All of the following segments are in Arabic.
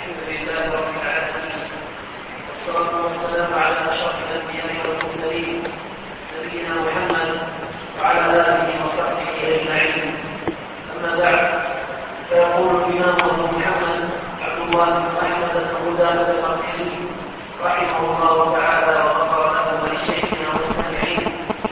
الحمد لله رب العالمين، والصلاة والسلام على أشرف الأنبياء والمرسلين نبينا محمد وعلى آله وصحبه أجمعين. أما بعد، فيقول الإمام أبو محمد عبد الله بن أحمد بن قدامة المقدسي رحمه الله تعالى وغفر له ولشيخنا والسامعين: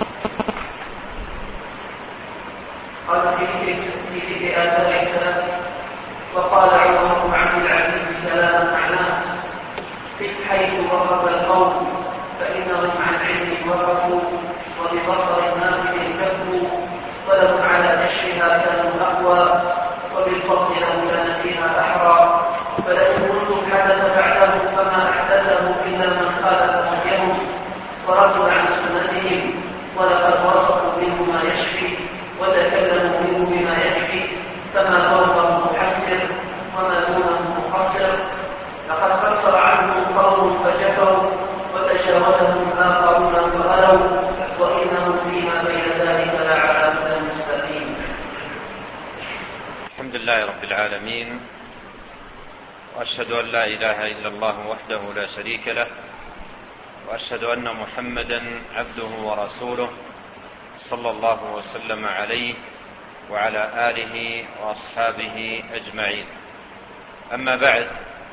قال في ذكر آثار السلف: وقال عمر بن عبد العزيز كلاما معناه: حيث وقف القوم فإنهم عن علم وقفوا، وببصر نافذ كفوا، ولهم على نشرها كانوا أقوى، وبالفضل لو كان فيها أحرى. فلئن كنتم حدث بعده فما أحدثه إلا من خالف هديهم ورد عن سنتهم، ولقد وصفوا منه ما يشفي وتكلموا منه بما يكفي، فما فوقه محسر وما دونه مقصر. لقد قصر عنهم قوم فجفوا وتجاوزهم آخرون فغلوا، وإنهم فيما بين ذلك لعلى هدى مستقيم. الحمد لله رب العالمين، وأشهد أن لا إله إلا الله وحده لا شريك له، وأشهد أن محمدا عبده ورسوله صلى الله وسلم عليه وعلى آله وأصحابه أجمعين. أما بعد،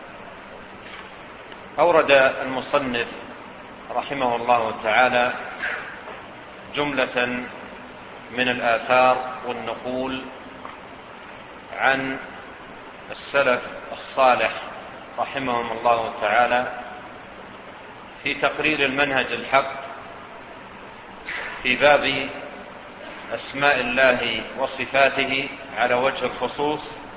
أورد المصنف رحمه الله تعالى جملة من الآثار والنقول عن السلف الصالح رحمهم الله تعالى في تقرير المنهج الحق في باب أسماء الله وصفاته على وجه الخصوص،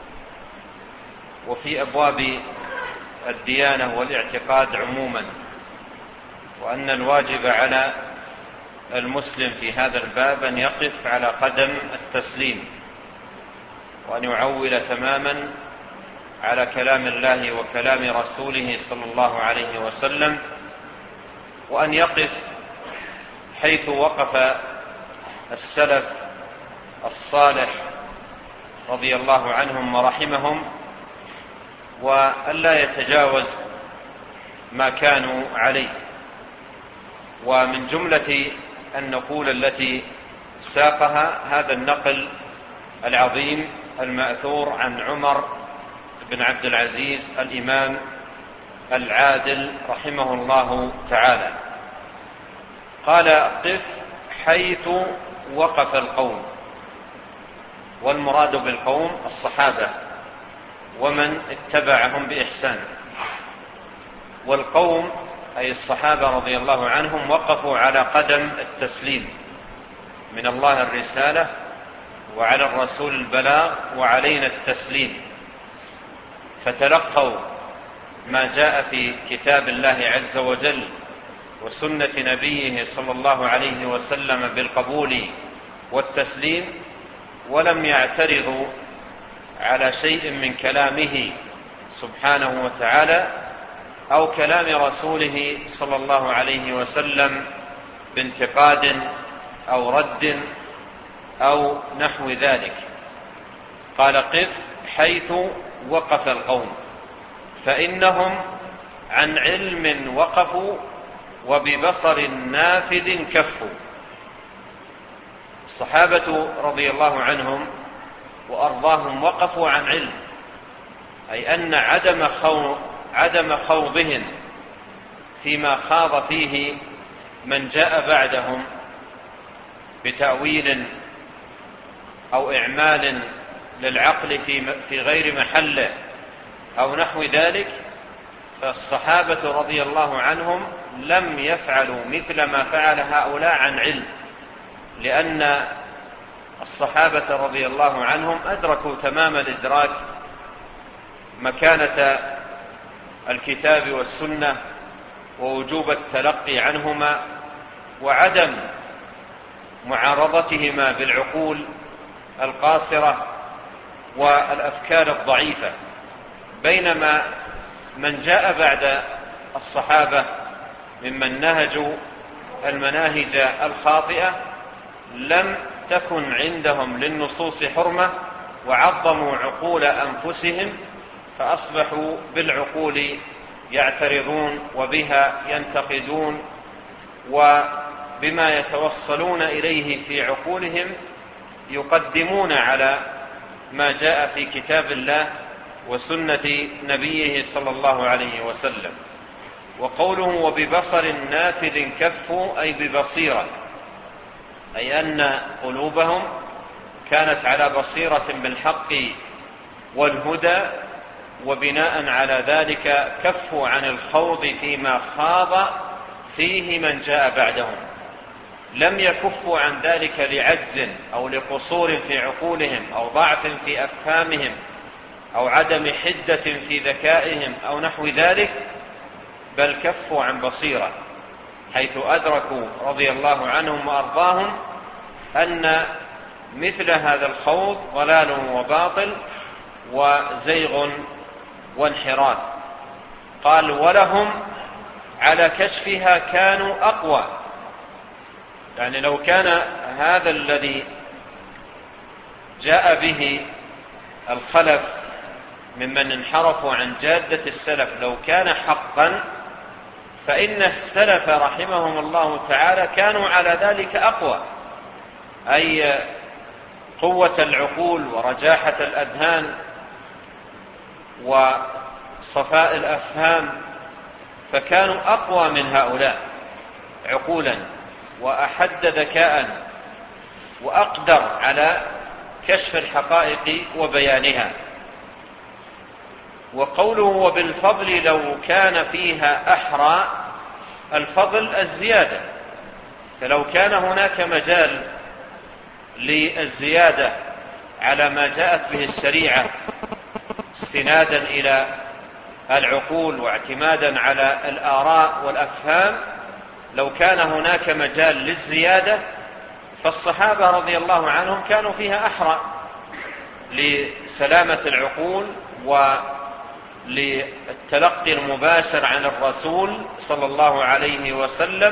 وفي أبواب الديانة والاعتقاد عموما، وأن الواجب على المسلم في هذا الباب أن يقف على قدم التسليم، وأن يعول تماما على كلام الله وكلام رسوله صلى الله عليه وسلم، وأن يقف حيث وقف السلف الصالح رضي الله عنهم ورحمهم، وألا يتجاوز ما كانوا عليه. ومن جملة النقول التي ساقها هذا النقل العظيم المأثور عن عمر بن عبد العزيز الإمام العادل رحمه الله تعالى. قال: قف حيث وقف القوم. والمراد بالقوم الصحابة ومن اتبعهم بإحسان. والقوم أي الصحابة رضي الله عنهم وقفوا على قدم التسليم، من الله الرسالة وعلى الرسول البلاغ وعلينا التسليم، فتلقوا ما جاء في كتاب الله عز وجل وسنة نبيه صلى الله عليه وسلم بالقبول والتسليم، ولم يعترضوا على شيء من كلامه سبحانه وتعالى أو كلام رسوله صلى الله عليه وسلم بانتقاد أو رد أو نحو ذلك. قال: قف حيث وقف القوم فإنهم عن علم وقفوا، وببصر نافذ كفوا. الصحابة رضي الله عنهم وأرضاهم وقفوا عن علم، أي أن عدم خوضهم فيما خاض فيه من جاء بعدهم بتأويل أو إعمال للعقل في غير محله أو نحو ذلك، فالصحابة رضي الله عنهم لم يفعلوا مثل ما فعل هؤلاء عن علم، لأن الصحابة رضي الله عنهم أدركوا تمام الإدراك مكانة الكتاب والسنة ووجوب التلقي عنهما وعدم معارضتهما بالعقول القاصرة والأفكار الضعيفة. بينما من جاء بعد الصحابة ممن نهجوا المناهج الخاطئة لم تكن عندهم للنصوص حرمة، وعظموا عقول أنفسهم فأصبحوا بالعقول يعترضون وبها ينتقدون، وبما يتوصلون إليه في عقولهم يقدمون على ما جاء في كتاب الله وسنة نبيه صلى الله عليه وسلم. وقوله وببصر نافذ كفوا أي ببصيرة، أي أن قلوبهم كانت على بصيرة بالحق والهدى، وبناء على ذلك كفوا عن الخوض فيما خاض فيه من جاء بعدهم. لم يكفوا عن ذلك لعجز أو لقصور في عقولهم أو ضعف في أفهامهم أو عدم حدة في ذكائهم أو نحو ذلك، بل كفوا عن بصيرة، حيث أدركوا رضي الله عنهم وأرضاهم أن مثل هذا الخوض ضلال وباطل وزيغ وانحراف. قال ولهم على كشفها كانوا أقوى، يعني لو كان هذا الذي جاء به الخلف ممن انحرفوا عن جادة السلف لو كان حقا، فإن السلف رحمهم الله تعالى كانوا على ذلك أقوى، أي قوة العقول ورجاحة الأذهان وصفاء الأفهام، فكانوا أقوى من هؤلاء عقولا وأحد ذكاء وأقدر على كشف الحقائق وبيانها. وقوله وبالفضل لو كان فيها أحرى، الفضل الزيادة، فلو كان هناك مجال للزيادة على ما جاءت به الشريعة استنادا إلى العقول واعتمادا على الآراء والأفهام، لو كان هناك مجال للزيادة فالصحابة رضي الله عنهم كانوا فيها أحرى لسلامة العقول وللتلقي المباشر عن الرسول صلى الله عليه وسلم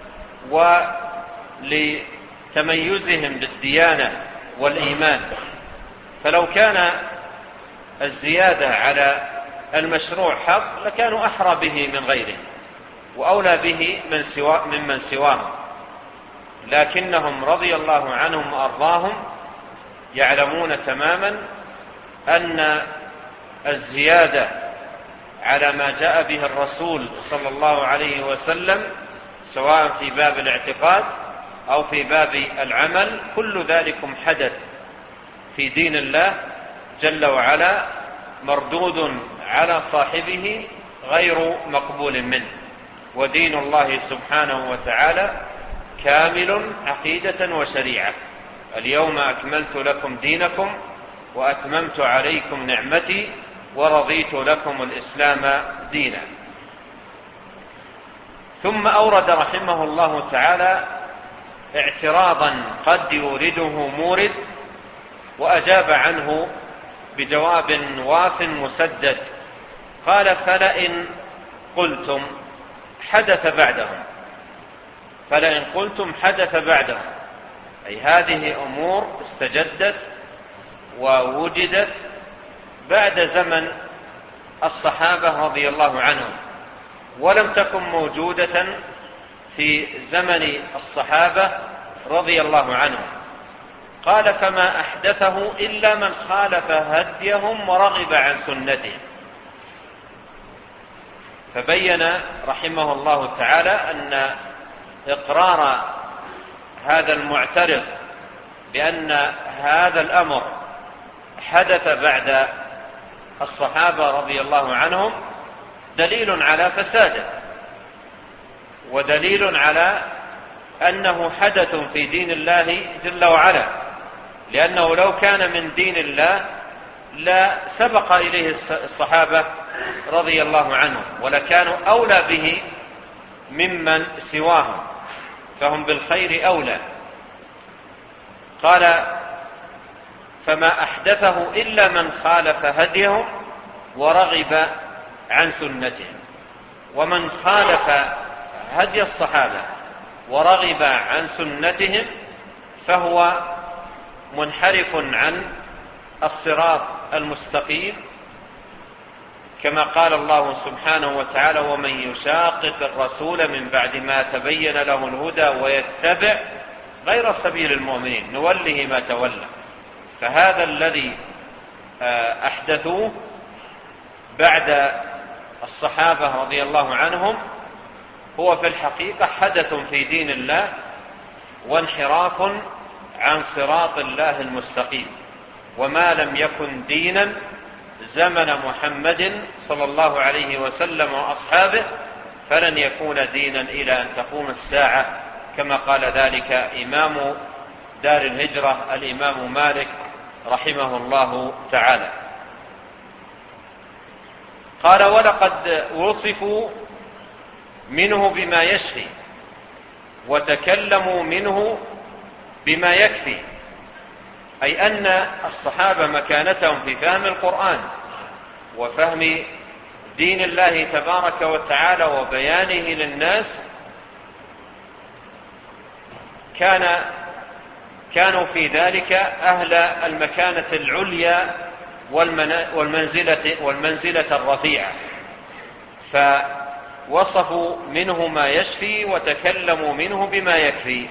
ولتميزهم بالديانة والإيمان. فلو كان الزيادة على المشروع حق لكانوا أحرى به من غيره وأولى به ممن سواهم، لكنهم رضي الله عنهم وأرضاهم يعلمون تماما أن الزيادة على ما جاء به الرسول صلى الله عليه وسلم سواء في باب الاعتقاد أو في باب العمل كل ذلكم حدث في دين الله جل وعلا مردود على صاحبه غير مقبول منه. ودين الله سبحانه وتعالى كامل عقيدة وشريعة. اليوم أكملت لكم دينكم وأتممت عليكم نعمتي ورضيت لكم الإسلام دينا. ثم أورد رحمه الله تعالى اعتراضا قد يورده مورد، وأجاب عنه بجواب واف مسدد. قال فلئن قلتم حدث بعدهم، فلئن قلتم حدث بعدهم، أي هذه أمور استجدت ووجدت بعد زمن الصحابة رضي الله عنهم ولم تكن موجودة في زمن الصحابة رضي الله عنهم. قال فما أحدثه إلا من خالف هديهم ورغب عن سنتهم. فبين رحمه الله تعالى أن إقرار هذا المعترض بأن هذا الأمر حدث بعد الصحابة رضي الله عنهم دليل على فساده، ودليل على أنه حدث في دين الله جل وعلا، لأنه لو كان من دين الله لا سبق إليه الصحابة رضي الله عنهم ولكانوا أولى به ممن سواهم، فهم بالخير أولى. قال فما أحدثه إلا من خالف هديهم ورغب عن سنتهم. ومن خالف هدي الصحابة ورغب عن سنتهم فهو منحرف عن الصراط المستقيم كما قال الله سبحانه وتعالى: ومن يشاقق الرسول من بعد ما تبين له الهدى ويتبع غير سبيل المؤمنين نوله ما تولى. فهذا الذي أحدثوه بعد الصحابة رضي الله عنهم هو في الحقيقة حدث في دين الله وانحراف عن صراط الله المستقيم، وما لم يكن دينا زمن محمد صلى الله عليه وسلم وأصحابه فلن يكون دينا إلى أن تقوم الساعة، كما قال ذلك إمام دار الهجرة الإمام مالك رحمه الله تعالى. قال: ولقد وصفوا منه بما يشفي وتكلموا منه بما يكفي، أي أن الصحابة مكانتهم في فهم القرآن وفهم دين الله تبارك وتعالى وبيانه للناس كانوا في ذلك أهل المكانة العليا والمنزلة الرفيعة، فوصفوا منه ما يشفي وتكلموا منه بما يكفي،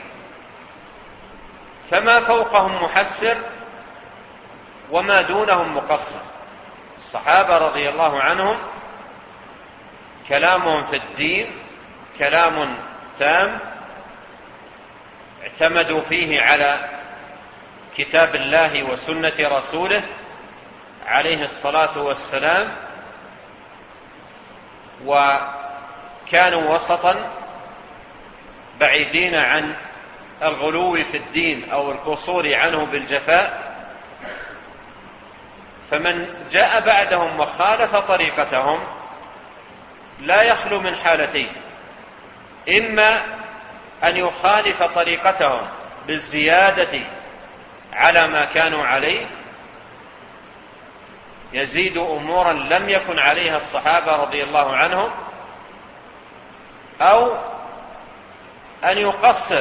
فما فوقهم محسر وما دونهم مقصر. الصحابة رضي الله عنهم كلامهم في الدين كلام تام اعتمدوا فيه على كتاب الله وسنة رسوله عليه الصلاة والسلام، وكانوا وسطا بعيدين عن الغلو في الدين أو القصور عنه بالجفاء. فمن جاء بعدهم وخالف طريقتهم لا يخلو من حالتين: إما أن يخالف طريقتهم بالزيادة على ما كانوا عليه، يزيد أمورا لم يكن عليها الصحابة رضي الله عنهم، أو أن يقصر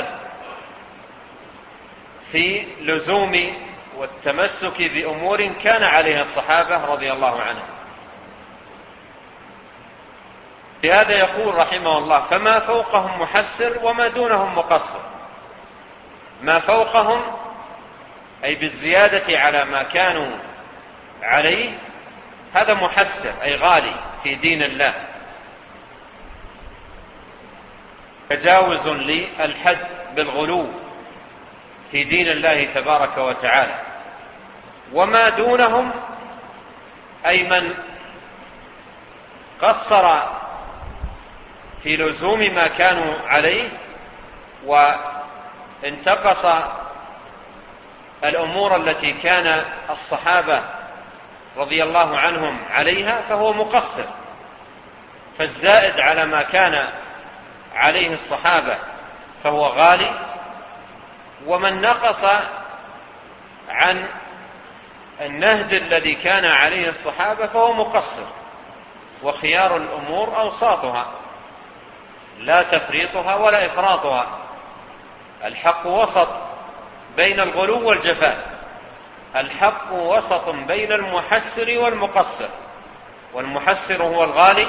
في لزوم والتمسك بأمور كان عليها الصحابة رضي الله عنهم. بهذا يقول رحمه الله: فما فوقهم محسر وما دونهم مقصر. ما فوقهم أي بالزيادة على ما كانوا عليه هذا محسر أي غالي في دين الله، تجاوز للحد بالغلو في دين الله تبارك وتعالى. وما دونهم أي من قصر في لزوم ما كانوا عليه وانتقص الأمور التي كان الصحابة رضي الله عنهم عليها فهو مقصر. فالزائد على ما كان عليه الصحابة فهو غالي، ومن نقص عن النهج الذي كان عليه الصحابة فهو مقصر. وخيار الأمور أوساطها لا تفريطها ولا إفراطها. الحق وسط بين الغلو والجفاء، الحق وسط بين المحسر والمقصر، والمحسر هو الغالي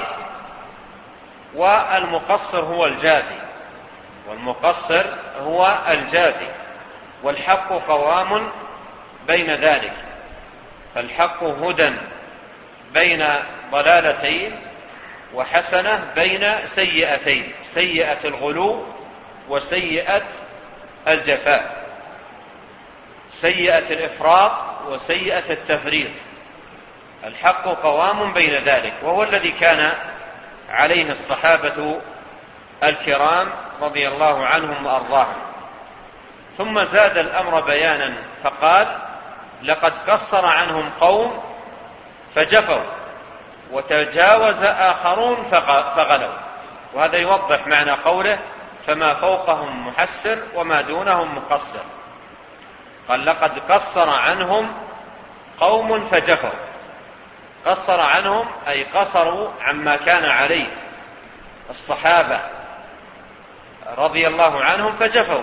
والمقصر هو الجافي، والمقصر هو الجافي، والحق قوام بين ذلك. فالحق هدى بين ضلالتين، وحسنة بين سيئتين: سيئة الغلو وسيئة الجفاء، سيئة الإفراط وسيئة التفريط. الحق قوام بين ذلك، وهو الذي كان عليه الصحابة الكرام رضي الله عنهم وأرضاهم. ثم زاد الأمر بيانا فقال: لقد قصر عنهم قوم فجفوا وتجاوز آخرون فغلوا. وهذا يوضح معنى قوله: فما فوقهم محسر وما دونهم مقصر. قال: لقد قصر عنهم قوم فجفوا. قصر عنهم أي قصروا عما كان عليه الصحابة رضي الله عنهم فجفوا،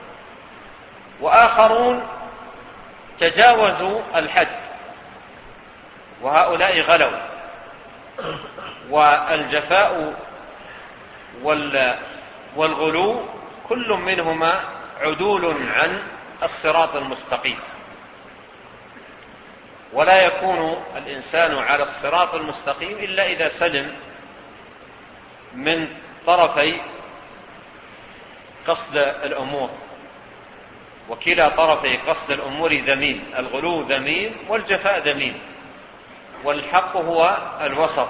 وآخرون تجاوزوا الحد، وهؤلاء غلوا. والجفاء والغلو كل منهما عدول عن الصراط المستقيم، ولا يكون الإنسان على الصراط المستقيم إلا إذا سلم من طرفي قصد الأمور، وكلا طرفي قصد الأمور ذميم، الغلو ذميم والجفاء ذميم، والحق هو الوسط.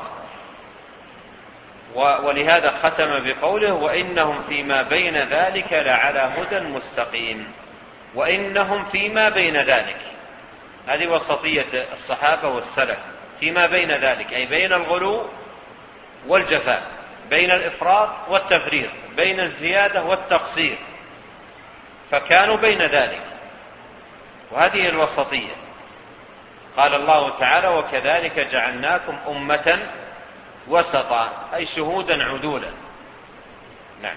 ولهذا ختم بقوله: وإنهم فيما بين ذلك لعلى هدى مستقيم. وإنهم فيما بين ذلك، هذه وسطية الصحابة والسلف، فيما بين ذلك أي بين الغلو والجفاء، بين الإفراط والتفريط، بين الزيادة والتقصير، فكانوا بين ذلك، وهذه الوسطية. قال الله تعالى: وكذلك جعلناكم أمة وسطا، أي شهودا عدولا. نعم.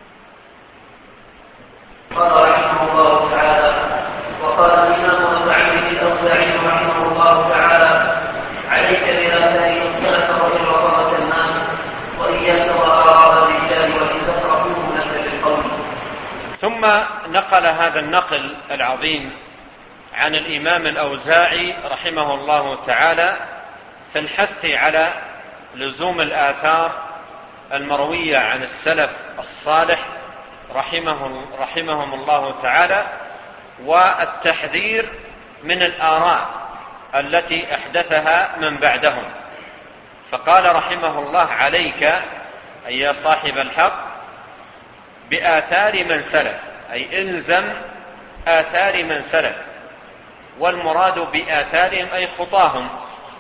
قال رحمه الله تعالى: وقال الإمام أبو عبد الأوزاعي رحمه الله تعالى: عليك بآثار من سلف وإن رفضك الناس، وإياك وآراء الرجال وإن تكرهوه لك بالقول. ثم نقل هذا النقل العظيم عن الإمام الأوزاعي رحمه الله تعالى في الحث على لزوم الآثار المروية عن السلف الصالح رحمهم الله تعالى، والتحذير من الآراء التي أحدثها من بعدهم. فقال رحمه الله: عليك أي يا صاحب الحق بآثار من سلف، أي إلزم آثار من سلف، والمراد بآثارهم أي خطاهم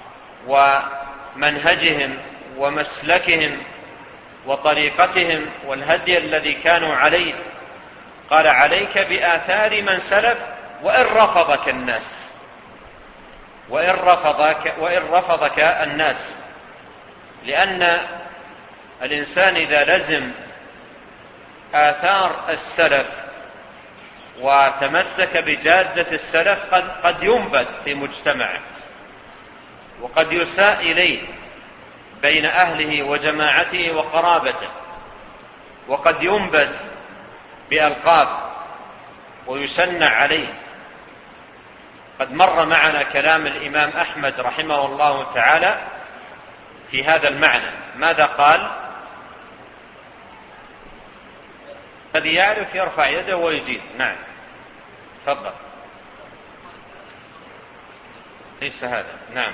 ومنهجهم ومسلكهم وطريقتهم والهدي الذي كانوا عليه. قال: عليك بآثار من سلف وإن رفضك الناس، وإن رفضك الناس، لأن الإنسان إذا لزم آثار السلف وتمسك بجادة السلف قد ينبذ في مجتمعه، وقد يساء إليه بين أهله وجماعته وقرابته، وقد ينبذ بألقاب ويشنع عليه. قد مر معنا كلام الإمام أحمد رحمه الله تعالى في هذا المعنى. ماذا قال؟ الذي يعرف يرفع يده ويجيب. نعم، تفضل. ليس هذا. نعم.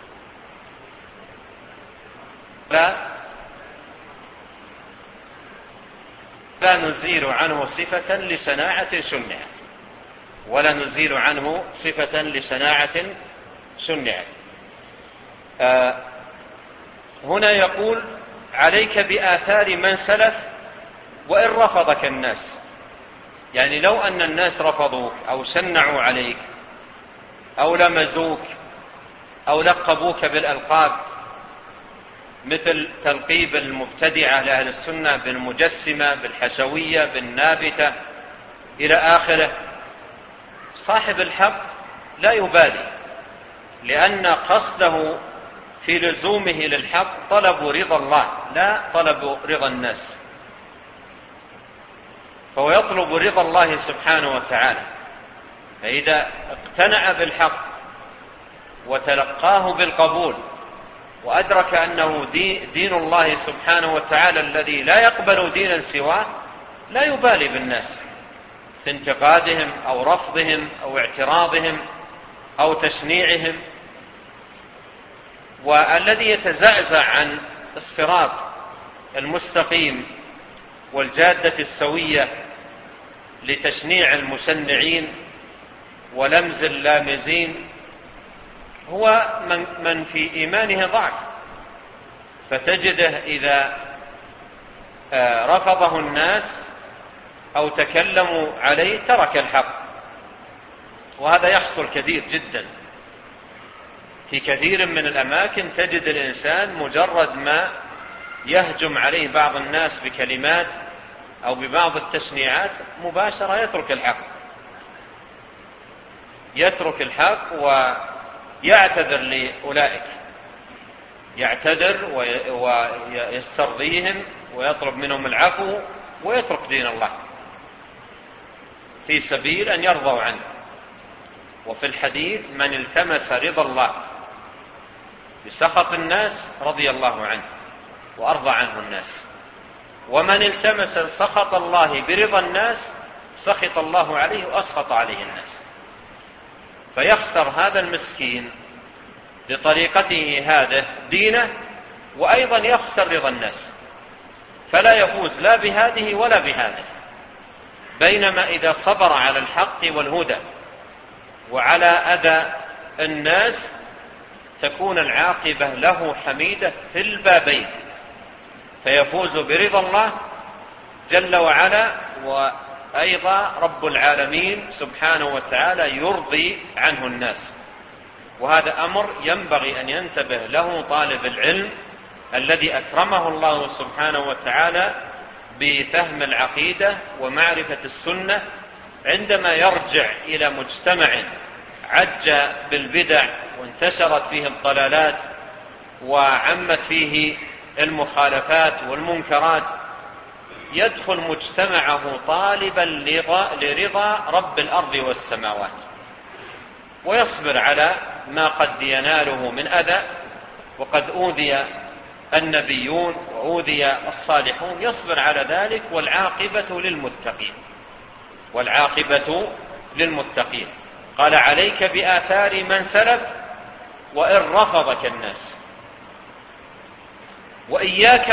لا نزيل عنه صفة لشناعة شنعت، ولا نزيل عنه صفة لشناعة شنعت. هنا يقول: عليك بآثار من سلف وإن رفضك الناس، يعني لو أن الناس رفضوك أو شنعوا عليك أو لمزوك أو لقبوك بالألقاب، مثل تلقيب المبتدعة لأهل السنة بالمجسمة، بالحشوية، بالنابتة إلى آخره، صاحب الحق لا يبالي، لأن قصده في لزومه للحق طلب رضا الله لا طلب رضا الناس، فهو يطلب رضا الله سبحانه وتعالى. فإذا اقتنع بالحق وتلقاه بالقبول وأدرك أنه دين الله سبحانه وتعالى الذي لا يقبل دينا سواه، لا يبالي بالناس في انتقادهم أو رفضهم أو اعتراضهم أو تشنيعهم. والذي يتزعزع عن الصراط المستقيم والجادة السوية لتشنيع المشنعين ولمز اللامزين هو من في إيمانه ضعف، فتجده إذا رفضه الناس أو تكلموا عليه ترك الحق. وهذا يحصل كثير جدا في كثير من الأماكن، تجد الإنسان مجرد ما يهجم عليه بعض الناس بكلمات أو ببعض التشنيعات مباشرة يترك الحق ويعتذر لأولئك، يعتذر ويسترضيهم ويطلب منهم العفو ويترك دين الله في سبيل أن يرضوا عنه. وفي الحديث: من التمس رضا الله بسخط الناس رضي الله عنه وأرضى عنه الناس، ومن التمس سخط الله برضا الناس سخط الله عليه وأسخط عليه الناس. فيخسر هذا المسكين بطريقته هذه دينه، وأيضا يخسر رضا الناس، فلا يفوز لا بهذه ولا بهذه. بينما إذا صبر على الحق والهدى وعلى أذى الناس تكون العاقبة له حميدة في البابين، فيفوز برضا الله جل وعلا، وأيضا رب العالمين سبحانه وتعالى يرضي عنه الناس. وهذا أمر ينبغي أن ينتبه له طالب العلم الذي أكرمه الله سبحانه وتعالى بفهم العقيدة ومعرفة السنة، عندما يرجع إلى مجتمع عج بالبدع وانتشرت فيه الضلالات وعمت فيه المخالفات والمنكرات، يدخل مجتمعه طالبا لرضا رب الأرض والسماوات، ويصبر على ما قد يناله من أذى، وقد أوذي النبيون وأوذي الصالحون، يصبر على ذلك، والعاقبة للمتقين. قال: عليك بآثار من سلف وإن رفضك الناس، وإياك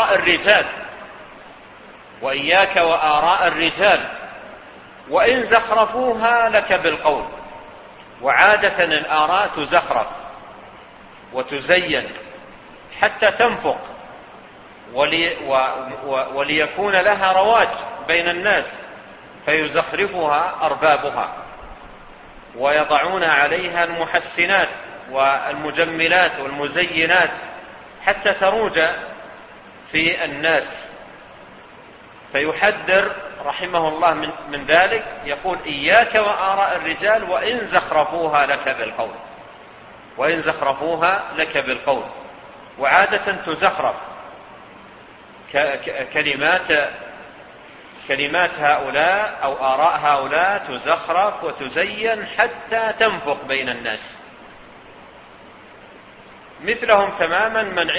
وآراء الرجال وإن زخرفوها لك بالقول. وعادة الآراء تزخرف وتزين حتى تنفق وليكون لها رواج بين الناس، فيزخرفها أربابها ويضعون عليها المحسنات والمجملات والمزينات حتى تروج في الناس. فيحذر رحمه الله من ذلك، يقول: إياك وآراء الرجال وإن زخرفوها لك بالقول. وعادة تزخرف كلمات هؤلاء أو آراء هؤلاء تزخرف وتزين حتى تنفق بين الناس. مثلهم تماما من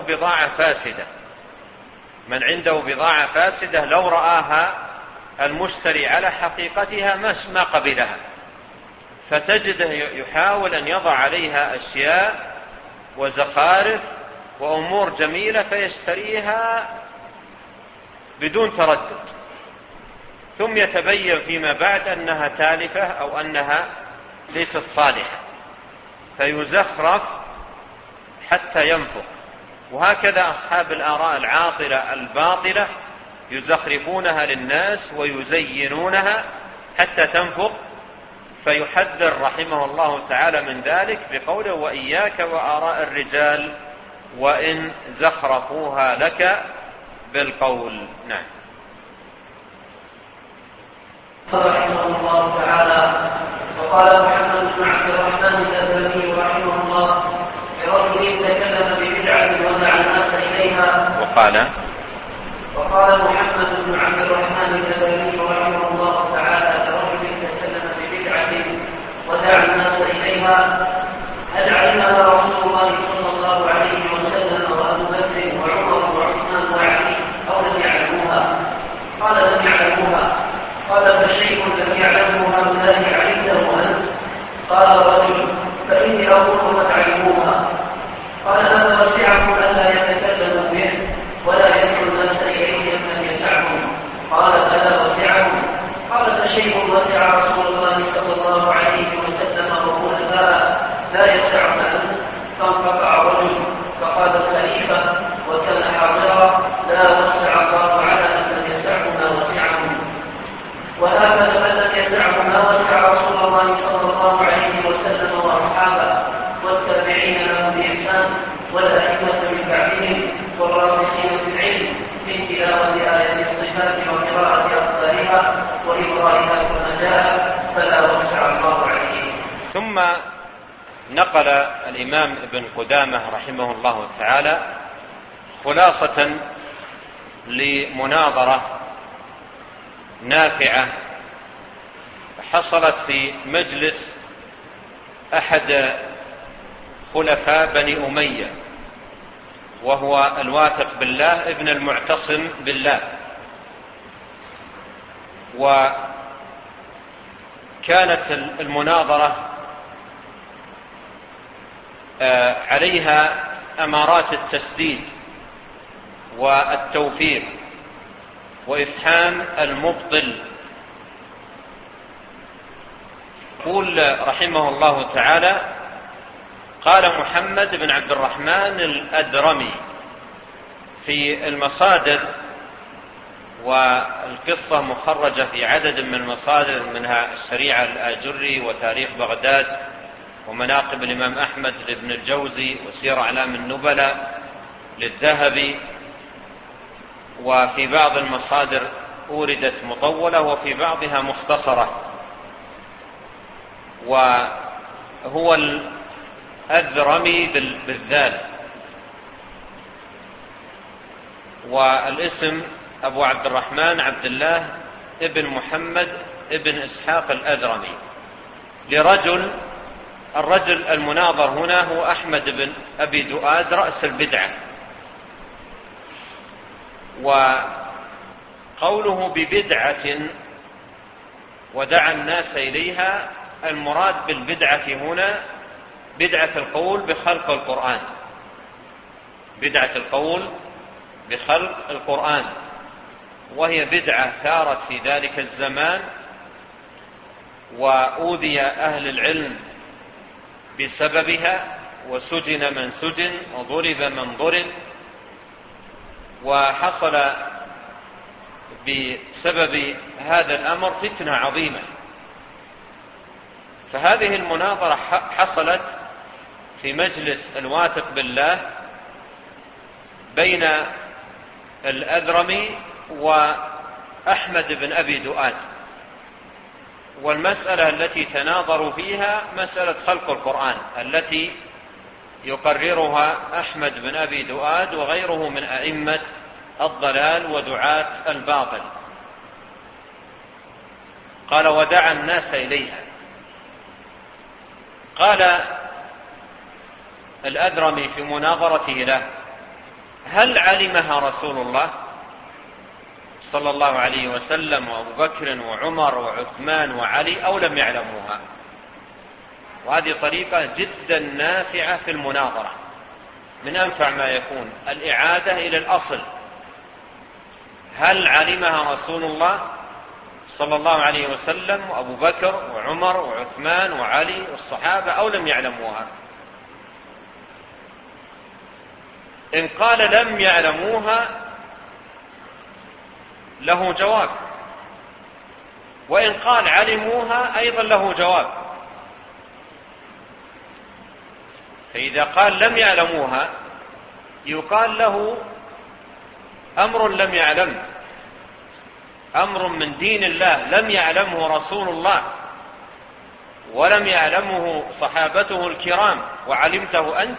عنده بضاعة فاسدة لو رآها المشتري على حقيقتها ما قبلها، فتجده يحاول أن يضع عليها أشياء وزخارف وأمور جميلة فيشتريها بدون تردد، ثم يتبين فيما بعد أنها تالفة أو أنها ليست صالحة، فيزخرف حتى ينفق. وهكذا أصحاب الآراء العاطلة الباطلة يزخرفونها للناس ويزينونها حتى تنفق. فيحذر رحمه الله تعالى من ذلك بقوله: وإياك وآراء الرجال وإن زخرفوها لك بالقول. نعم. رحمه الله تعالى: وقال محمد بن عبد الرحمن الأدبي رحمه الله لرجل تكلم ببدعة ودعا الناس إليها. وقال محمد بن عبد الرحمن الأدبي رحمه الله تعالى لرجل تكلم ببدعة ودعا الناس إليها: هل علمها رسول الله صلى الله عليه وسلم وأبو بكر وعمر وعثمان وعلي أو لم يعلموها؟ قال: لم يعلموها. قال: فشيء لم يعلمه هؤلاء علمته أنت؟ قال رجل: فإني أقول قد علموها. قال: هذا وسعهم ألا يتكلموا به ولا يدعو الناس إليه من يسعهم. قال: ألا وسعهم. قال: فشيء وسع رسول الله صلى الله عليه وسلم وقل لا يسعك أنت؟ الإمام ابن قدامة رحمه الله تعالى خلاصة لمناظرة نافعة حصلت في مجلس أحد خلفاء بني أمية، وهو الواثق بالله ابن المعتصم بالله. وكانت المناظرة عليها أمارات التسديد والتوفير وإفحام المبطل. يقول رحمه الله تعالى: قال محمد بن عبد الرحمن الأدرمي في المصادر، والقصة مخرجة في عدد من المصادر، منها الشريعة الآجري وتاريخ بغداد ومناقب الإمام أحمد لابن الجوزي وسير أعلام النبلاء للذهبي، وفي بعض المصادر أوردت مطولة وفي بعضها مختصرة. وهو الأذرمي بالذال، والاسم أبو عبد الرحمن عبد الله ابن محمد ابن إسحاق الأذرمي، الرجل المناظر هنا هو أحمد بن أبي دؤاد رأس البدعة. وقوله ببدعة ودعا الناس إليها، المراد بالبدعة هنا بدعة القول بخلق القرآن، بدعة القول بخلق القرآن، وهي بدعة ثارت في ذلك الزمان، وأوذي أهل العلم بسببها، وسجن من سجن وضرب من ضرب، وحصل بسبب هذا الأمر فتنة عظيمة. فهذه المناظرة حصلت في مجلس الواثق بالله بين الأذرمي وأحمد بن أبي دؤاد، والمسألة التي تناظروا فيها مسألة خلق القرآن التي يقررها أحمد بن أبي دؤاد وغيره من أئمة الضلال ودعاة الباطل. قال: ودعا الناس إليها. قال الأذرمي في مناظرته له: هل علمها رسول الله صلى الله عليه وسلم وأبو بكر وعمر وعثمان وعلي أو لم يعلموها؟ وهذه طريقة جدا نافعة في المناظرة، من أنفع ما يكون الإعادة إلى الأصل. هل علمها رسول الله صلى الله عليه وسلم وأبو بكر وعمر وعثمان وعلي والصحابة أو لم يعلموها؟ إن قال لم يعلموها له جواب، وإن قال علموها أيضا له جواب. فإذا قال لم يعلموها يقال له أمر لم يعلم، أمر من دين الله لم يعلمه رسول الله ولم يعلمه صحابته الكرام وعلمته أنت.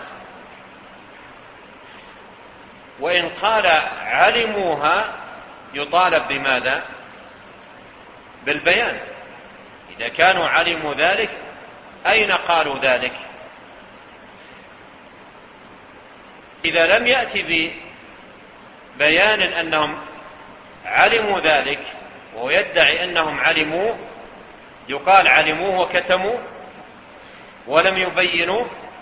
وإن قال علموها يطالب بماذا؟ بالبيان. إذا كانوا علموا ذلك أين قالوا ذلك؟ إذا لم يأتي ببيان أنهم علموا ذلك وهو يدعي أنهم علموا، يقال علموه وكتموا ولم يبينوا.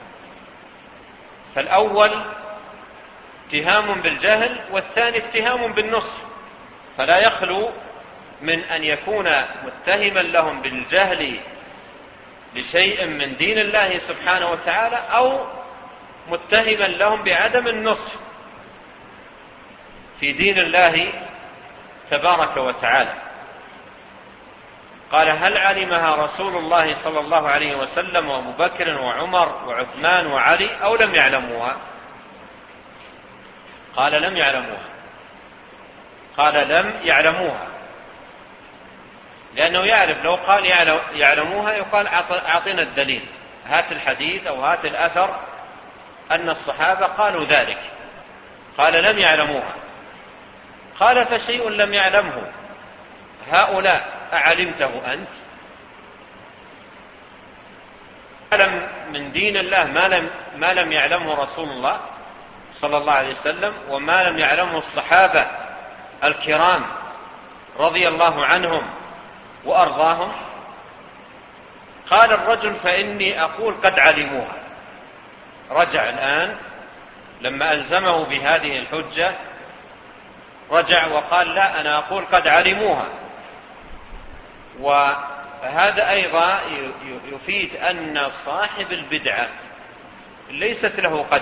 فالأول اتهام بالجهل والثاني اتهام بالنصح، فلا يخلو من أن يكون متهما لهم بالجهل لشيء من دين الله سبحانه وتعالى، أو متهما لهم بعدم النصح في دين الله تبارك وتعالى. قال: هل علمها رسول الله صلى الله عليه وسلم وأبو بكر وعمر وعثمان وعلي أو لم يعلموها؟ قال: لم يعلموها. قال: لم يعلموها، لأنه يعرف لو قال يعلموها يقال أعطنا الدليل، هات الحديث أو هات الأثر أن الصحابة قالوا ذلك. قال لم يعلموها. قال فشيء لم يعلمه هؤلاء أعلمته أنت؟ علم من دين الله ما لم يعلمه رسول الله صلى الله عليه وسلم وما لم يعلمه الصحابة الكرام رضي الله عنهم وأرضاهم. قال الرجل فإني أقول قد علموها. رجع الآن لما ألزمه بهذه الحجة، رجع وقال لا، أنا أقول قد علموها. وهذا أيضا يفيد أن صاحب البدعة ليست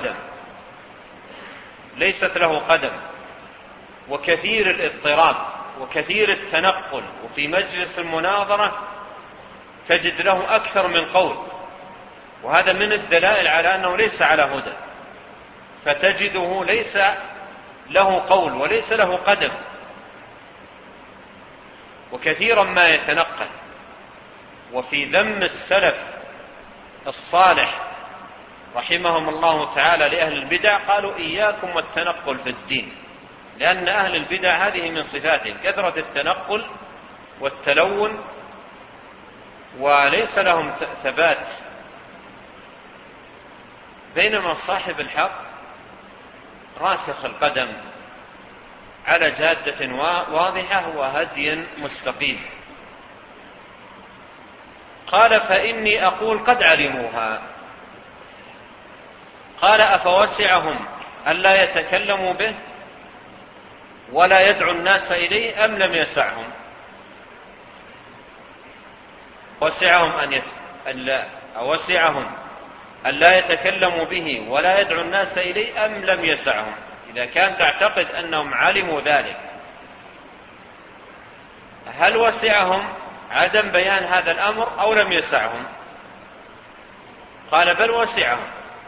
له قدم وكثير الاضطراب وكثير التنقل، وفي مجلس المناظرة تجد له أكثر من قول، وهذا من الدلائل على أنه ليس على هدى، فتجده ليس له قول وليس له قدم، وكثيرا ما يتنقل. وفي ذم السلف الصالح رحمهم الله تعالى لأهل البدع قالوا إياكم والتنقل في الدين، لأن أهل البدع هذه من صفاتهم كثرة التنقل والتلون، وليس لهم ثبات. بينما صاحب الحق راسخ القدم على جادة واضحة وهدي مستقيم. قال فإني أقول قد علموها. قال أفوسعهم ألا يتكلموا به ولا يدعو الناس إليه أم لم يسعهم؟ وسعهم ألا يتكلموا به ولا يدعو الناس إليه أم لم يسعهم؟ إذا كان تعتقد أنهم علموا ذلك، هل وسعهم عدم بيان هذا الأمر أو لم يسعهم؟ قال بل وسعهم.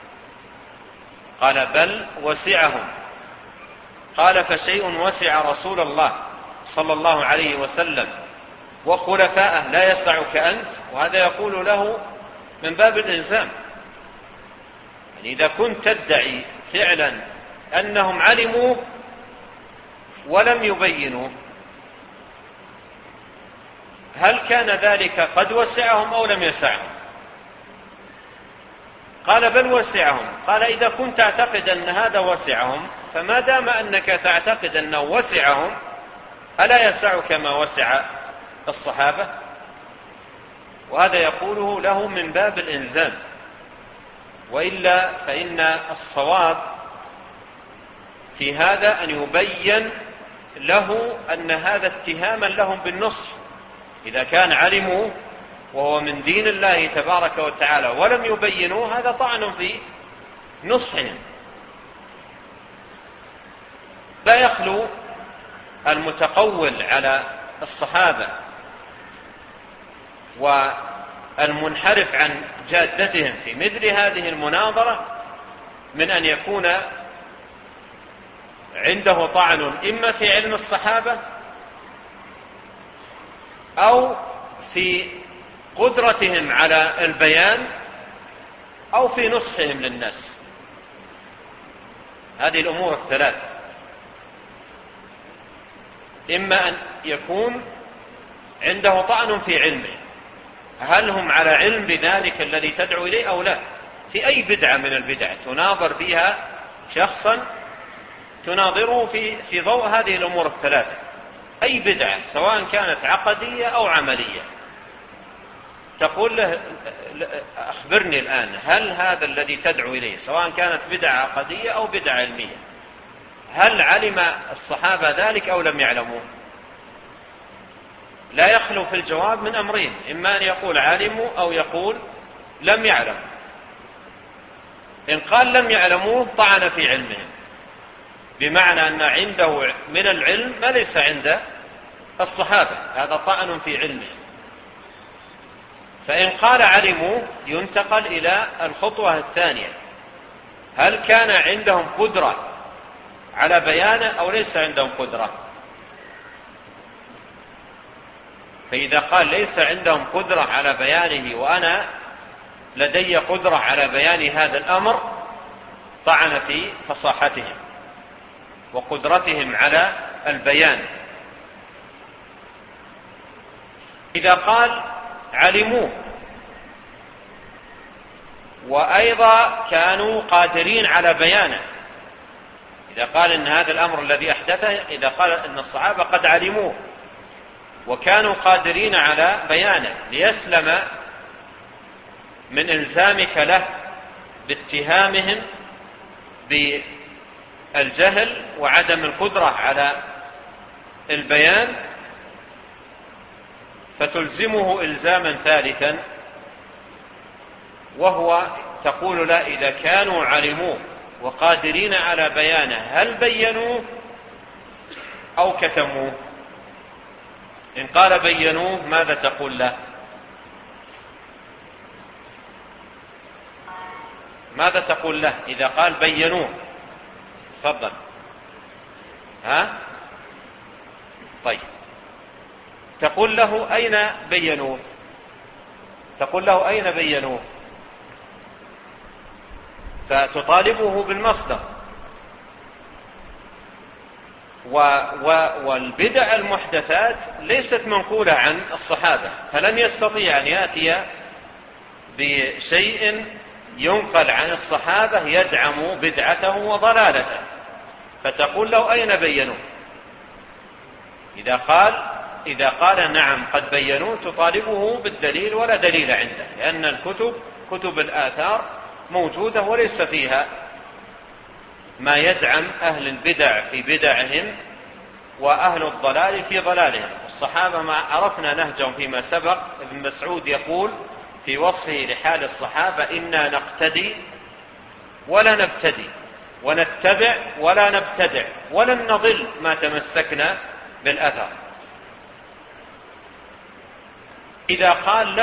قال فشيء وسع رسول الله صلى الله عليه وسلم وخلفاءه لا يسعك أنت؟ وهذا يقول له من باب الإلزام. يعني إذا كنت تدعي فعلا أنهم علموا ولم يبينوا، هل كان ذلك قد وسعهم أو لم يسعهم؟ قال بل وسعهم. قال إذا كنت تعتقد أن هذا وسعهم، فما دام أنك تعتقد أنه وسعهم ألا يسعك ما وسع الصحابة؟ وهذا يقوله له من باب الإلزام، وإلا فإن الصواب في هذا أن يبين له أن هذا اتهاما لهم بالنصح. إذا كان علموا وهو من دين الله تبارك وتعالى ولم يبينوا، هذا طعن في نصحهم. لا يخلو المتقول على الصحابة والمنحرف عن جادتهم في مثل هذه المناظرة من أن يكون عنده طعن إما في علم الصحابة أو في قدرتهم على البيان أو في نصحهم للناس. هذه الأمور الثلاث، إما أن يكون عنده طعن في علمه، هل هم على علم بذلك الذي تدعو إليه أو لا. في أي بدعة من البدع تناظر فيها شخصا تناظره في ضوء هذه الأمور الثلاثة، أي بدعة سواء كانت عقدية أو عملية، تقول له أخبرني الآن، هل هذا الذي تدعو إليه سواء كانت بدعة عقدية أو بدعة علمية، هل علم الصحابة ذلك أو لم يعلموا؟ لا يخلو في الجواب من أمرين، إما أن يقول علموا أو يقول لم يعلموا. إن قال لم يعلموه طعن في علمهم، بمعنى أن عنده من العلم ما ليس عند الصحابة، هذا طعن في علمهم. فإن قال علموا ينتقل إلى الخطوة الثانية، هل كان عندهم قدرة على بيانه أو ليس عندهم قدرة؟ فإذا قال ليس عندهم قدرة على بيانه وأنا لدي قدرة على بيان هذا الأمر، طعن في فصاحتهم وقدرتهم على البيان. إذا قال علموه وأيضا كانوا قادرين على بيانه، إذا قال إن هذا الأمر الذي أحدثه، إذا قال إن الصحابة قد علموه وكانوا قادرين على بيانه، ليسلم من إلزامك له باتهامهم بالجهل وعدم القدرة على البيان، فتلزمه إلزاما ثالثا، وهو تقول لا، إذا كانوا علموه وقادرين على بيانه هل بينوه أو كتموه؟ إن قال بينوه ماذا تقول له؟ ماذا تقول له إذا قال بينوه؟ تفضل. ها؟ طيب، تقول له أين بينوه؟ تقول له أين بينوه؟ فتطالبه بالمصدر. والبدع المحدثات ليست منقولة عن الصحابة، فلن يستطيع أن يأتي بشيء ينقل عن الصحابة يدعم بدعته وضلالته، فتقول له أين بينوه؟ إذا قال نعم قد بينوه تطالبه بالدليل، ولا دليل عنده، لأن كتب الآثار موجودة وليس فيها ما يدعم أهل البدع في بدعهم وأهل الضلال في ضلالهم. الصحابة ما عرفنا نهجهم فيما سبق. ابن مسعود يقول في وصفه لحال الصحابة: إنا نقتدي ولا نبتدي، ونتبع ولا نبتدع، ولن نضل ما تمسكنا بالأثر. إذا قال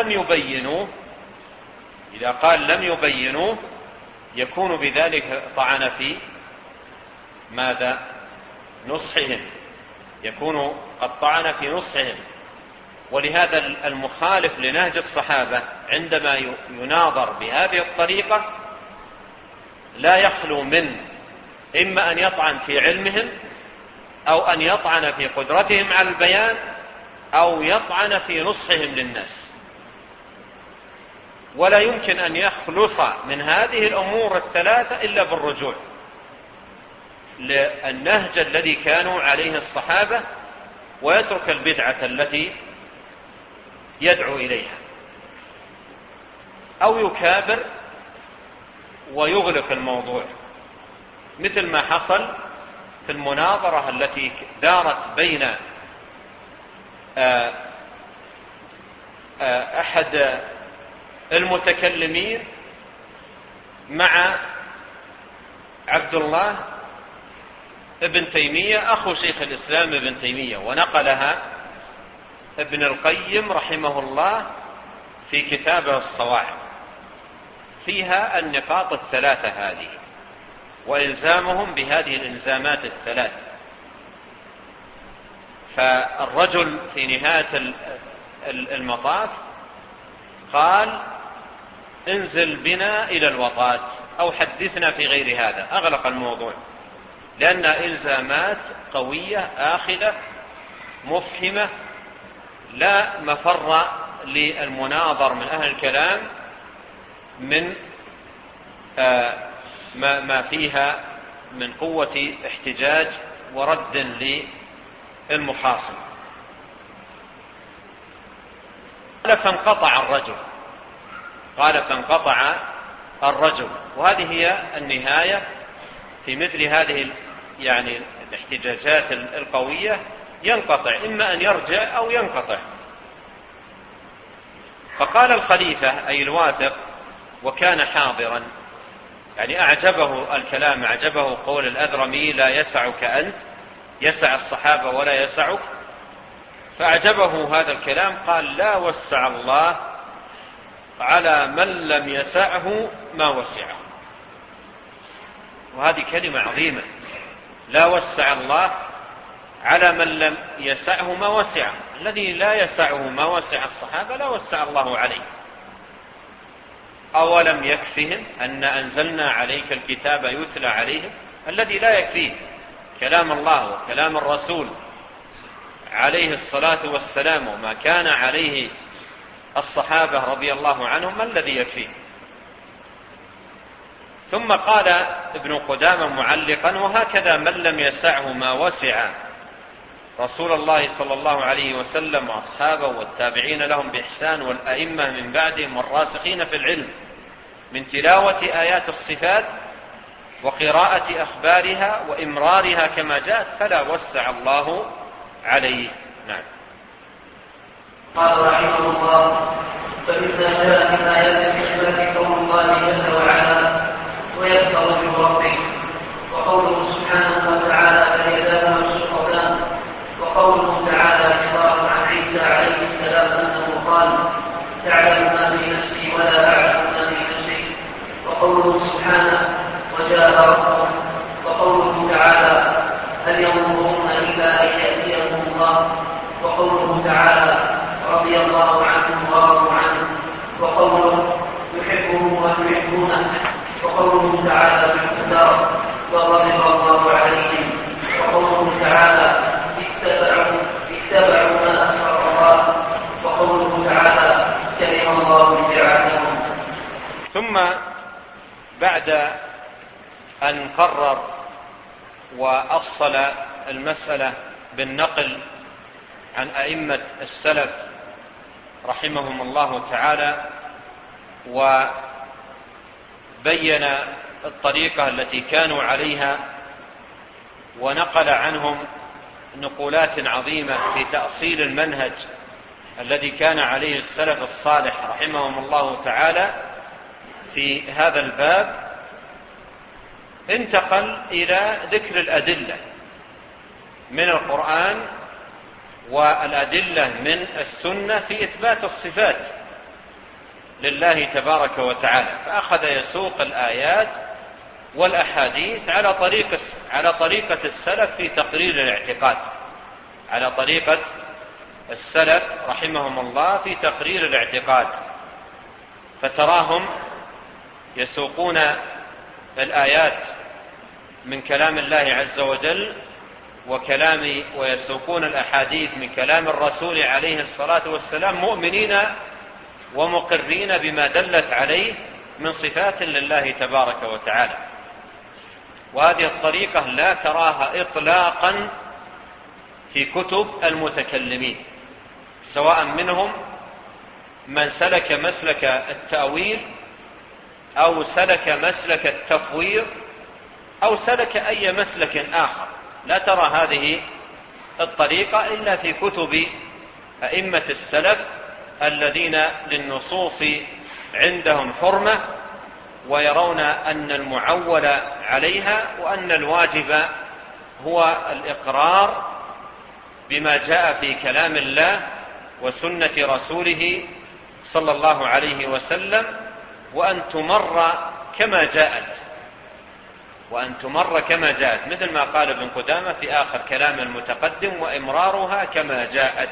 لم يبينوه يكون بذلك طعن في ماذا؟ نصحهم، يكون قد طعن في نصحهم. ولهذا المخالف لنهج الصحابة عندما يناظر بهذه الطريقة لا يخلو من إما أن يطعن في علمهم، أو أن يطعن في قدرتهم على البيان، أو يطعن في نصحهم للناس. ولا يمكن أن يخلص من هذه الأمور الثلاثة إلا بالرجوع للنهج الذي كانوا عليه الصحابة، ويترك البدعة التي يدعو إليها، أو يكابر ويغلق الموضوع، مثل ما حصل في المناظرة التي دارت بين أحد المتكلمين مع عبد الله ابن تيمية أخو شيخ الإسلام ابن تيمية، ونقلها ابن القيم رحمه الله في كتابه الصواعق، فيها النقاط الثلاثة هذه وإلزامهم بهذه الإلزامات الثلاث. فالرجل في نهاية المطاف قال: انزل بنا إلى الوطات أو حدثنا في غير هذا. أغلق الموضوع، لأن إلزامات قوية آخذة مفهمة، لا مفر للمناظر من أهل الكلام من ما فيها من قوة احتجاج ورد للمخاصم. قال فانقطع الرجل. وهذه هي النهاية في مثل هذه يعني الاحتجاجات القوية، ينقطع، إما أن يرجع أو ينقطع. فقال الخليفة أي الواثق، وكان حاضرا، يعني أعجبه الكلام، أعجبه قول الأذرمي: لا يسعك أنت، يسع الصحابة ولا يسعك. فأعجبه هذا الكلام، قال: لا وسع الله على من لم يسعه ما وسعه. وهذه كلمة عظيمة، لا وسع الله على من لم يسعه ما وسعه. الذي لا يسعه ما وسع الصحابة لا وسع الله عليه. أولم يكفهم أن أنزلنا عليك الكتاب يتلى عليهم؟ الذي لا يكفيه كلام الله وكلام الرسول عليه الصلاة والسلام وما كان عليه الصحابة رضي الله عنهم، ما الذي يكفيه؟ ثم قال ابن قدامة معلقا: وهكذا من لم يسعه ما وسع رسول الله صلى الله عليه وسلم وأصحابه والتابعين لهم بإحسان والأئمة من بعدهم والراسخين في العلم من تلاوة آيات الصفات وقراءة أخبارها وإمرارها كما جاءت، فلا وسع الله عليه. نعم. قال رحمه الله: فمما جاء من آيات الصفات قول الله جل وعلا: ويذكر اسم ربك، وقوله سبحانه وتعالى: فإذا مبسوطتان، وقوله تعالى إخبار عن عيسى عليه السلام أنه قال: تعلم ما في نفسي ولا أعلم ما في نفسك، وقوله سبحانه: وجاء ربهم، وقوله تعالى: هل ينظرون إلا أن يأتيهم الله، وقوله تعالى: رضي الله عنهم ورضوا عنه، وقوله: يحبهم ويحبونه، وقوله تعالى: بالكتاب وغضب الله عليهم، وقوله تعالى: اتبعوا ما أسخط الله، وقوله تعالى: كره الله بعثهم. ثم بعد أن قرر وأصل المسألة بالنقل عن أئمة السلف رحمهم الله تعالى، وبين الطريقة التي كانوا عليها، ونقل عنهم نقولات عظيمة في تأصيل المنهج الذي كان عليه السلف الصالح رحمهم الله تعالى في هذا الباب، انتقل إلى ذكر الأدلة من القرآن والأدلة من السنة في إثبات الصفات لله تبارك وتعالى، فأخذ يسوق الآيات والأحاديث على طريقة السلف في تقرير الاعتقاد، على طريقة السلف رحمهم الله في تقرير الاعتقاد. فتراهم يسوقون الآيات من كلام الله عز وجل ويسوقون الأحاديث من كلام الرسول عليه الصلاة والسلام، مؤمنين ومقرين بما دلت عليه من صفات لله تبارك وتعالى. وهذه الطريقة لا تراها إطلاقا في كتب المتكلمين، سواء منهم من سلك مسلك التأويل أو سلك مسلك التفويض أو سلك أي مسلك آخر، لا ترى هذه الطريقة إلا في كتب أئمة السلف الذين للنصوص عندهم حرمة، ويرون أن المعول عليها وأن الواجب هو الإقرار بما جاء في كلام الله وسنة رسوله صلى الله عليه وسلم، وأن تمر كما جاءت، مثل ما قال ابن قدامة في آخر كلام المتقدم: وإمرارها كما جاءت.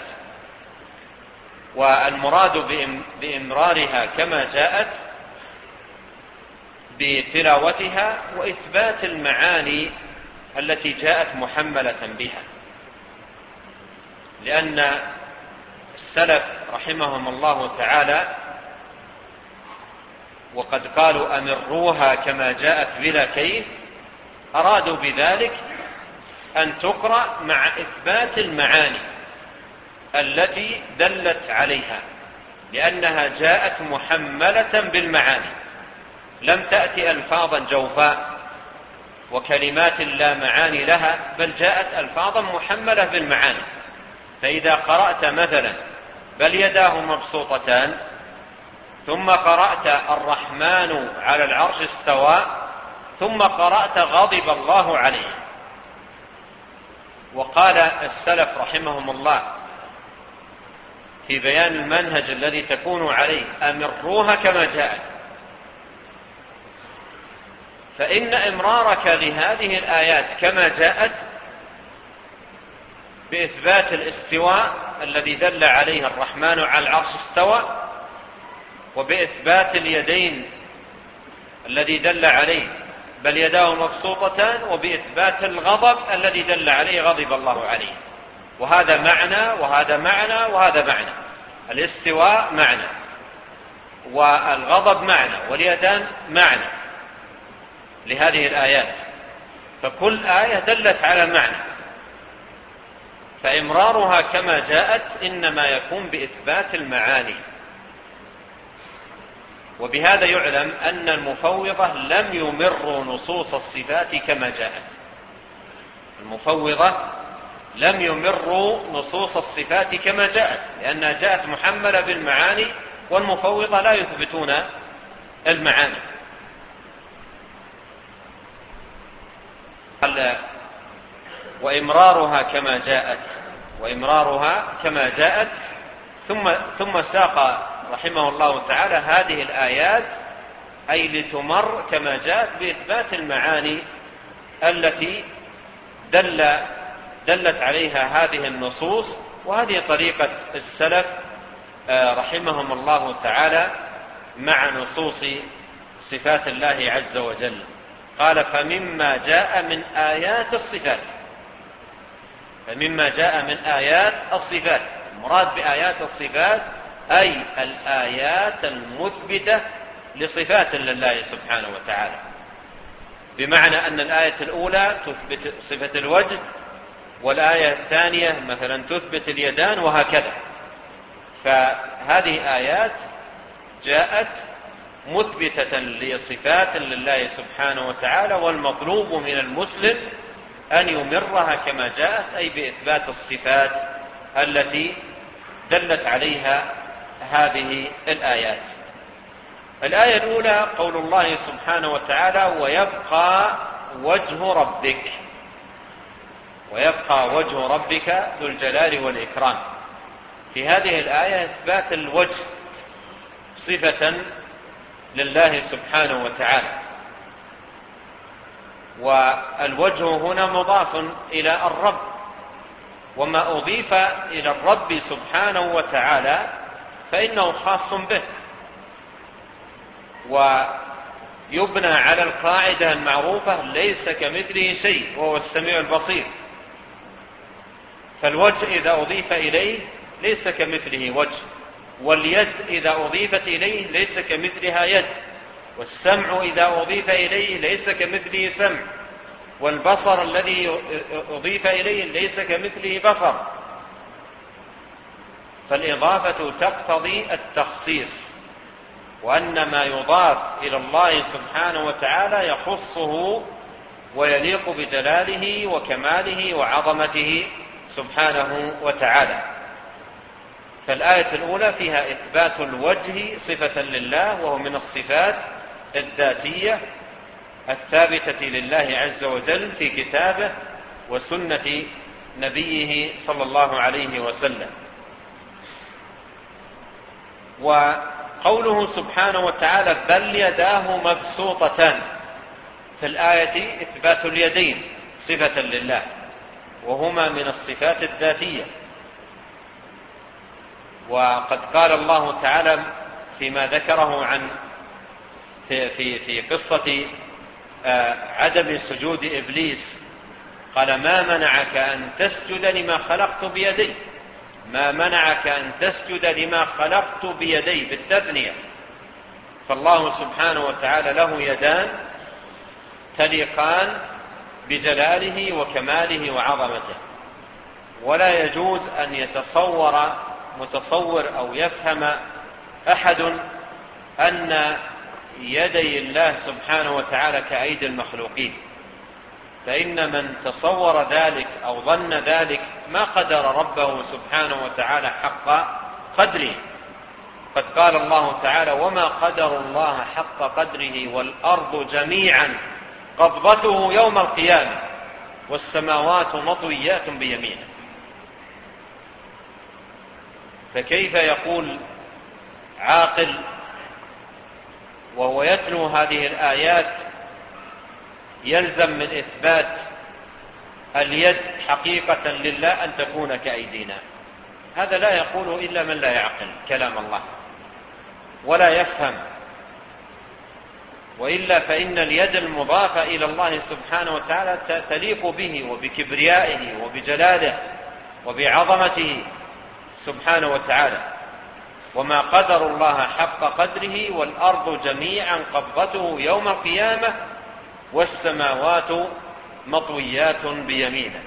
والمراد بإمرارها كما جاءت بتلاوتها وإثبات المعاني التي جاءت محملة بها، لأن السلف رحمهم الله تعالى وقد قالوا: أمروها كما جاءت بلا كيف، أرادوا بذلك أن تقرأ مع إثبات المعاني التي دلت عليها، لأنها جاءت محملة بالمعاني، لم تأتي ألفاظا جوفاء وكلمات لا معاني لها، بل جاءت ألفاظا محملة بالمعاني. فإذا قرأت مثلا: بل يداه مبسوطتان، ثم قرأت: الرحمن على العرش استوى، ثم قرأت: غضب الله عليه. وقال السلف رحمهم الله في بيان المنهج الذي تكون عليه: أمروها كما جاءت. فإن إمرارك لهذه الآيات كما جاءت بإثبات الاستواء الذي دل عليه الرحمن على العرش استوى، وبإثبات اليدين الذي دل عليه بل يداه مبسوطتان، وبإثبات الغضب الذي دل عليه غضب الله عليه. وهذا معنى وهذا معنى وهذا معنى، الاستواء معنى والغضب معنى واليدان معنى لهذه الآيات، فكل آية دلت على معنى، فإمرارها كما جاءت إنما يكون بإثبات المعاني. وبهذا يعلم أن المفوضة لم يمروا نصوص الصفات كما جاءت. المفوضة لم يمروا نصوص الصفات كما جاءت، لأنها جاءت محملة بالمعاني، والمفوضة لا يثبتون المعاني. وإمرارها كما جاءت ثم ساق رحمه الله تعالى هذه الآيات أي لتمر كما جاءت بإثبات المعاني التي دلت عليها هذه النصوص. وهذه طريقة السلف رحمهم الله تعالى مع نصوص صفات الله عز وجل. قال فمما جاء من آيات الصفات، المراد بآيات الصفات أي الآيات المثبتة لصفات لله سبحانه وتعالى، بمعنى أن الآية الأولى تثبت صفة الوجه، والآية الثانية مثلا تثبت اليدان، وهكذا. فهذه آيات جاءت مثبتة لصفات لله سبحانه وتعالى، والمطلوب من المسلم أن يمرها كما جاءت أي بإثبات الصفات التي دلت عليها هذه الآيات. الآية الأولى قول الله سبحانه وتعالى ويبقى وجه ربك ذو الجلال والإكرام. في هذه الآية إثبات الوجه صفة لله سبحانه وتعالى، والوجه هنا مضاف إلى الرب، وما أضيف إلى الرب سبحانه وتعالى فإنه خاص به، ويبنى على القاعدة المعروفة ليس كمثله شيء وهو السميع البصير. فالوجه إذا أضيف إليه ليس كمثله وجه، واليد إذا أضيفت إليه ليس كمثلها يد، والسمع إذا أضيف إليه ليس كمثله سمع، والبصر الذي أضيف إليه ليس كمثله بصر. فالإضافة تقتضي التخصيص، وأن ما يضاف إلى الله سبحانه وتعالى يخصه ويليق بجلاله وكماله وعظمته سبحانه وتعالى. فالآية الأولى فيها إثبات الوجه صفة لله، وهو من الصفات الذاتية الثابتة لله عز وجل في كتابه وسنة نبيه صلى الله عليه وسلم. وقوله سبحانه وتعالى بل يداه مبسوطتان، في الآية إثبات اليدين صفة لله، وهما من الصفات الذاتية. وقد قال الله تعالى فيما ذكره عن في قصة عدم سجود إبليس، قال ما منعك أن تسجد لما خلقت بيدي، ما منعك أن تسجد لما خلقت بيدي بالتثنية. فالله سبحانه وتعالى له يدان تليقان بجلاله وكماله وعظمته، ولا يجوز أن يتصور متصور أو يفهم أحد أن يدي الله سبحانه وتعالى كأيدي المخلوقين، فإن من تصور ذلك أو ظن ذلك ما قدر ربه سبحانه وتعالى حق قدره. قد قال الله تعالى وما قدر الله حق قدره والأرض جميعا قبضته يوم القيامة والسماوات مطويات بيمينه. فكيف يقول عاقل وهو يتلو هذه الآيات يلزم من إثبات اليد حقيقة لله أن تكون كأيدينا؟ هذا لا يقول إلا من لا يعقل كلام الله. ولا يفهم، وإلا فإن اليد المضافة إلى الله سبحانه وتعالى تليق به وبكبريائه وبجلاله وبعظمته سبحانه وتعالى. وما قدر الله حق قدره والأرض جميعا قبضته يوم القيامة والسماوات مطويات بيمينه.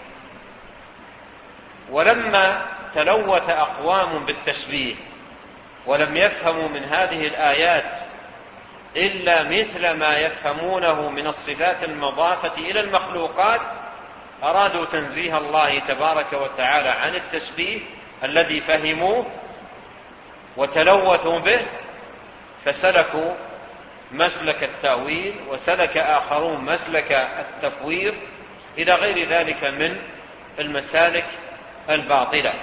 ولما تلوث أقوام بالتشبيه ولم يفهموا من هذه الآيات إلا مثل ما يفهمونه من الصفات المضافة إلى المخلوقات، أرادوا تنزيه الله تبارك وتعالى عن التشبيه الذي فهموه وتلوثوا به، فسلكوا مسلك التأويل، وسلك آخرون مسلك التفويض إلى غير ذلك من المسالك الباطلة.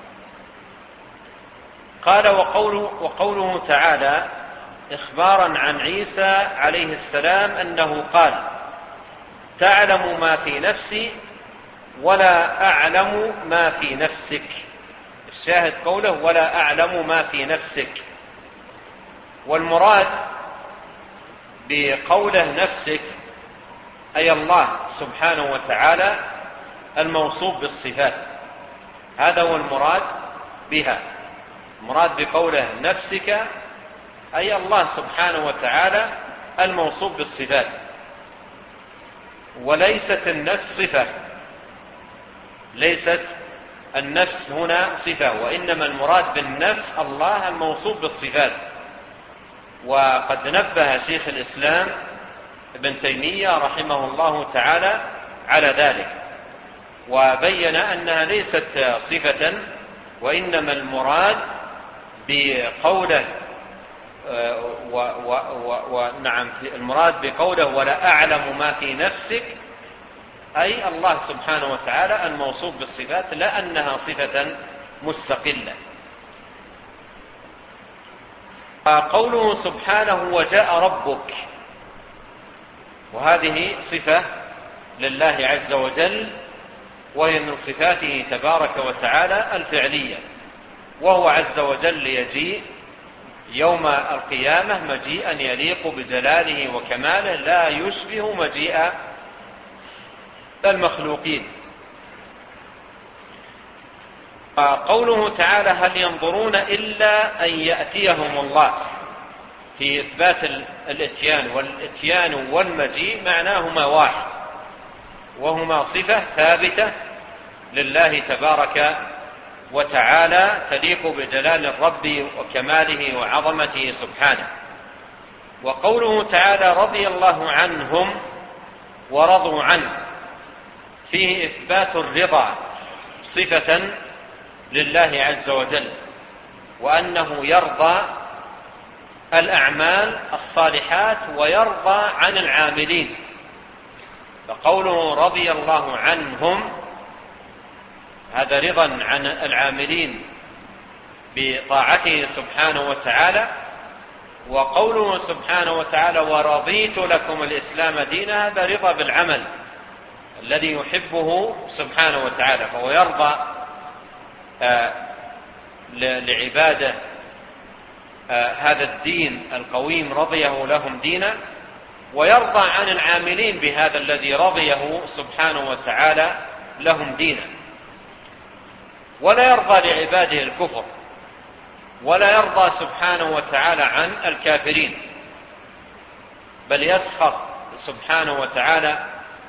قال وقوله تعالى إخبارا عن عيسى عليه السلام أنه قال تعلم ما في نفسي ولا أعلم ما في نفسك. الشاهد قوله ولا أعلم ما في نفسك، والمراد بقوله نفسك أي الله سبحانه وتعالى الموصوف بالصفات، هذا هو المراد بها. المراد بقوله نفسك أي الله سبحانه وتعالى الموصوف بالصفات، وليست النفس صفة، ليست النفس هنا صفة، وإنما المراد بالنفس الله الموصوف بالصفات. وقد نبه شيخ الإسلام ابن تيمية رحمه الله تعالى على ذلك، وبين أنها ليست صفة، وإنما المراد بقوله ونعم المراد بقوله ولا أعلم ما في نفسك أي الله سبحانه وتعالى الموصوف بالصفات، لا أنها صفة مستقلة. قوله سبحانه وجاء ربك، وهذه صفة لله عز وجل، وهي من صفاته تبارك وتعالى الفعلية، وهو عز وجل يجيء يوم القيامة مجيئا يليق بجلاله وكماله لا يشبه مجيء المخلوقين. قوله تعالى هل ينظرون إلا أن يأتيهم الله، في إثبات الإتيان، والإتيان والمجيء معناهما واحد، وهما صفة ثابتة لله تبارك وتعالى تليق بجلال الرب وكماله وعظمته سبحانه. وقوله تعالى رضي الله عنهم ورضوا عنه، فيه إثبات الرضا صفة لله عز وجل، وأنه يرضى الأعمال الصالحات ويرضى عن العاملين. فقوله رضي الله عنهم هذا رضا عن العاملين بطاعته سبحانه وتعالى. وقوله سبحانه وتعالى ورضيت لكم الإسلام دينا، هذا رضا بالعمل الذي يحبه سبحانه وتعالى، فهو يرضى لعباده هذا الدين القويم رضيه لهم دينا، ويرضى عن العاملين بهذا الذي رضيه سبحانه وتعالى لهم دينا. ولا يرضى لعباده الكفر، ولا يرضى سبحانه وتعالى عن الكافرين، بل يسخط سبحانه وتعالى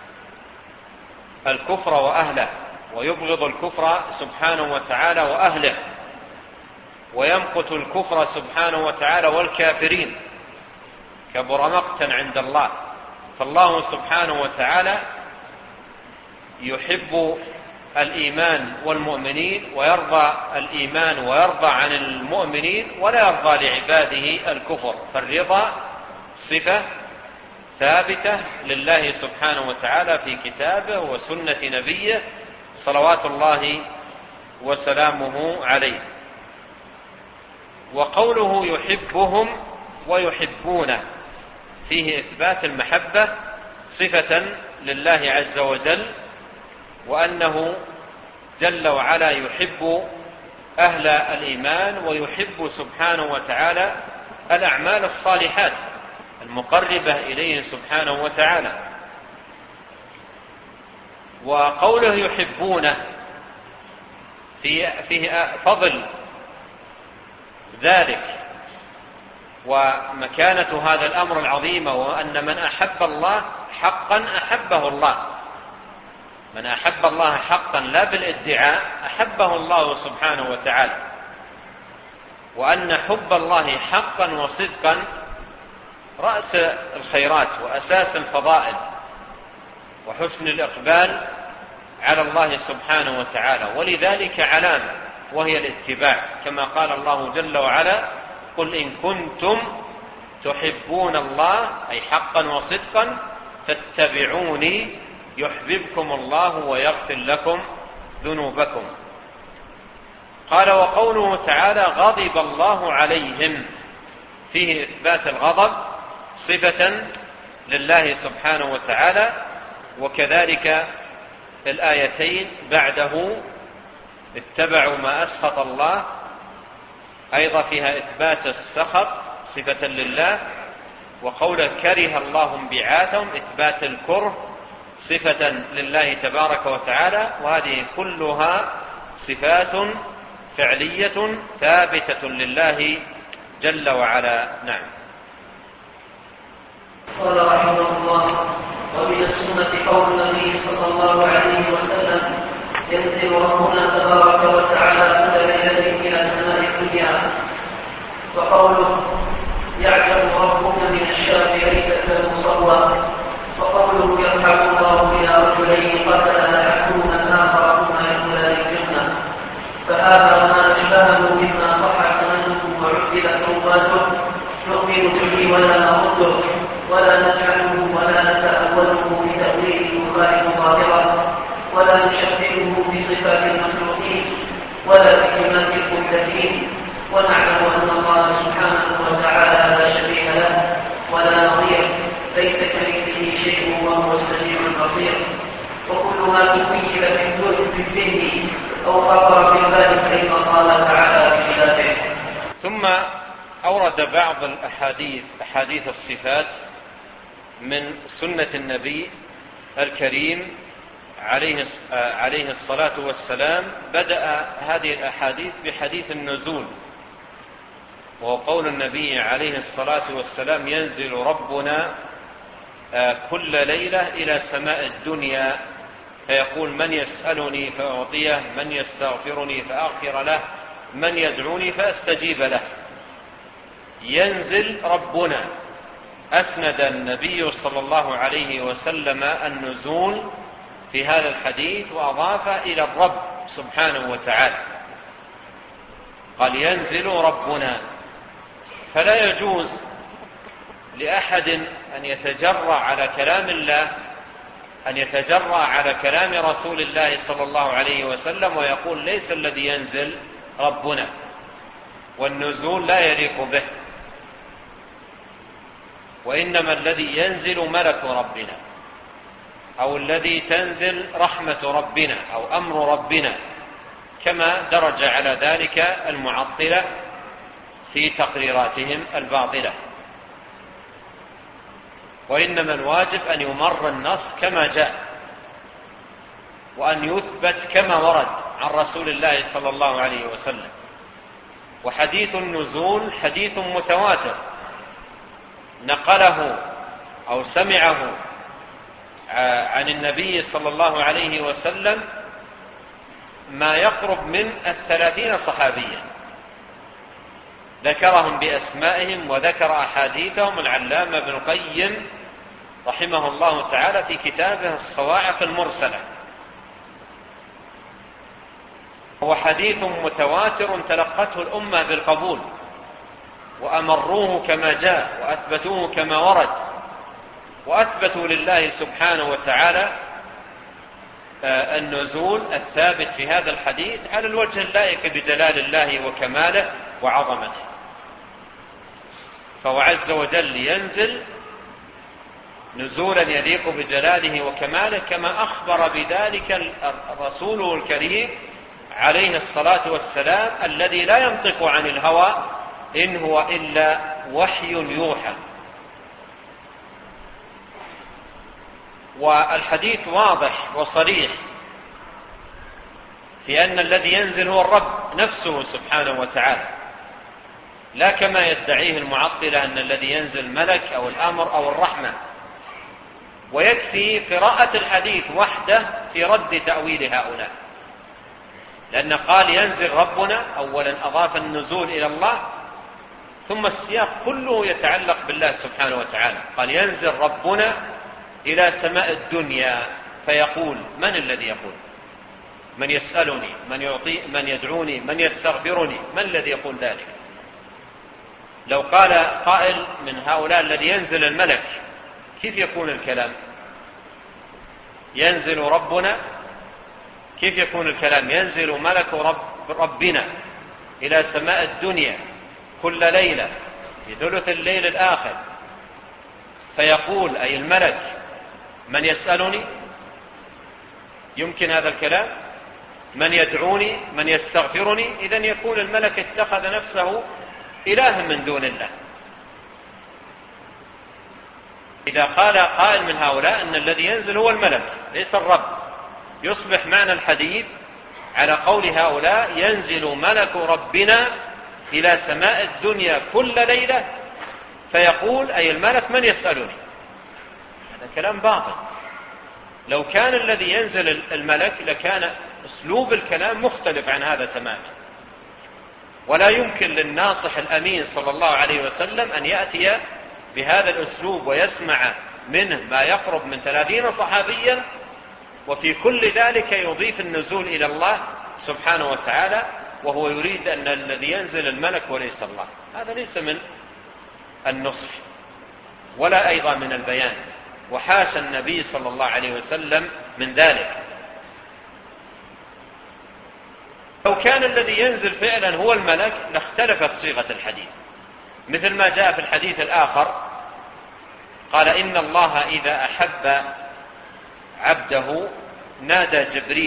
الكفر وأهله، ويبغض الكفر سبحانه وتعالى وأهله، ويمقت الكفر سبحانه وتعالى والكافرين، كبر مقتا عند الله. فالله سبحانه وتعالى يحب الإيمان والمؤمنين، ويرضى الإيمان ويرضى عن المؤمنين، ولا يرضى لعباده الكفر. فالرضا صفة ثابتة لله سبحانه وتعالى في كتابه وسنة نبيه صلوات الله وسلامه عليه. وقوله يحبهم ويحبونه، فيه إثبات المحبة صفة لله عز وجل، وأنه جل وعلا يحب أهل الإيمان، ويحب سبحانه وتعالى الأعمال الصالحات المقربة إليه سبحانه وتعالى. وقوله يحبونه فيه فضل ذلك ومكانة هذا الأمر العظيم، وأن من أحب الله حقا أحبه الله. من أحب الله حقا لا بالادعاء أحبه الله سبحانه وتعالى، وأن حب الله حقا وصدقا رأس الخيرات وأساس الفضائل وحسن الإقبال على الله سبحانه وتعالى. ولذلك علامة وهي الاتباع، كما قال الله جل وعلا: قل إن كنتم تحبون الله أي حقا وصدقا فاتبعوني يحببكم الله ويغفر لكم ذنوبكم. قال: وقوله تعالى: غضب الله عليهم، فيه إثبات الغضب صفة لله سبحانه وتعالى. وكذلك الآيتين بعده اتبعوا ما أسخط الله أيضا فيها إثبات السخط صفة لله، وقوله كره الله انبعاثهم إثبات الكره صفة لله تبارك وتعالى. وهذه كلها صفات فعلية ثابتة لله جل وعلا. نعم. قال رحمه الله: ومن السنة قول النبي صلى الله عليه وسلم: ينزل ربنا تبارك وتعالى كل ليلة إلى سماء الدنيا. وقوله: يعلم ربك من الشاب ليس له صوى. وقوله: يرفع الله إلى رجلين قتلا أحدهما الآخر ثم يدخلان الجنة. فهذا ما أشبهه مما صح سنده وعدل توباته نؤمن به ولا نرده ولا نجعله ولا نتأوله بتأويل يخالف ظاهره ولا نشبهه بصفات المخلوقين ولا بسمات المحدثين. ونعلم أن الله سبحانه وتعالى لا شبيه له ولا نظير، ليس كمثله شيء وهو السميع البصير. وكل ما تخيل في الذهن أو خطر في البال كما قال تعالى بخلافه. ثم أورد بعض أحاديث الصفات من سنة النبي الكريم عليه الصلاة والسلام. بدأ هذه الأحاديث بحديث النزول، وهو قول النبي عليه الصلاة والسلام: ينزل ربنا كل ليلة إلى سماء الدنيا فيقول: من يسألني فأعطيه، من يستغفرني فأغفر له، من يدعوني فأستجيب له. ينزل ربنا. أسند النبي صلى الله عليه وسلم النزول في هذا الحديث وأضاف إلى الرب سبحانه وتعالى، قال: ينزل ربنا. فلا يجوز لأحد أن يتجرأ على كلام الله، أن يتجرأ على كلام رسول الله صلى الله عليه وسلم ويقول: ليس الذي ينزل ربنا، والنزول لا يليق به، وإنما الذي ينزل ملك ربنا، أو الذي تنزل رحمة ربنا أو أمر ربنا، كما درج على ذلك المعطلة في تقريراتهم الباطلة. وإنما الواجب أن يمر النص كما جاء، وأن يثبت كما ورد عن رسول الله صلى الله عليه وسلم. وحديث النزول حديث متواتر نقله أو سمعه عن النبي صلى الله عليه وسلم ما يقرب من 30 صحابيا، ذكرهم بأسمائهم وذكر أحاديثهم العلامة ابن القيم رحمه الله تعالى في كتابه الصواعق المرسلة. هو حديث متواتر تلقته الأمة بالقبول، وأمروه كما جاء، وأثبتوه كما ورد، وأثبتوا لله سبحانه وتعالى النزول الثابت في هذا الحديث على الوجه اللائق بجلال الله وكماله وعظمته. فهو عز وجل ينزل نزولا يليق بجلاله وكماله، كما أخبر بذلك رسوله الكريم عليه الصلاة والسلام، الذي لا ينطق عن الهوى إن هو إلا وحي يوحى. والحديث واضح وصريح في أن الذي ينزل هو الرب نفسه سبحانه وتعالى، لا كما يدعيه المعطلة أن الذي ينزل ملك أو الأمر أو الرحمة. ويكفي قراءة الحديث وحده في رد تأويل هؤلاء، لأن قال ينزل ربنا، أولا أضاف النزول إلى الله، ثم السياق كله يتعلق بالله سبحانه وتعالى. قال ينزل ربنا إلى سماء الدنيا فيقول. من الذي يقول؟ من يسألني، من يعطي، من يدعوني، من يستغفرني؟ من الذي يقول ذلك؟ لو قال قائل من هؤلاء الذي ينزل الملك، كيف يكون الكلام؟ ينزل ربنا، كيف يكون الكلام؟ ينزل ملك ربنا إلى سماء الدنيا كل ليلة في ثلث الليل الآخر فيقول، أي الملك، من يسألني؟ يمكن هذا الكلام؟ من يدعوني، من يستغفرني؟ إذن يكون الملك اتخذ نفسه إله من دون الله. إذا قال قائل من هؤلاء أن الذي ينزل هو الملك ليس الرب، يصبح معنى الحديث على قول هؤلاء ينزل ملك ربنا إلى سماء الدنيا كل ليلة فيقول، أي الملك، من يسألني؟ هذا كلام باطل. لو كان الذي ينزل الملك لكان أسلوب الكلام مختلف عن هذا تماما. ولا يمكن للناصح الأمين صلى الله عليه وسلم أن يأتي بهذا الأسلوب ويسمع منه ما يقرب من 30 صحابيا، وفي كل ذلك يضيف النزول إلى الله سبحانه وتعالى، وهو يريد أن الذي ينزل الملك وليس الله. هذا ليس من النصح ولا أيضا من البيان، وحاشا النبي صلى الله عليه وسلم من ذلك. لو كان الذي ينزل فعلا هو الملك لاختلفت صيغة الحديث، مثل ما جاء في الحديث الآخر قال إن الله إذا أحب عبده نادى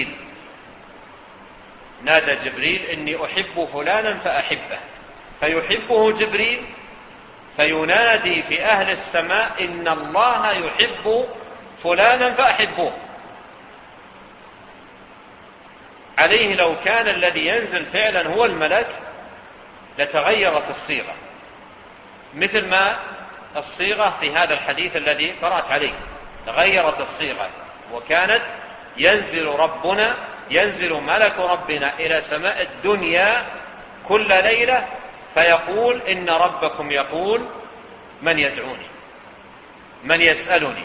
جبريل إني أحب فلانا فأحبه، فيحبه جبريل فينادي في أهل السماء إن الله يحب فلانا فأحبوه. عليه لو كان الذي ينزل فعلا هو الملك لتغيرت الصيغة، مثل ما الصيغة في هذا الحديث الذي قرأت عليه تغيرت الصيغة، وكانت ينزل ملك ربنا إلى سماء الدنيا كل ليلة فيقول إن ربكم يقول من يدعوني، من يسألني،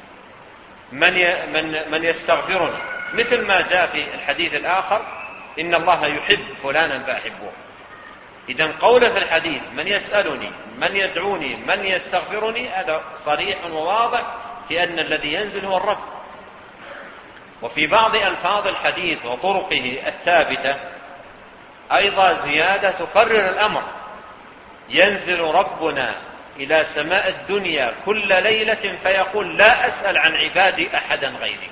من يستغفرني، مثل ما جاء في الحديث الآخر إن الله يحب فلانا فأحبه. إذن قول في الحديث من يسألني، من يدعوني، من يستغفرني، هذا صريح وواضح في أن الذي ينزل هو الرب. وفي بعض ألفاظ الحديث وطرقه الثابتة أيضا زيادة تقرر الأمر، ينزل ربنا إلى سماء الدنيا كل ليلة فيقول لا أسأل عن عبادي أحدا غيري.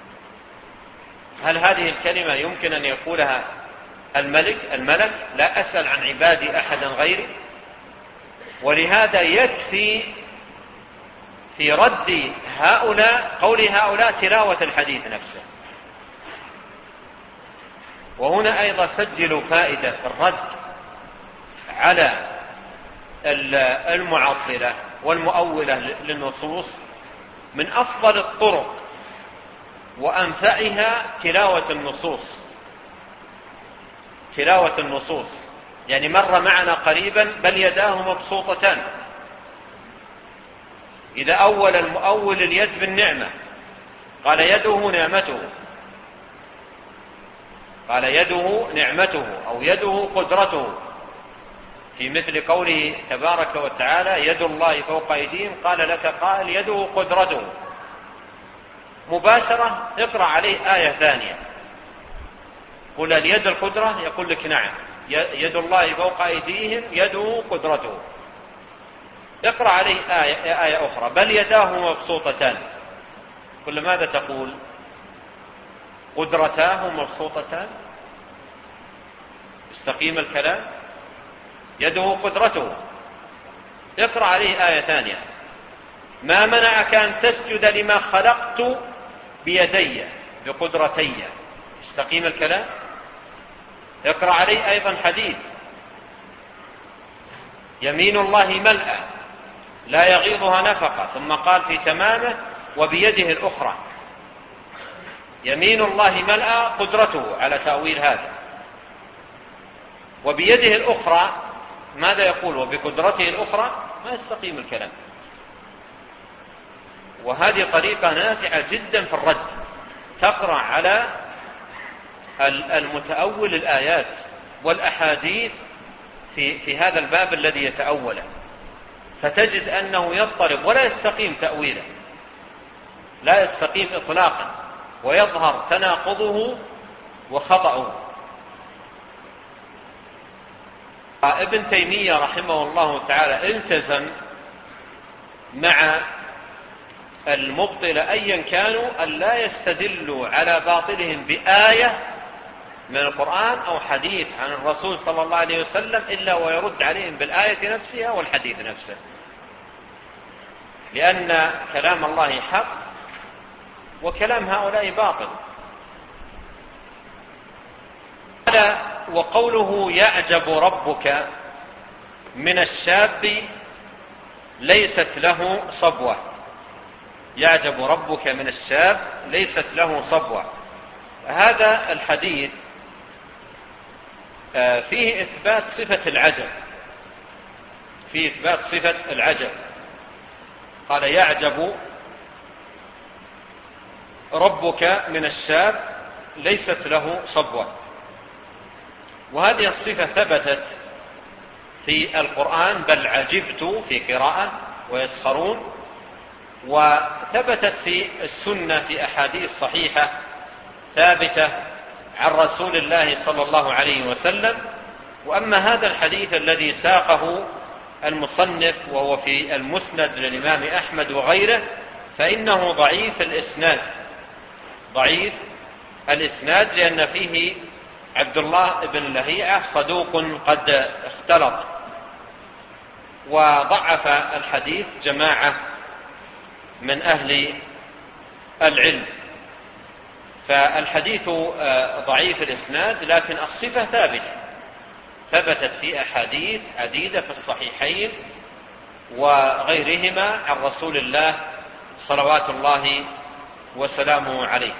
هل هذه الكلمة يمكن أن يقولها الملك لا أسأل عن عبادي أحدا غيري؟ ولهذا يكفي في رد قول هؤلاء تلاوة الحديث نفسه. وهنا أيضا سجلوا فائدة في الرد على المعطلة والمؤولة للنصوص. من أفضل الطرق وأنفعها تلاوة النصوص. يعني مر معنا قريبا بل يداه مبسوطتان، إذا أول المؤول اليد بالنعمة قال يده نعمته أو يده قدرته، في مثل قوله تبارك وتعالى يد الله فوق أيديهم قال لك قائل يده قدرته، مباشرة اقرأ عليه آية ثانية قل اليد القدرة يقول لك نعم، يد الله فوق أيديهم يده قدرته. اقرأ عليه آية أخرى بل يداه مبسوطتان، كل ماذا تقول؟ قدرتاه مبسوطتان، استقيم الكلام، يده قدرته. اقرأ عليه آية ثانية: ما منعك أن تسجد لما خلقت بيدي بقدرتي. استقيم الكلام. اقرأ عليه أيضا حديث: يمين الله ملأى لا يغيضها نفقة، ثم قال في تمامه: وبيده الأخرى. يمين الله ملأى قدرته على تأويل هذا، وبيده الأخرى ماذا يقول؟ وبقدرته الأخرى. ما يستقيم الكلام. وهذه طريقة نافعة جدا في الرد. تقرأ على المتأول الآيات والأحاديث في هذا الباب الذي يتأوله، فتجد أنه يضطرب ولا يستقيم تأويله، لا يستقيم إطلاقا، ويظهر تناقضه وخطأه. ابن تيمية رحمه الله تعالى التزم مع المبطل أيا كانوا أن لا يستدلوا على باطلهم بآية من القرآن أو حديث عن الرسول صلى الله عليه وسلم إلا ويرد عليهم بالآية نفسها والحديث نفسه، لأن كلام الله حق وكلام هؤلاء باطل. وقوله: يعجب ربك من الشاب ليست له صبوة. يعجب ربك من الشاب ليست له صبوة. هذا الحديث فيه إثبات صفة العجب، فيه إثبات صفة العجب. قال: يعجب ربك من الشاب ليست له صبوة. وهذه الصفة ثبتت في القرآن، بل عجبت في قراءة ويسخرون، وثبتت في السنة في أحاديث صحيحة ثابتة عن رسول الله صلى الله عليه وسلم. وأما هذا الحديث الذي ساقه المصنف وهو في المسند للإمام أحمد وغيره فإنه ضعيف الإسناد، ضعيف الإسناد، لأن فيه عبد الله بن لهيعة صدوق قد اختلط، وضعف الحديث جماعة من أهل العلم. فالحديث ضعيف الإسناد، لكن الصفة ثابتة، ثبتت في أحاديث عديدة في الصحيحين وغيرهما عن رسول الله صلوات الله وسلامه عليه.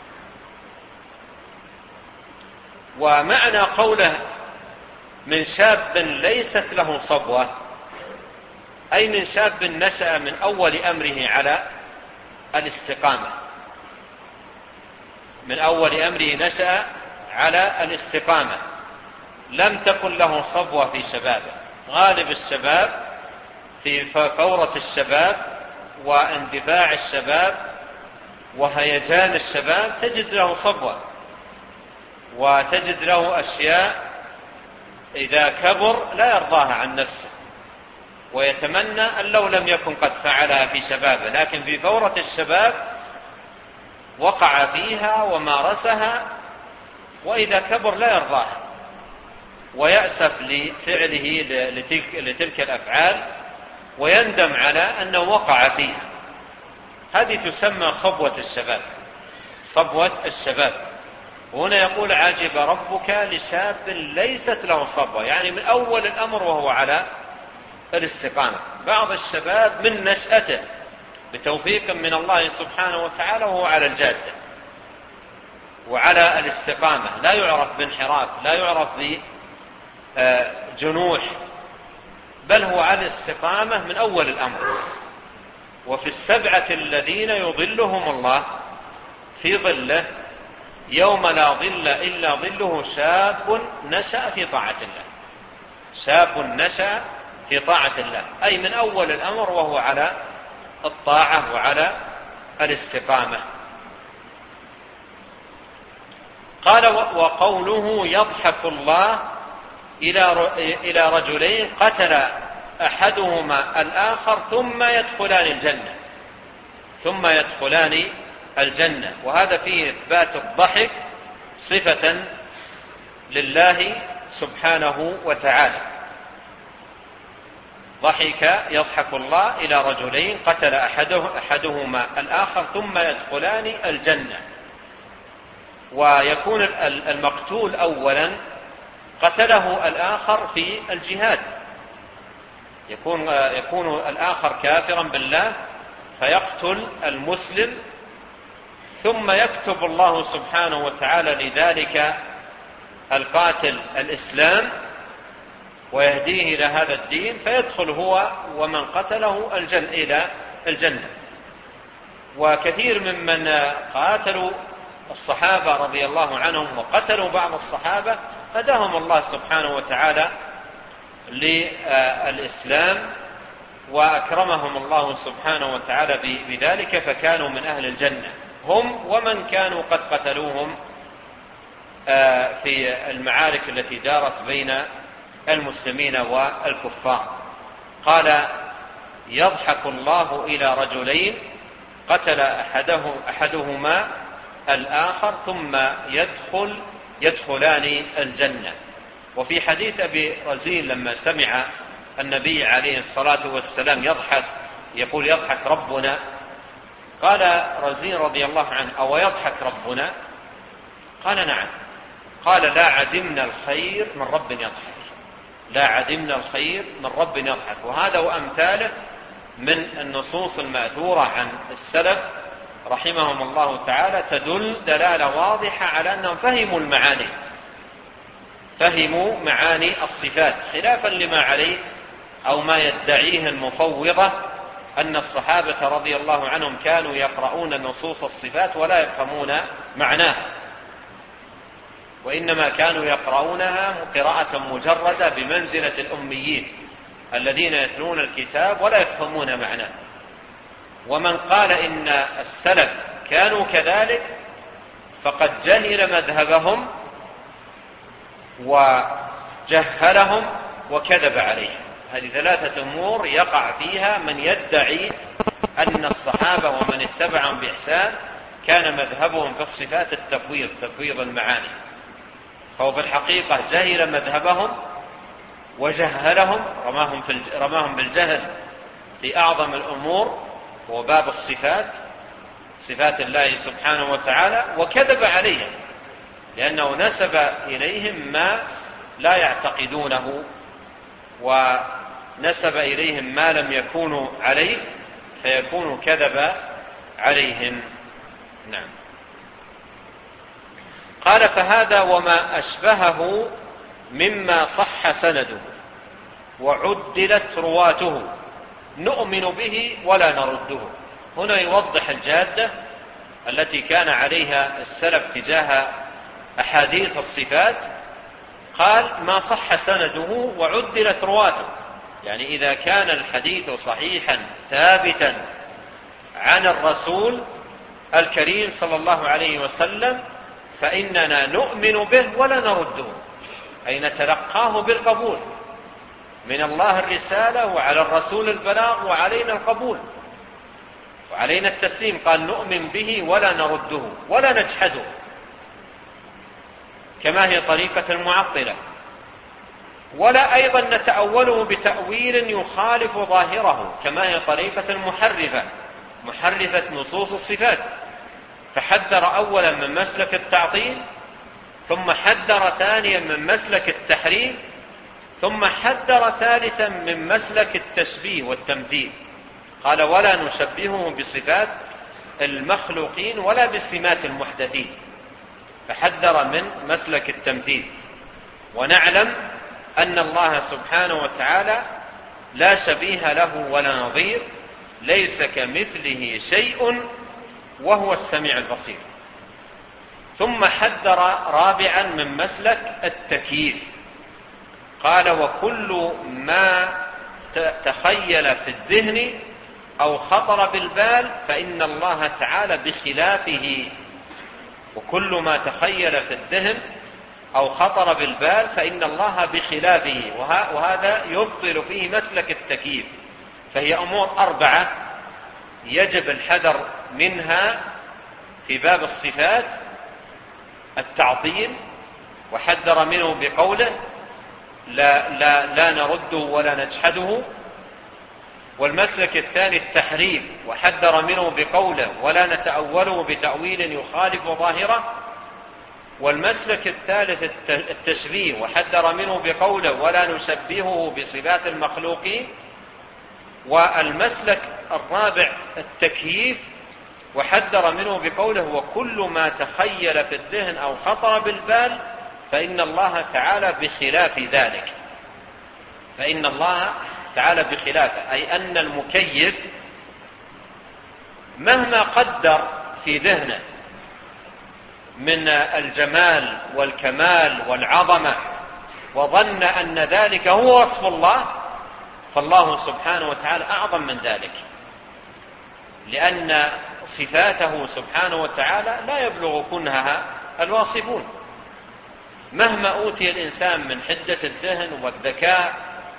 ومعنى قوله: من شاب ليست له صبوة، أي من شاب نشأ من أول أمره على الاستقامة، من أول أمره نشأ على الاستقامة، لم تكن له صبوة في شبابه. غالب الشباب في فورة الشباب واندفاع الشباب وهيجان الشباب تجد له صبوة، وتجد له أشياء إذا كبر لا يرضاها عن نفسه، ويتمنى أن لو لم يكن قد فعلها في شبابه، لكن في فورة الشباب وقع فيها ومارسها، وإذا كبر لا يرضاها ويأسف لفعله لتلك الأفعال ويندم على أنه وقع فيها. هذه تسمى صبوة الشباب، صبوة الشباب. وهنا يقول: عجب ربك لشاب ليست له صبوة، يعني من أول الأمر وهو على الاستقامة. بعض الشباب من نشأته بتوفيق من الله سبحانه وتعالى وهو على الجادة وعلى الاستقامة، لا يعرف بانحراف، لا يعرف بجنوح، بل هو على الاستقامة من أول الأمر. وفي السبعة الذين يظلهم الله في ظله يوم لا ظل إلا ظله شاب نشأ في طاعة الله، شاب نشأ في طاعة الله، أي من أول الأمر وهو على الطاعة وعلى الاستقامة. قال: وقوله: يضحك الله إلى رجلين قتل أحدهما الآخر ثم يدخلان الجنة. وهذا فيه إثبات الضحك صفة لله سبحانه وتعالى. ضحك يضحك الله إلى رجلين قتل أحدهما الآخر ثم يدخلان الجنة. ويكون المقتول أولا قتله الآخر في الجهاد، يكون الآخر كافرا بالله فيقتل المسلم، ثم يكتب الله سبحانه وتعالى لذلك القاتل الإسلام ويهديه إلى هذا الدين، فيدخل هو ومن قتله إلى الجنة. وكثير ممن قاتلوا الصحابة رضي الله عنهم وقتلوا بعض الصحابة هداهم الله سبحانه وتعالى للإسلام وأكرمهم الله سبحانه وتعالى بذلك، فكانوا من أهل الجنة هم ومن كانوا قد قتلوهم في المعارك التي دارت بين المسلمين والكفار. قال يضحك الله إلى رجلين قتل أحدهما الآخر ثم يدخلان الجنة. وفي حديث أبي رزين لما سمع النبي عليه الصلاة والسلام يقول يضحك ربنا، قال رزين رضي الله عنه أو يضحك ربنا؟ قال نعم. قال لا عدمنا الخير من رب يضحك، لا عدمنا الخير من رب يضحك. وهذا وأمثاله من النصوص المأثورة عن السلف رحمهم الله تعالى تدل دلالة واضحة على أنهم فهموا معاني الصفات، خلافا لما عليه أو ما يدعيه المفوضة أن الصحابة رضي الله عنهم كانوا يقرؤون نصوص الصفات ولا يفهمون معناها، وإنما كانوا يقرؤونها قراءة مجردة بمنزلة الأميين الذين يتلون الكتاب ولا يفهمون معناه. ومن قال إن السلف كانوا كذلك فقد جهل مذهبهم وجهلهم وكذب عليهم. هذه ثلاثة أمور يقع فيها من يدعي أن الصحابة ومن اتبعهم بإحسان كان مذهبهم في الصفات تفويض المعاني، فهو في الحقيقة جهل مذهبهم وجهلهم، رماهم بالجهل في أعظم الأمور وباب الصفات، صفات الله سبحانه وتعالى، وكذب عليهم لأنه نسب إليهم ما لا يعتقدونه ونسب إليهم ما لم يكونوا عليه فيكون كذب عليهم. نعم. قال فهذا وما أشبهه مما صح سنده وعدلت رواته نؤمن به ولا نرده. هنا يوضح الجادة التي كان عليها السلف تجاه أحاديث الصفات. قال ما صح سنده وعدلت رواته، يعني إذا كان الحديث صحيحا ثابتا عن الرسول الكريم صلى الله عليه وسلم فإننا نؤمن به ولا نرده، أي نتلقاه بالقبول، من الله الرسالة وعلى الرسول البلاغ وعلينا القبول وعلينا التسليم. قال نؤمن به ولا نرده ولا نجحده، كما هي طريقة المعطلة، ولا أيضا نتأوله بتأويل يخالف ظاهره، كما هي طريقة محرفة نصوص الصفات، فحذر أولا من مسلك التعطيل، ثم حذر ثانيا من مسلك التحريم، ثم حذر ثالثا من مسلك التشبيه والتمثيل. قال ولا نشبهه بصفات المخلوقين ولا بسمات المحدثين، فحذر من مسلك التمثيل. ونعلم أن الله سبحانه وتعالى لا شبيه له ولا نظير، ليس كمثله شيء وهو السميع البصير. ثم حذر رابعا من مسلك التكييف، قال وكل ما تخيل في الذهن أو خطر بالبال فإن الله تعالى بخلافه، وكل ما تخيل في الذهن أو خطر بالبال فإن الله بخلافه، وهذا يبطل فيه مسلك التكييف. فهي أمور 4 يجب الحذر منها في باب الصفات: التعطيل، وحذر منه بقوله لا نرده ولا نجحده، والمسلك الثاني التحريف وحذر منه بقوله ولا نتأوله بتأويل يخالف ظاهره. والمسلك الثالث التشبيه وحذر منه بقوله ولا نشبهه بصفات المخلوقين. والمسلك الرابع التكييف وحذر منه بقوله وكل ما تخيل في الذهن أو خطر بالبال فإن الله تعالى بخلاف ذلك. فإن الله تعالى بخلافه، أي أن المكيف مهما قدر في ذهنه من الجمال والكمال والعظمة وظن أن ذلك هو وصف الله، فالله سبحانه وتعالى أعظم من ذلك، لأن صفاته سبحانه وتعالى لا يبلغ كنهها الواصفون. مهما أوتي الإنسان من حدة الذهن والذكاء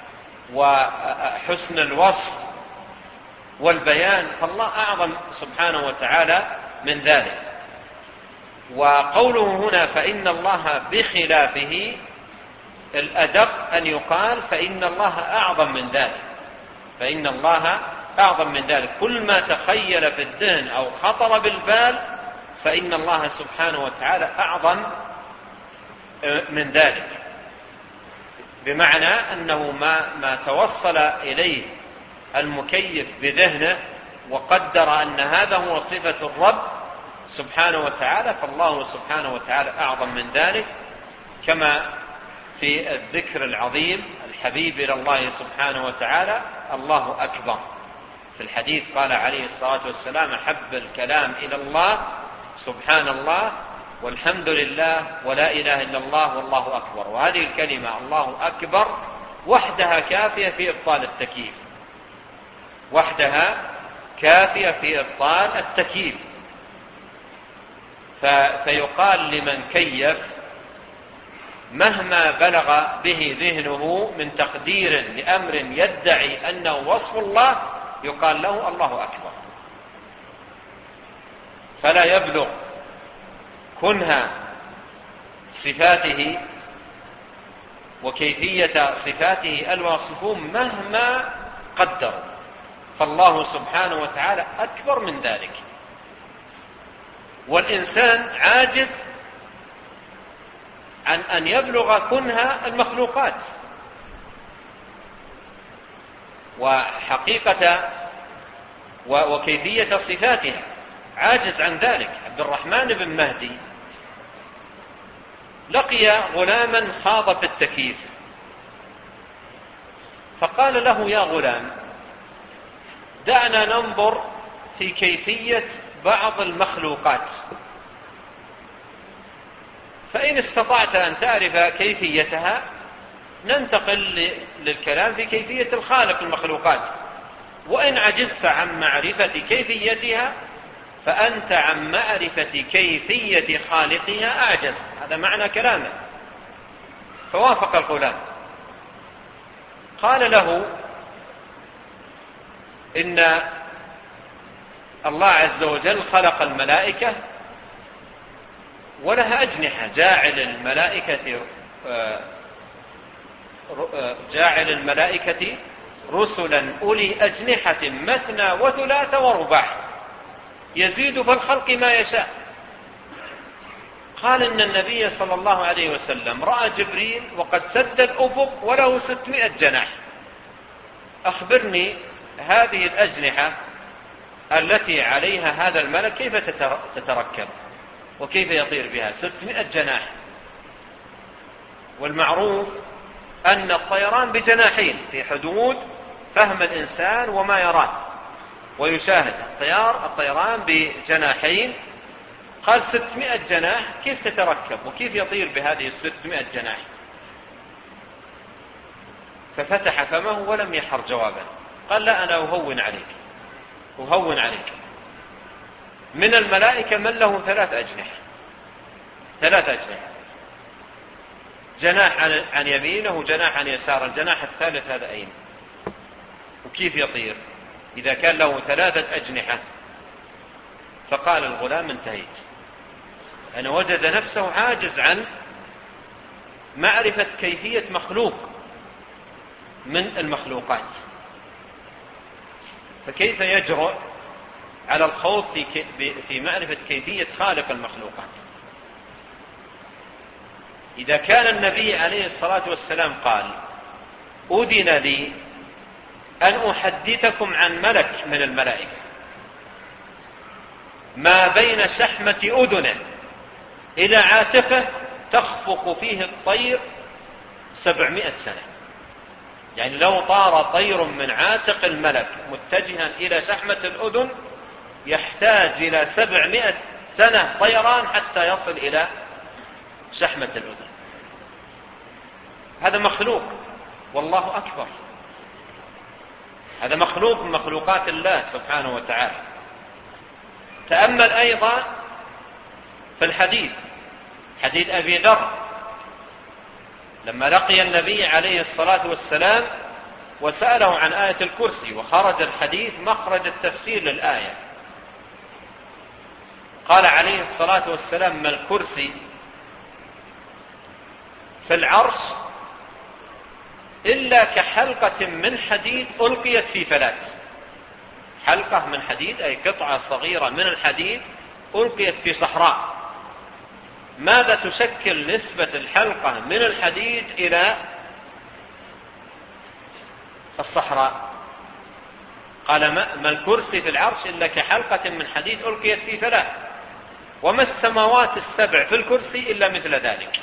وحسن الوصف والبيان، فالله أعظم سبحانه وتعالى من ذلك. وقوله هنا فإن الله بخلافه الأدق أن يقال فإن الله أعظم من ذلك. فإن الله أعظم من ذلك، كل ما تخيل في الذهن أو خطر بالبال فإن الله سبحانه وتعالى أعظم من ذلك، بمعنى أنه ما توصل إليه المكيف بذهنه وقدر أن هذا هو صفة الرب سبحانه وتعالى، فالله سبحانه وتعالى أعظم من ذلك، كما في الذكر العظيم الحبيب إلى الله سبحانه وتعالى الله أكبر. في الحديث قال عليه الصلاة والسلام أحب الكلام إلى الله سبحان الله والحمد لله ولا إله إلا الله والله أكبر. وهذه الكلمة الله أكبر وحدها كافية في إبطال التكييف، وحدها كافية في إبطال التكييف. فيقال لمن كيف مهما بلغ به ذهنه من تقدير لأمر يدعي أنه وصف الله يقال له الله أكبر، فلا يبلغ كنها صفاته وكيفية صفاته الواصفون مهما قدروا، فالله سبحانه وتعالى أكبر من ذلك. والإنسان عاجز عن أن يبلغ كنها المخلوقات، وحقيقة وكيفية صفاتها عاجز عن ذلك. عبد الرحمن بن مهدي لقي غلاما خاض في التكييف، فقال له يا غلام دعنا ننظر في كيفية بعض المخلوقات، فإن استطعت أن تعرف كيفيتها ننتقل للكلام في كيفية الخالق المخلوقات، وإن عجزت عن معرفة كيفيتها فأنت عن معرفة كيفية خالقها أعجز. هذا معنى كلامه. فوافق الغلام. قال له إن الله عز وجل خلق الملائكة ولها أجنحة، جاعل الملائكة رسلا أولي أجنحة مثنى وثلاث ورباع يزيد في الخلق ما يشاء. قال إن النبي صلى الله عليه وسلم رأى جبريل وقد سد الأفق وله 600 جناح. أخبرني هذه الأجنحة التي عليها هذا الملك كيف تتركب وكيف يطير بها 600 جناح؟ والمعروف أن الطيران بجناحين في حدود فهم الإنسان وما يراه ويشاهد. الطيران بجناحين. قال 600 جناح كيف تتركب وكيف يطير بهذه 600 جناح؟ ففتح فمه ولم يحر جوابا. قال لا أنا أهون عليك. من الملائكة من له 3 أجنحة، جناح عن يمينه وجناح عن يساره، الجناح الثالث هذا أين؟ وكيف يطير إذا كان له 3 أجنحة؟ فقال الغلام انتهيت. أنا وجد نفسه عاجز عن معرفة كيفية مخلوق من المخلوقات. فكيف يجرؤ على الخوض في معرفة كيفية خالق المخلوقات؟ إذا كان النبي عليه الصلاة والسلام قال أذن لي أن أحدثكم عن ملك من الملائكة ما بين شحمة أذنه إلى عاتقه تخفق فيه الطير 700 سنة، يعني لو طار طير من عاتق الملك متجها إلى شحمة الأذن يحتاج إلى 700 سنة طيران حتى يصل إلى شحمة الأذن. هذا مخلوق والله أكبر، هذا مخلوق من مخلوقات الله سبحانه وتعالى. تأمل أيضا في الحديث، حديث أبي ذر لما لقي النبي عليه الصلاة والسلام وسأله عن آية الكرسي، وخرج الحديث مخرج التفسير للآية. قال عليه الصلاة والسلام: ما الكرسي في العرش إلا كحلقة من حديد ألقيت في فلاة. حلقة من حديد أي قطعة صغيرة من الحديد ألقيت في صحراء. ماذا تشكل نسبة الحلقة من الحديد إلى الصحراء؟ قال: ما الكرسي في العرش إلا كحلقة من حديد ألقيت في فلاة، وما السماوات السبع في الكرسي إلا مثل ذلك.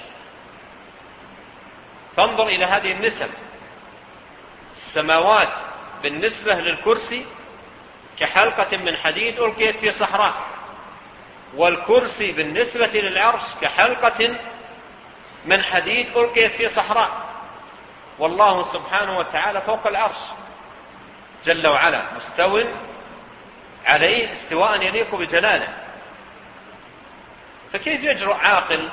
فانظر إلى هذه النسب، السماوات بالنسبة للكرسي كحلقة من حديد ألقيت في صحراء، والكرسي بالنسبة للعرش كحلقة من حديد ألقيت في صحراء. والله سبحانه وتعالى فوق العرش جل وعلا مستو عليه استواء يليق بجلاله. فكيف يجرؤ عاقل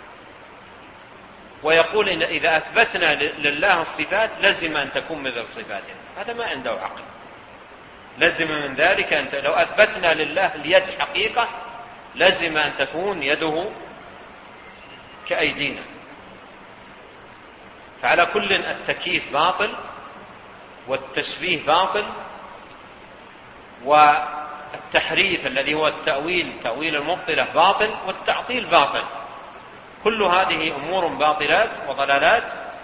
ويقول إن إذا أثبتنا لله الصفات لزم أن تكون مثل صفاته؟ هذا ما عنده عقل. لزم من ذلك أنت لو أثبتنا لله اليد حقيقة لزم أن تكون يده كأيدينا. فعلى كل التكييف باطل، والتشبيه باطل، والتحريف الذي هو التأويل تأويل المبطلة باطل، والتعطيل باطل. كل هذه أمور باطلات وضلالات،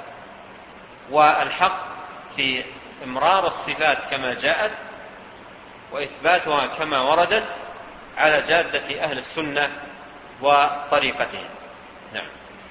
والحق في إمرار الصفات كما جاءت وإثباتها كما وردت على جادة أهل السنة وطريقتهم. نعم.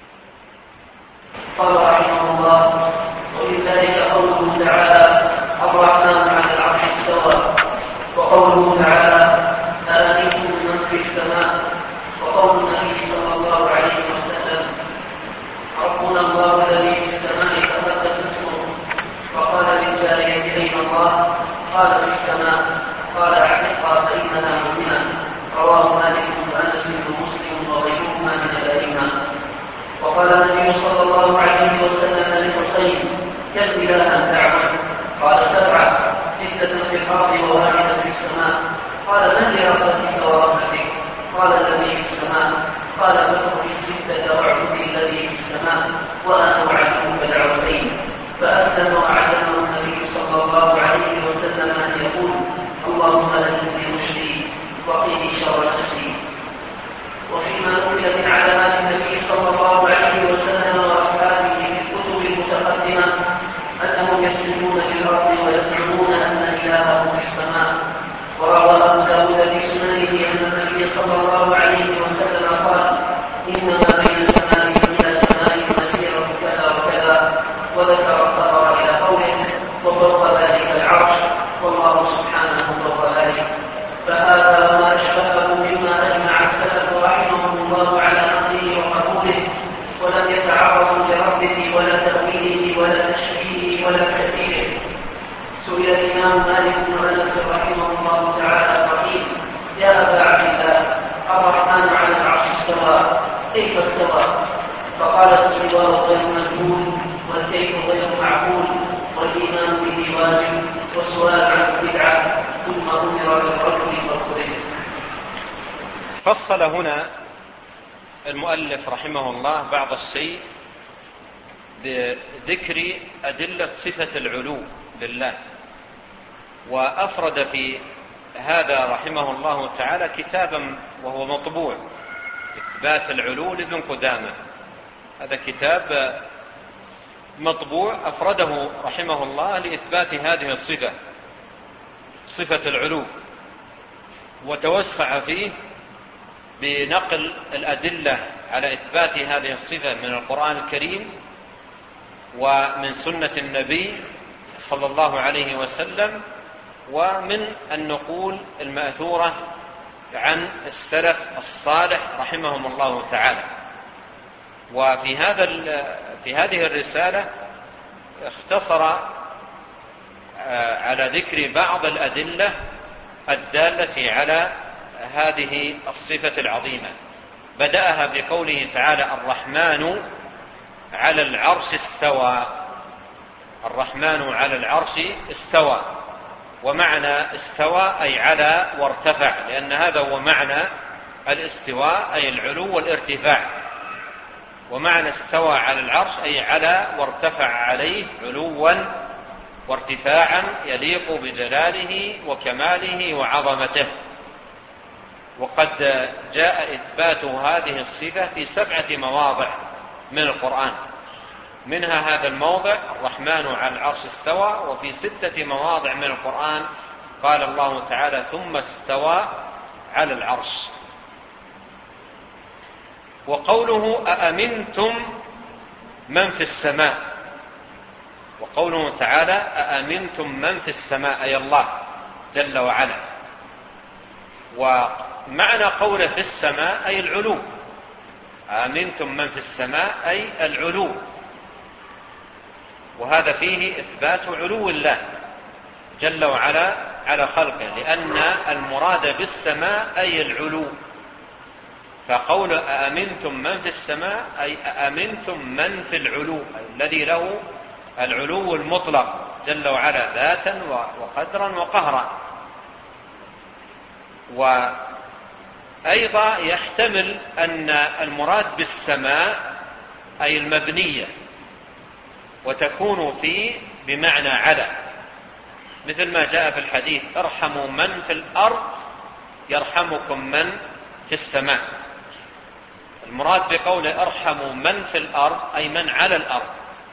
قال رحمه الله: ومن ذلك قوله تعالى: الرحمن على العرش استوى، وقوله تعالى: آمنتم من في السماء، وقول النبي صلى الله عليه وسلم: ربنا الله الذي في السماء تقدس اسمه. فقال للجارية: أين الله؟ قال: في السماء. قال: اعتقها فإنها مؤمنة. رواه مالك وأنس ومسلم وغيرهما من الأئمة. وقال النبي صلى الله عليه وسلم لحسين: كم إلها تعبد؟ قال: 7، 6 في الأرض وواحدة في السماء. قال: من لرحمتك ورحمتك؟ قال: الذي في السماء. قال: فاترك ال6 واعبد الذي في السماء، وأنا أعلمك دعوتين. فأسلم وعلمه النبي صلى الله عليه وسلم أن يقول: اللهم أهدني رشدي وقني شر نفسي. وفيما نقل من علامات النبي صلى الله عليه وسلم وأصحابه في الكتب المتقدمة أنهم يسجدون في الأرض ويزعمون أن إلههم في السماء. وروى أبو داود في سننه أن النبي صلى الله عليه وسلم قال: إنما بين سماء إلى سماء مسيرة كذا وكذا، وذكر الخبر إلى قوله: وفوق ذلك العرش، والله سبحانه فوق ذلك. فهذا ما أشبهه مما أجمع السلف رحمهم الله على نقله وقبوله، ولم يتعرضوا لرده ولا تأويله ولا تشبيهه ولا تكفيره. سئل الإمام مالك بن أنس رحمه الله تعالى فقيل: يا أبا عبد الله، الرحمن على العرش استوى، كيف استوى؟ فقال: الاستواء غير مجهول، والكيف غير معقول، والإيمان به واجب، والسؤال عنه بدعة، ثم أمر بالرجل فخذه. فصل هنا المؤلف رحمه الله بعض الشيء بذكر أدلة صفة العلو لله وأفرد في هذا رحمه الله تعالى كتابا وهو مطبوع، إثبات العلو لابن قدامة. هذا كتاب مطبوع أفرده رحمه الله لإثبات هذه الصفة، صفة العلو، وتوسع فيه بنقل الأدلة على إثبات هذه الصفة من القرآن الكريم ومن سنة النبي صلى الله عليه وسلم ومن النقول المأثورة عن السلف الصالح رحمهم الله تعالى. وفي هذه الرسالة اختصر على ذكر بعض الأدلة الدالة على هذه الصفة العظيمة. بدأها بقوله تعالى: الرحمن على العرش استوى. الرحمن على العرش استوى، ومعنى استوى أي على وارتفع، لأن هذا هو معنى الاستواء، أي العلو والارتفاع. ومعنى استوى على العرش أي على وارتفع عليه علوا وارتفاعا يليق بجلاله وكماله وعظمته. وقد جاء إثبات هذه الصفة في 7 مواضع من القرآن، منها هذا الموضع الرحمن على العرش استوى. وفي 6 مواضع من القرآن قال الله تعالى: ثم استوى على العرش. وقوله: أأمنتم من في السماء. وقوله تعالى: أأمنتم من في السماء، أي الله جل وعلا. ومعنى قوله في السماء أي العلو. أأمنتم من في السماء أي العلو، وهذا فيه إثبات علو الله جل وعلا على خلقه، لأن المراد بالسماء أي العلو. فقول أأمنتم من في السماء أي أأمنتم من في العلو، أي الذي له العلو المطلق جل وعلا ذاتا وقدرا وقهرا. وأيضا يحتمل أن المراد بالسماء أي المبنية، وتكون في بمعنى على، مثل ما جاء في الحديث: ارحموا من في الأرض يرحمكم من في السماء. المراد بقوله ارحموا من في الأرض أي من على الأرض،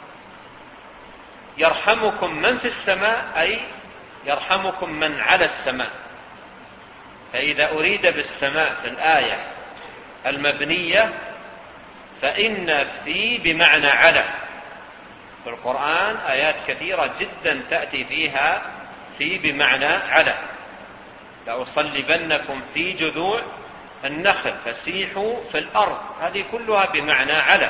يرحمكم من في السماء أي يرحمكم من على السماء. فإذا أريد بالسماء في الآية المبنية فإن في بمعنى على. في القرآن آيات كثيرة جدا تأتي فيها في بمعنى على: لأصلبنكم في جذوع النخل فسيحوا في الأرض. هذه كلها بمعنى على.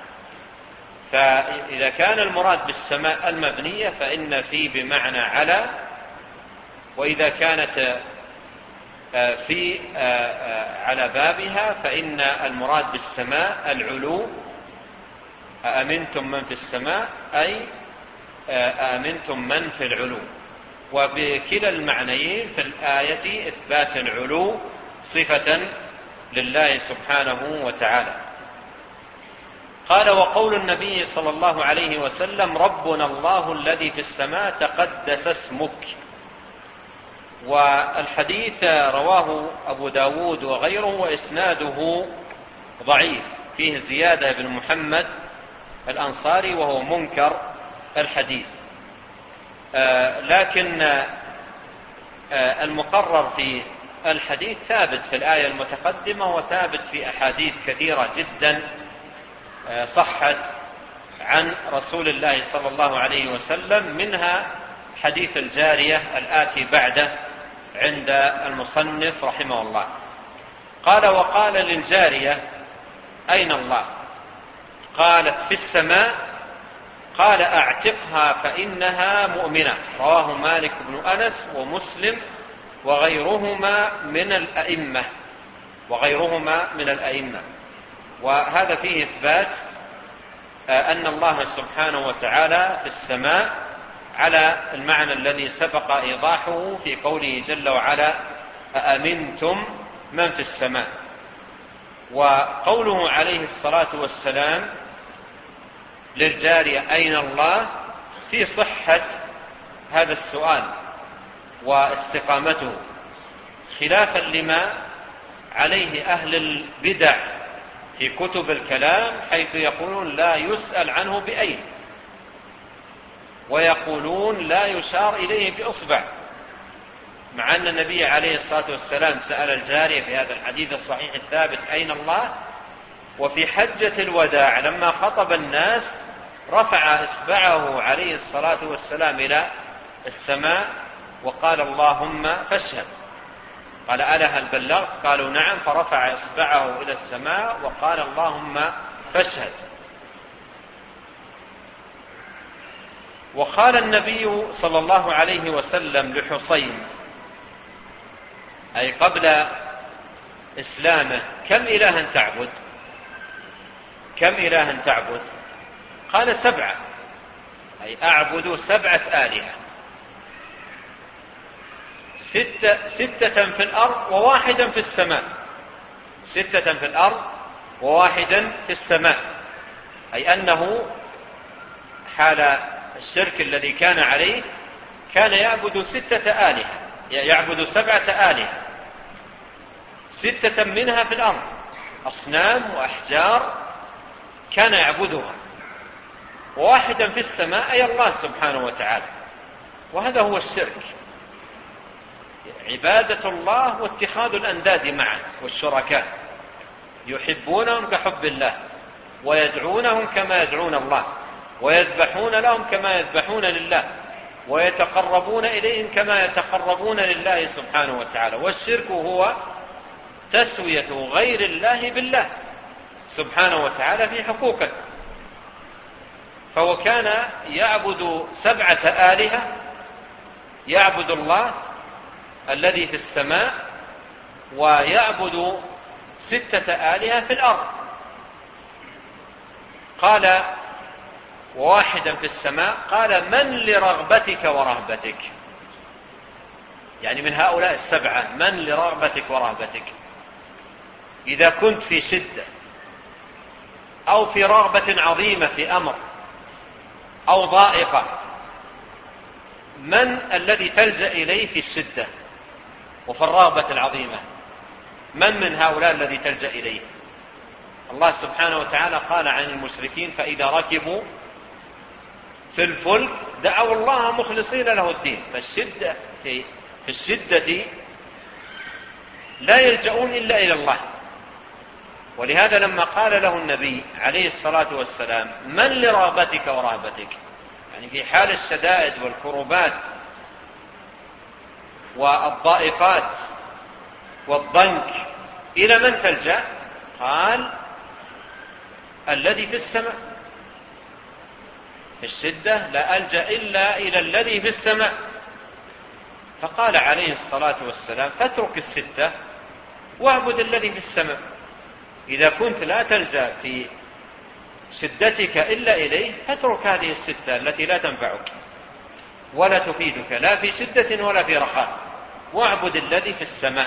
فإذا كان المراد بالسماء المبنية فإن في بمعنى على، وإذا كانت في على بابها فإن المراد بالسماء العلو. أأمنتم من في السماء أي أأمنتم من في العلو. وبكلا المعنيين في الآية إثبات العلو صفة لله سبحانه وتعالى. قال: وقول النبي صلى الله عليه وسلم: ربنا الله الذي في السماء تقدس اسمك. والحديث رواه أبو داود وغيره، وإسناده ضعيف، فيه زيادة بن محمد الأنصاري وهو منكر الحديث. لكن المقرر في الحديث ثابت في الآية المتقدمة، وثابت في أحاديث كثيرة جدا صحت عن رسول الله صلى الله عليه وسلم، منها حديث الجارية الآتي بعده عند المصنف رحمه الله. قال: وقال للجارية: أين الله؟ قالت: في السماء. قال: أعتقها فإنها مؤمنة. رواه مالك بن أنس ومسلم وغيرهما من الأئمة. وهذا فيه إثبات أن الله سبحانه وتعالى في السماء على المعنى الذي سبق إيضاحه في قوله جل وعلا: أأمنتم من في السماء. وقوله عليه الصلاة والسلام للجارية: أين الله؟ في صحة هذا السؤال، واستقامته، خلافا لما عليه أهل البدع في كتب الكلام، حيث يقولون لا يسأل عنه بأين، ويقولون لا يشار إليه بإصبع، مع أن النبي عليه الصلاة والسلام سأل الجارية في هذا الحديث الصحيح الثابت أين الله، وفي حجة الوداع لما خطب الناس رفع إصبعه عليه الصلاة والسلام إلى السماء وقال اللهم فاشهد. قال ألا هل بلغت؟ قالوا نعم، فرفع إصبعه إلى السماء وقال اللهم فاشهد. وقال النبي صلى الله عليه وسلم لحصين، أي قبل إسلامه، كم إلها تعبد؟ كم إلها تعبد؟ قال 7، أي أعبد 7 آلهة، 6 في الأرض وواحدا في السماء، 6 في الأرض وواحدا في السماء، أي أنه حال الشرك الذي كان عليه كان يعبد 6 آلهة، يعبد 7 آلهة، 6 منها في الأرض، أصنام وأحجار كان يعبدها، وواحدا في السماء أي الله سبحانه وتعالى. وهذا هو الشرك، عبادة الله واتخاذ الأنداد معه والشركاء، يحبونهم كحب الله، ويدعونهم كما يدعون الله، ويذبحون لهم كما يذبحون لله، ويتقربون إليهم كما يتقربون لله سبحانه وتعالى. والشرك هو تسوية غير الله بالله سبحانه وتعالى في حقوقه. فهو كان يعبد 7 آلهة، يعبد الله الذي في السماء، ويعبد 6 آلهة في الأرض. قال وواحدا في السماء، قال من لرغبتك ورهبتك، يعني من هؤلاء 7 من لرغبتك ورهبتك؟ إذا كنت في شدة أو في رغبة عظيمة في أمر أو ضائقة، من الذي تلجأ إليه في الشدة وفي الرغبة العظيمة؟ من هؤلاء الذي تلجأ إليه؟ الله سبحانه وتعالى قال عن المشركين فإذا ركبوا في الفلك دعوا الله مخلصين له الدين. فالشدة في الشدة لا يلجؤون إلا إلى الله. ولهذا لما قال له النبي عليه الصلاة والسلام من لرغبتك ورهبتك، يعني في حال الشدائد والكربات والضائقات والضنك إلى من تلجأ؟ قال الذي في السماء. في الشدة لا ألجأ إلا إلى الذي في السماء. فقال عليه الصلاة والسلام فاترك 6 واعبد الذي في السماء. إذا كنت لا تلجأ في شدتك إلا إليه فاترك هذه 6 التي لا تنفعك ولا تفيدك لا في شدة ولا في رخاء، واعبد الذي في السماء.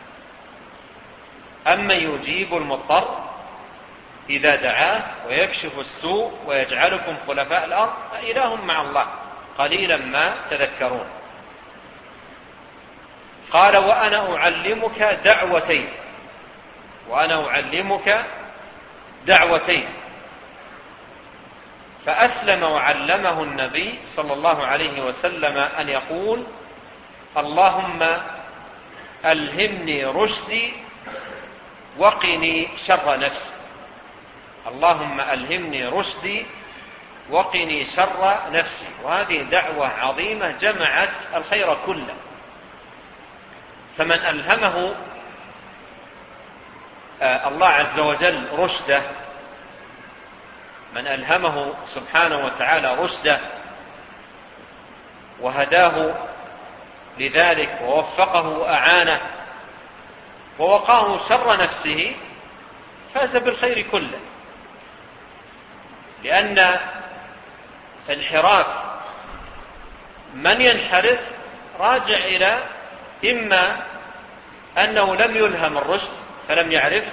أما يجيب المضطر إذا دعاه ويكشف السوء ويجعلكم خلفاء الأرض فإله مع الله قليلا ما تذكرون. قال وأنا أعلمك دعوتين، وأنا أعلمك دعوتين. فأسلم وعلمه النبي صلى الله عليه وسلم أن يقول اللهم ألهمني رشدي وقني شر نفسي. اللهم ألهمني رشدي وقني شر نفسي. وهذه دعوة عظيمة جمعت الخير كله. فمن ألهمه الله عز وجل رشده، من ألهمه سبحانه وتعالى رشده وهداه لذلك ووفقه وأعانه ووقاه شر نفسه فاز بالخير كله. لأن انحراف من ينحرف راجع إلى إما أنه لم يلهم الرشد فلم يعرف،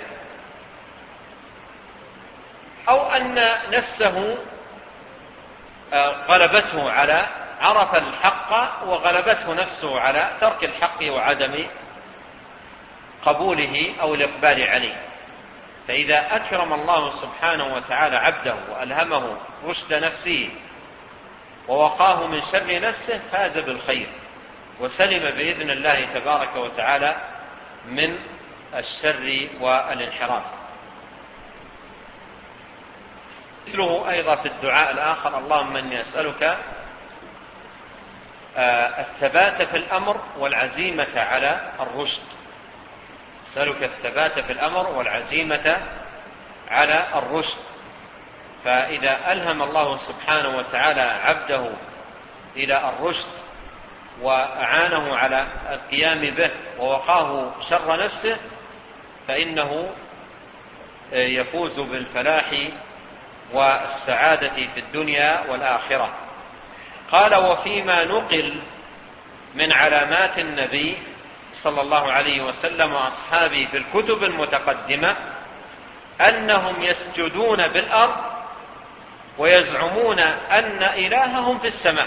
أو أن نفسه غلبته على عرف الحق الحق وغلبته نفسه على ترك الحق وعدم قبوله أو الإقبال عليه. فإذا أكرم الله سبحانه وتعالى عبده وألهمه رشد نفسه ووقاه من شر نفسه فاز بالخير وسلم بإذن الله تبارك وتعالى من الشر والانحراف. مثله أيضا في الدعاء الآخر: اللهم إني أسألك الثبات في الأمر والعزيمة على الرشد. أسألك الثبات في الأمر والعزيمة على الرشد. فإذا ألهم الله سبحانه وتعالى عبده إلى الرشد وأعانه على القيام به ووقاه شر نفسه فإنه يفوز بالفلاح والسعادة في الدنيا والآخرة. قال: وفيما نقل من علامات النبي صلى الله عليه وسلم وأصحابه في الكتب المتقدمة أنهم يسجدون بالأرض ويزعمون أن إلههم في السماء.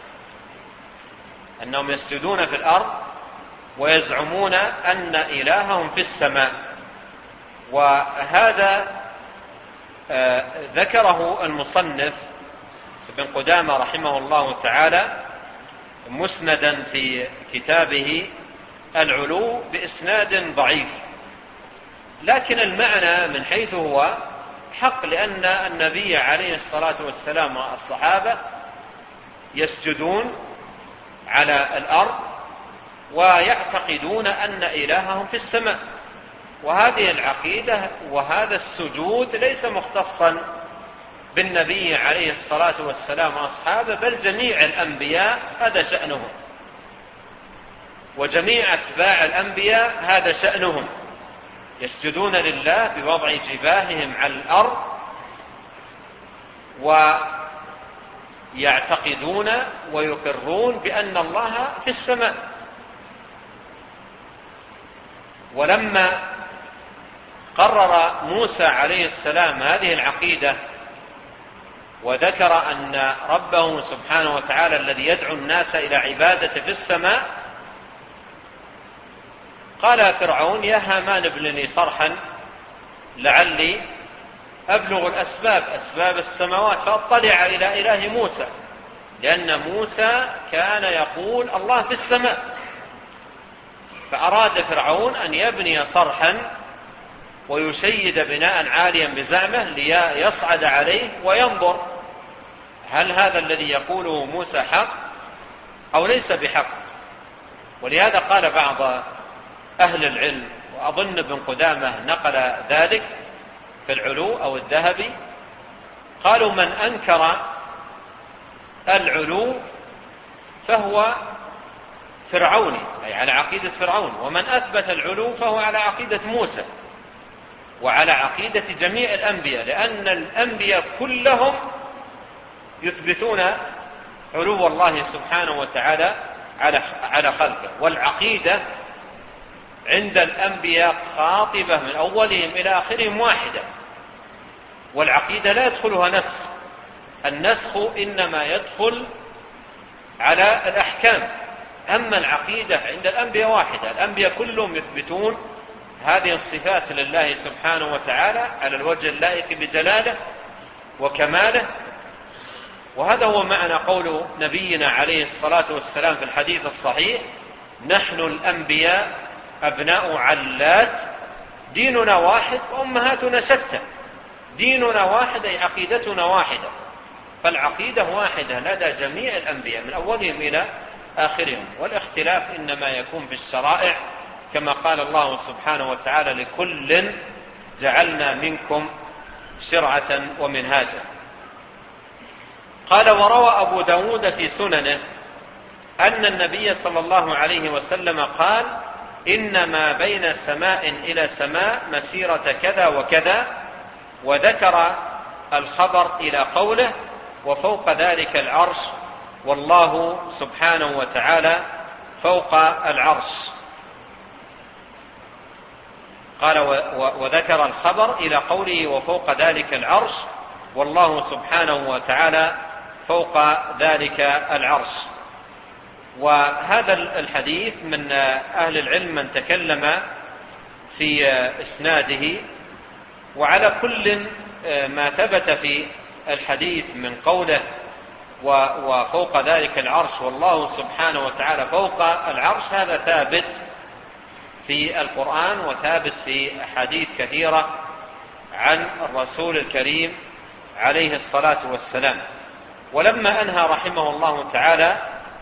أنهم يسجدون في الأرض ويزعمون أن إلههم في السماء. وهذا ذكره المصنف ابن قدامة رحمه الله تعالى مسندا في كتابه العلو بإسناد ضعيف، لكن المعنى من حيث هو حق، لأن النبي عليه الصلاة والسلام والصحابة يسجدون على الأرض ويعتقدون أن إلههم في السماء. وهذه العقيدة وهذا السجود ليس مختصا بالنبي عليه الصلاة والسلام وأصحابه، بل جميع الأنبياء هذا شأنهم، وجميع أتباع الأنبياء هذا شأنهم، يسجدون لله بوضع جباههم على الأرض ويعتقدون ويقرون بأن الله في السماء. ولما قرر موسى عليه السلام هذه العقيدة وذكر أن ربه سبحانه وتعالى الذي يدعو الناس إلى عبادته في السماء، قال فرعون: يا هامان ابن لي صرحا لعلي أبلغ أسباب السماوات فأطلع إلى إله موسى، لأن موسى كان يقول الله في السماء. فأراد فرعون أن يبني صرحا ويشيد بناء عاليا بزعمه ليصعد عليه وينظر هل هذا الذي يقوله موسى حق أو ليس بحق. ولهذا قال بعض أهل العلم، وأظن ابن قدامة نقل ذلك في العلو أو الذهبي، قالوا: من أنكر العلو فهو فرعوني، أي على عقيدة فرعون، ومن أثبت العلو فهو على عقيدة موسى وعلى عقيدة جميع الأنبياء، لأن الأنبياء كلهم يثبتون علو الله سبحانه وتعالى على خلقه. والعقيدة عند الأنبياء خاطبة من أولهم إلى آخرهم واحدة، والعقيدة لا يدخلها نسخ. النسخ إنما يدخل على الأحكام، أما العقيدة عند الأنبياء واحدة. الأنبياء كلهم يثبتون هذه الصفات لله سبحانه وتعالى على الوجه اللائق بجلاله وكماله. وهذا هو معنى قول نبينا عليه الصلاة والسلام في الحديث الصحيح: نحن الأنبياء أبناء علات، ديننا واحد وأمهاتنا شتى. ديننا واحد أي عقيدتنا واحدة، فالعقيدة واحدة لدى جميع الأنبياء من أولهم إلى آخرهم، والاختلاف إنما يكون في الشرائع، كما قال الله سبحانه وتعالى: لكل جعلنا منكم شرعة ومنهاجا. قال: وروى أبو داود في سننه أن النبي صلى الله عليه وسلم قال: إنما بين سماء إلى سماء مسيرة كذا وكذا، وذكر الخبر إلى قوله: وفوق ذلك العرش، والله سبحانه وتعالى فوق العرش. قال: وذكر الخبر إلى قوله: وفوق ذلك العرش، والله سبحانه وتعالى فوق ذلك العرش. وهذا الحديث من أهل العلم من تكلم في إسناده، وعلى كل ما ثبت في الحديث من قوله وفوق ذلك العرش والله سبحانه وتعالى فوق العرش، هذا ثابت في القرآن وثابت في أحاديث كثيرة عن الرسول الكريم عليه الصلاة والسلام. ولما أنهى رحمه الله تعالى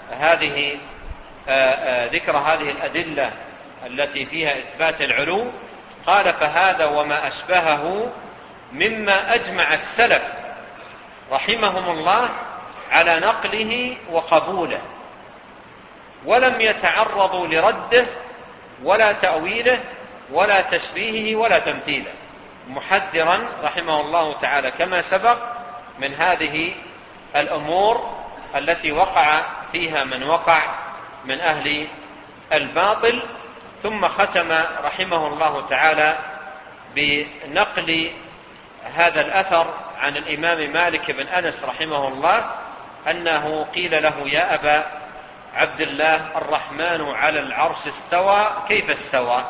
ذكر هذه الأدلة التي فيها إثبات العلو، قال: فهذا وما أشبهه مما أجمع السلف رحمهم الله على نقله وقبوله، ولم يتعرضوا لرده ولا تأويله ولا تشبيهه ولا تمثيله، محذرا رحمه الله تعالى كما سبق من هذه الأمور التي وقع فيها من وقع من أهل الباطل. ثم ختم رحمه الله تعالى بنقل هذا الأثر عن الإمام مالك بن أنس رحمه الله أنه قيل له: يا أبا عبد الله، الرحمن على العرش استوى، كيف استوى؟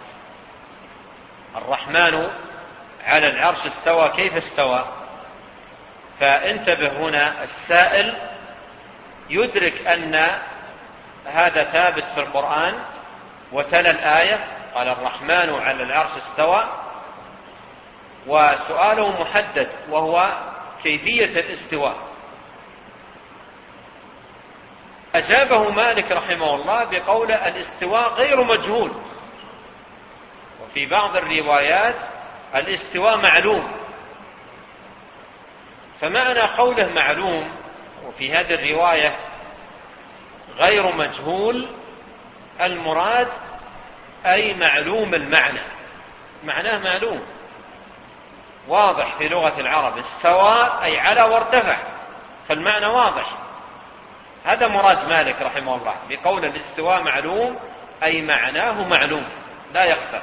الرحمن على العرش استوى، كيف استوى؟ فانتبه هنا، السائل يدرك أن هذا ثابت في القرآن وتلا الآية قال: الرحمن على العرش استوى، وسؤاله محدد وهو كيفية الاستواء. أجابه مالك رحمه الله بقول: الاستواء غير مجهول، وفي بعض الروايات الاستواء معلوم. فمعنى قوله معلوم وفي هذه الرواية غير مجهول، المراد أي معلوم المعنى، معناه معلوم واضح في لغة العرب. استوى أي على وارتفع، فالمعنى واضح. هذا مراد مالك رحمه الله بقول الاستواء معلوم، أي معناه معلوم لا يخفى.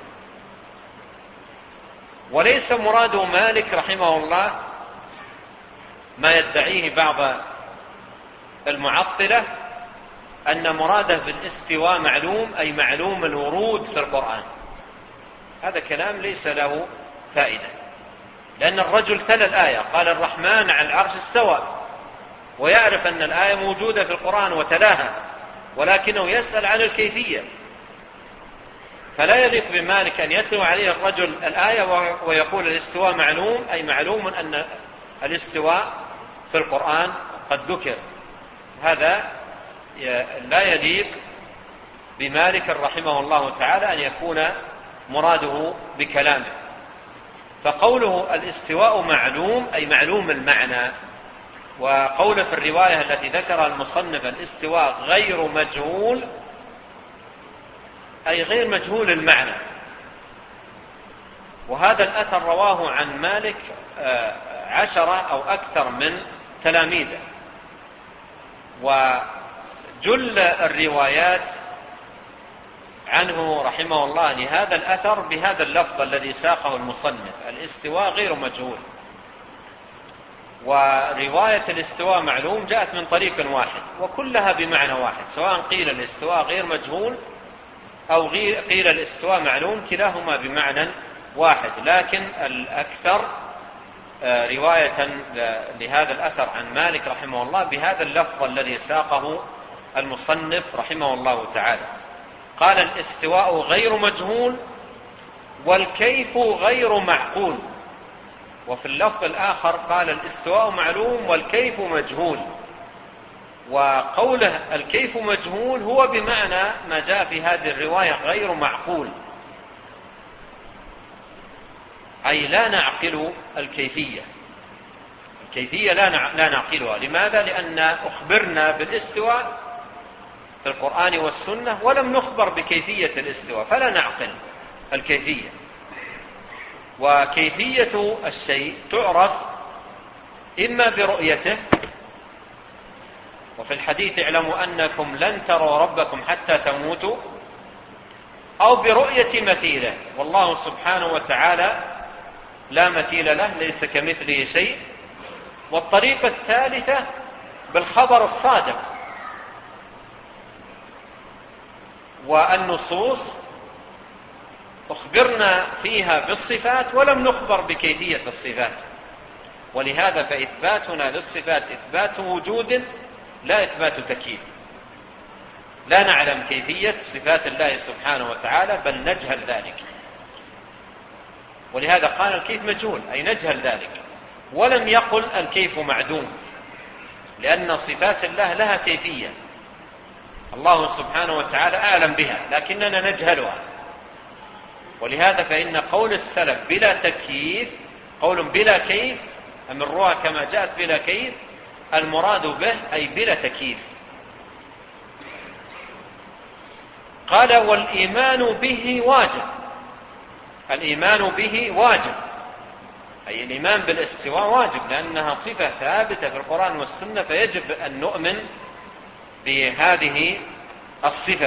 وليس مراد مالك رحمه الله ما يدعيه بعض المعطلة أن مراده بالاستواء معلوم أي معلوم الورود في القرآن. هذا كلام ليس له فائدة، لأن الرجل تلا الآية قال: الرحمن على العرش استوى، ويعرف أن الآية موجودة في القرآن وتلاها، ولكنه يسأل عن الكيفية. فلا يليق بمالك أن يتلو عليه الرجل الآية ويقول الاستواء معلوم أي معلوم أن الاستواء في القرآن قد ذكر. هذا لا يليق بمالك رحمه الله تعالى أن يكون مراده بكلامه. فقوله الاستواء معلوم أي معلوم المعنى، وقوله في الرواية التي ذكر المصنف الاستواء غير مجهول أي غير مجهول المعنى. وهذا الأثر رواه عن مالك 10 أو أكثر من تلاميذه، وجل الروايات عنه رحمه الله لهذا الأثر بهذا اللفظ الذي ساقه المصنف: الاستواء غير مجهول. ورواية الاستواء معلوم جاءت من طريق واحد وكلها بمعنى واحد، سواء قيل الاستواء غير مجهول أو قيل الاستواء معلوم، كلاهما بمعنى واحد. لكن الأكثر رواية لهذا الأثر عن مالك رحمه الله بهذا اللفظ الذي ساقه المصنف رحمه الله تعالى. قال: الاستواء غير مجهول والكيف غير معقول. وفي اللفظ الآخر قال: الاستواء معلوم والكيف مجهول. وقوله الكيف مجهول هو بمعنى ما جاء في هذه الرواية غير معقول، أي لا نعقل الكيفية. الكيفية لا نعقلها. لماذا؟ لأن أخبرنا بالاستواء في القرآن والسنة ولم نخبر بكيفية الاستواء، فلا نعقل الكيفية. وكيفية الشيء تعرف إما برؤيته، وفي الحديث: اعلموا أنكم لن تروا ربكم حتى تموتوا، أو برؤية مثيله، والله سبحانه وتعالى لا مثيل له، ليس كمثله شيء. والطريقة الثالثة بالخبر الصادق، والنصوص أخبرنا فيها بالصفات ولم نخبر بكيفية الصفات، ولهذا فإثباتنا للصفات إثبات وجود لا إثبات تكييف. لا نعلم كيفية صفات الله سبحانه وتعالى بل نجهل ذلك، ولهذا قال الكيف مجهول أي نجهل ذلك، ولم يقل الكيف معدوم، لأن صفات الله لها كيفية الله سبحانه وتعالى أعلم بها لكننا نجهلها. ولهذا فإن قول السلف بلا تكييف قول بلا كيف، أمروها كما جاءت بلا كيف، المراد به أي بلا تكييف. قال والإيمان به واجب. الإيمان به واجب أي الإيمان بالاستواء واجب، لأنها صفة ثابتة في القرآن والسنة، فيجب أن نؤمن بهذه الصفة.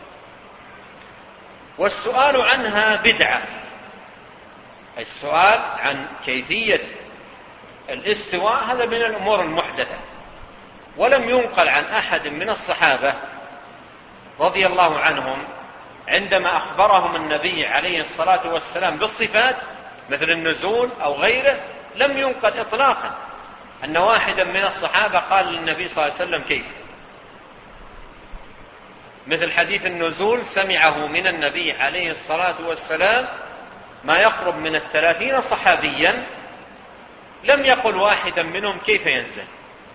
والسؤال عنها بدعة، أي السؤال عن كيفية الاستواء هذا من الأمور المحدثة، ولم ينقل عن أحد من الصحابة رضي الله عنهم عندما أخبرهم النبي عليه الصلاة والسلام بالصفات مثل النزول أو غيره، لم ينقل إطلاقا أن واحدا من الصحابة قال للنبي صلى الله عليه وسلم كيف. مثل حديث النزول سمعه من النبي عليه الصلاة والسلام ما يقرب من 30 صحابيا، لم يقل واحدا منهم كيف ينزل.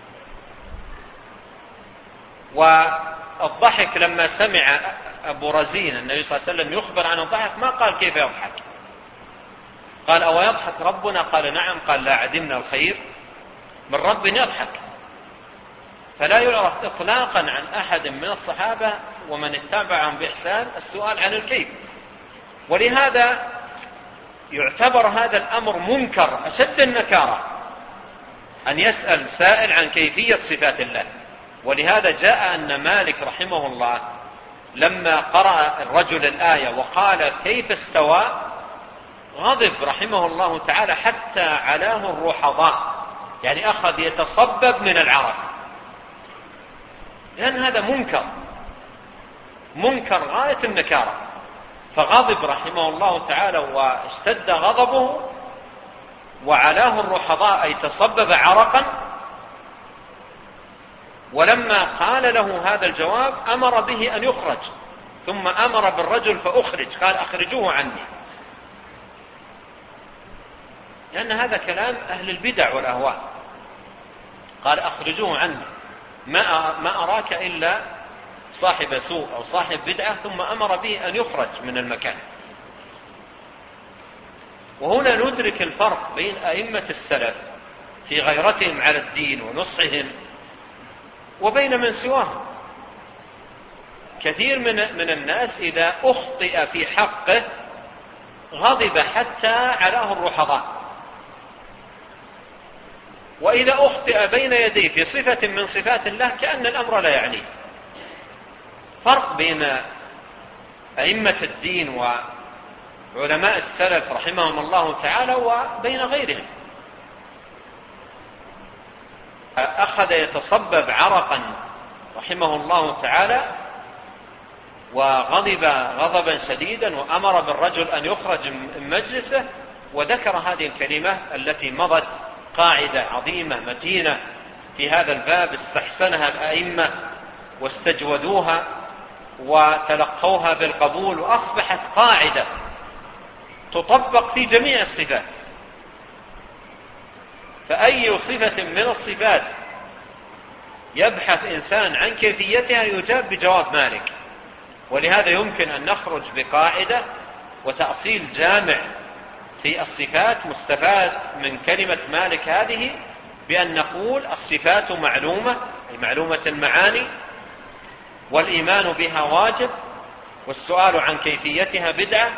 والضحك لما سمع أبو رزين النبي صلى الله عليه وسلم يخبر عن الضحك ما قال كيف يضحك، قال أو يضحك ربنا؟ قال نعم. قال لا عدمنا الخير من رب يضحك. فلا يعرف إطلاقا عن أحد من الصحابة ومن اتبعهم بإحسان السؤال عن الكيف، ولهذا يعتبر هذا الأمر منكر أشد النكارة أن يسأل سائل عن كيفية صفات الله. ولهذا جاء أن مالك رحمه الله لما قرأ الرجل الآية وقال كيف استوى غضب رحمه الله تعالى حتى علاه الرحضاء، يعني أخذ يتصبب من العرق، لأن هذا منكر غاية النكارة. فغضب رحمه الله تعالى واشتد غضبه وعلاه الرحضاء أي تصبب عرقا. ولما قال له هذا الجواب أمر به أن يخرج، ثم أمر بالرجل فأخرج، قال أخرجوه عني، لأن هذا كلام أهل البدع والأهواء. قال أخرجوه عني، ما أراك إلا صاحب سوء أو صاحب بدعة، ثم أمر به أن يخرج من المكان. وهنا ندرك الفرق بين أئمة السلف في غيرتهم على الدين ونصحهم وبين من سواهم. كثير من الناس إذا أخطئ في حقه غضب حتى علاه الرحضاء، وإذا أخطئ بين يديه في صفة من صفات الله كأن الأمر لا يعنيه. فرق بين أئمة الدين وعلماء السلف رحمهم الله تعالى وبين غيرهم. أخذ يتصبب عرقا رحمه الله تعالى وغضب غضبا شديدا وأمر بالرجل أن يخرج من مجلسه، وذكر هذه الكلمة التي مضت قاعدة عظيمة متينة في هذا الباب استحسنها الأئمة واستجودوها وتلقوها بالقبول، وأصبحت قاعدة تطبق في جميع الصفات. فأي صفة من الصفات يبحث إنسان عن كيفيتها يجاب بجواب مالك. ولهذا يمكن أن نخرج بقاعدة وتأصيل جامع في الصفات مستفاد من كلمة مالك هذه، بأن نقول الصفات معلومة أي معلومة المعاني، والإيمان بها واجب، والسؤال عن كيفيتها بدعة.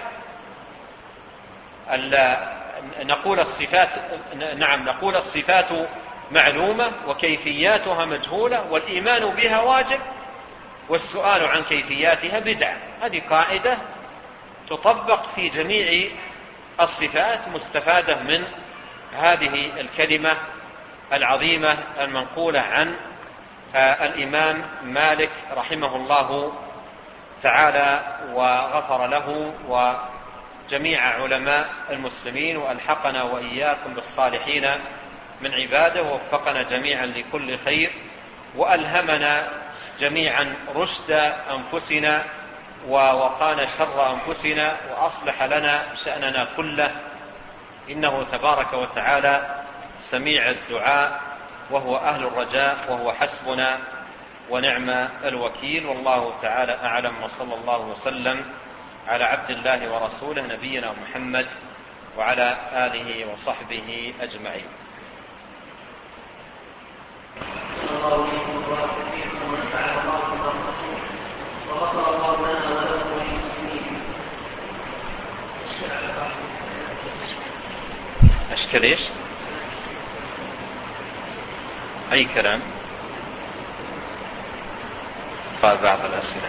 نقول الصفات معلومة وكيفياتها مجهولة، والإيمان بها واجب، والسؤال عن كيفياتها بدعة. هذه قاعدة تطبق في جميع الصفات مستفادة من هذه الكلمة العظيمة المنقولة عن الإمام مالك رحمه الله تعالى وغفر له وجميع علماء المسلمين، وألحقنا وإياكم بالصالحين من عباده، ووفقنا جميعا لكل خير، وألهمنا جميعا رشد أنفسنا ووقانا شر أنفسنا، وأصلح لنا شأننا كله، إنه تبارك وتعالى سميع الدعاء، وهو أهل الرجاء، وهو حسبنا ونعم الوكيل. والله تعالى أعلم، وصلى الله وسلم على عبد الله ورسوله نبينا محمد وعلى آله وصحبه أجمعين. وغفر الله لنا ولكم وللمسلمين. أشكال إيش؟ أي كلام؟ قال بعض الأسئلة.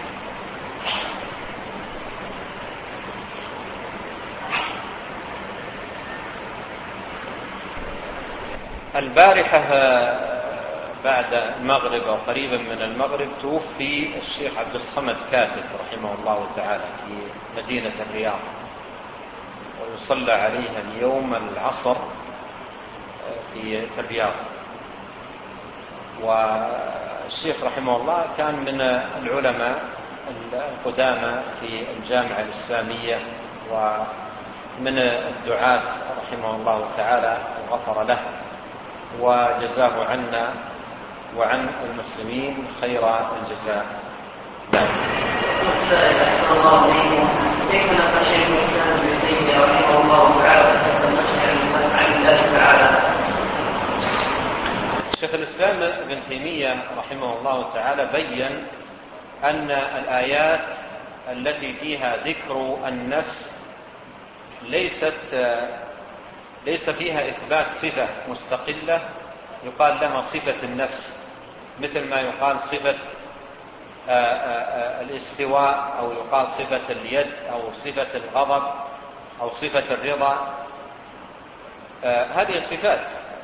البارحة بعد المغرب أو قريبا من المغرب توفي الشيخ عبد الصمد كاتب رحمه الله تعالى في مدينة الرياض، ويصلى عليها اليوم العصر في الرياض. والشيخ رحمه الله كان من العلماء القدامى في الجامعة الإسلامية، ومن الدعاة رحمه الله تعالى، وغفر له وجزاه عنا وعن المسلمين خير الجزاء. أحسن الله عليكم. كيف نقل شيخ الإسلام ابن تيمية رحمه الله تعالى صفة النفس عن الله تعالى؟ شيخ الإسلام ابن تيمية رحمه الله تعالى بين أن الآيات التي فيها ذكر النفس ليس فيها إثبات صفة مستقلة يقال لها صفة النفس، مثل ما يقال صفة الاستواء، أو يقال صفة اليد، أو صفة الغضب، أو صفة الرضا. هذه الصفات.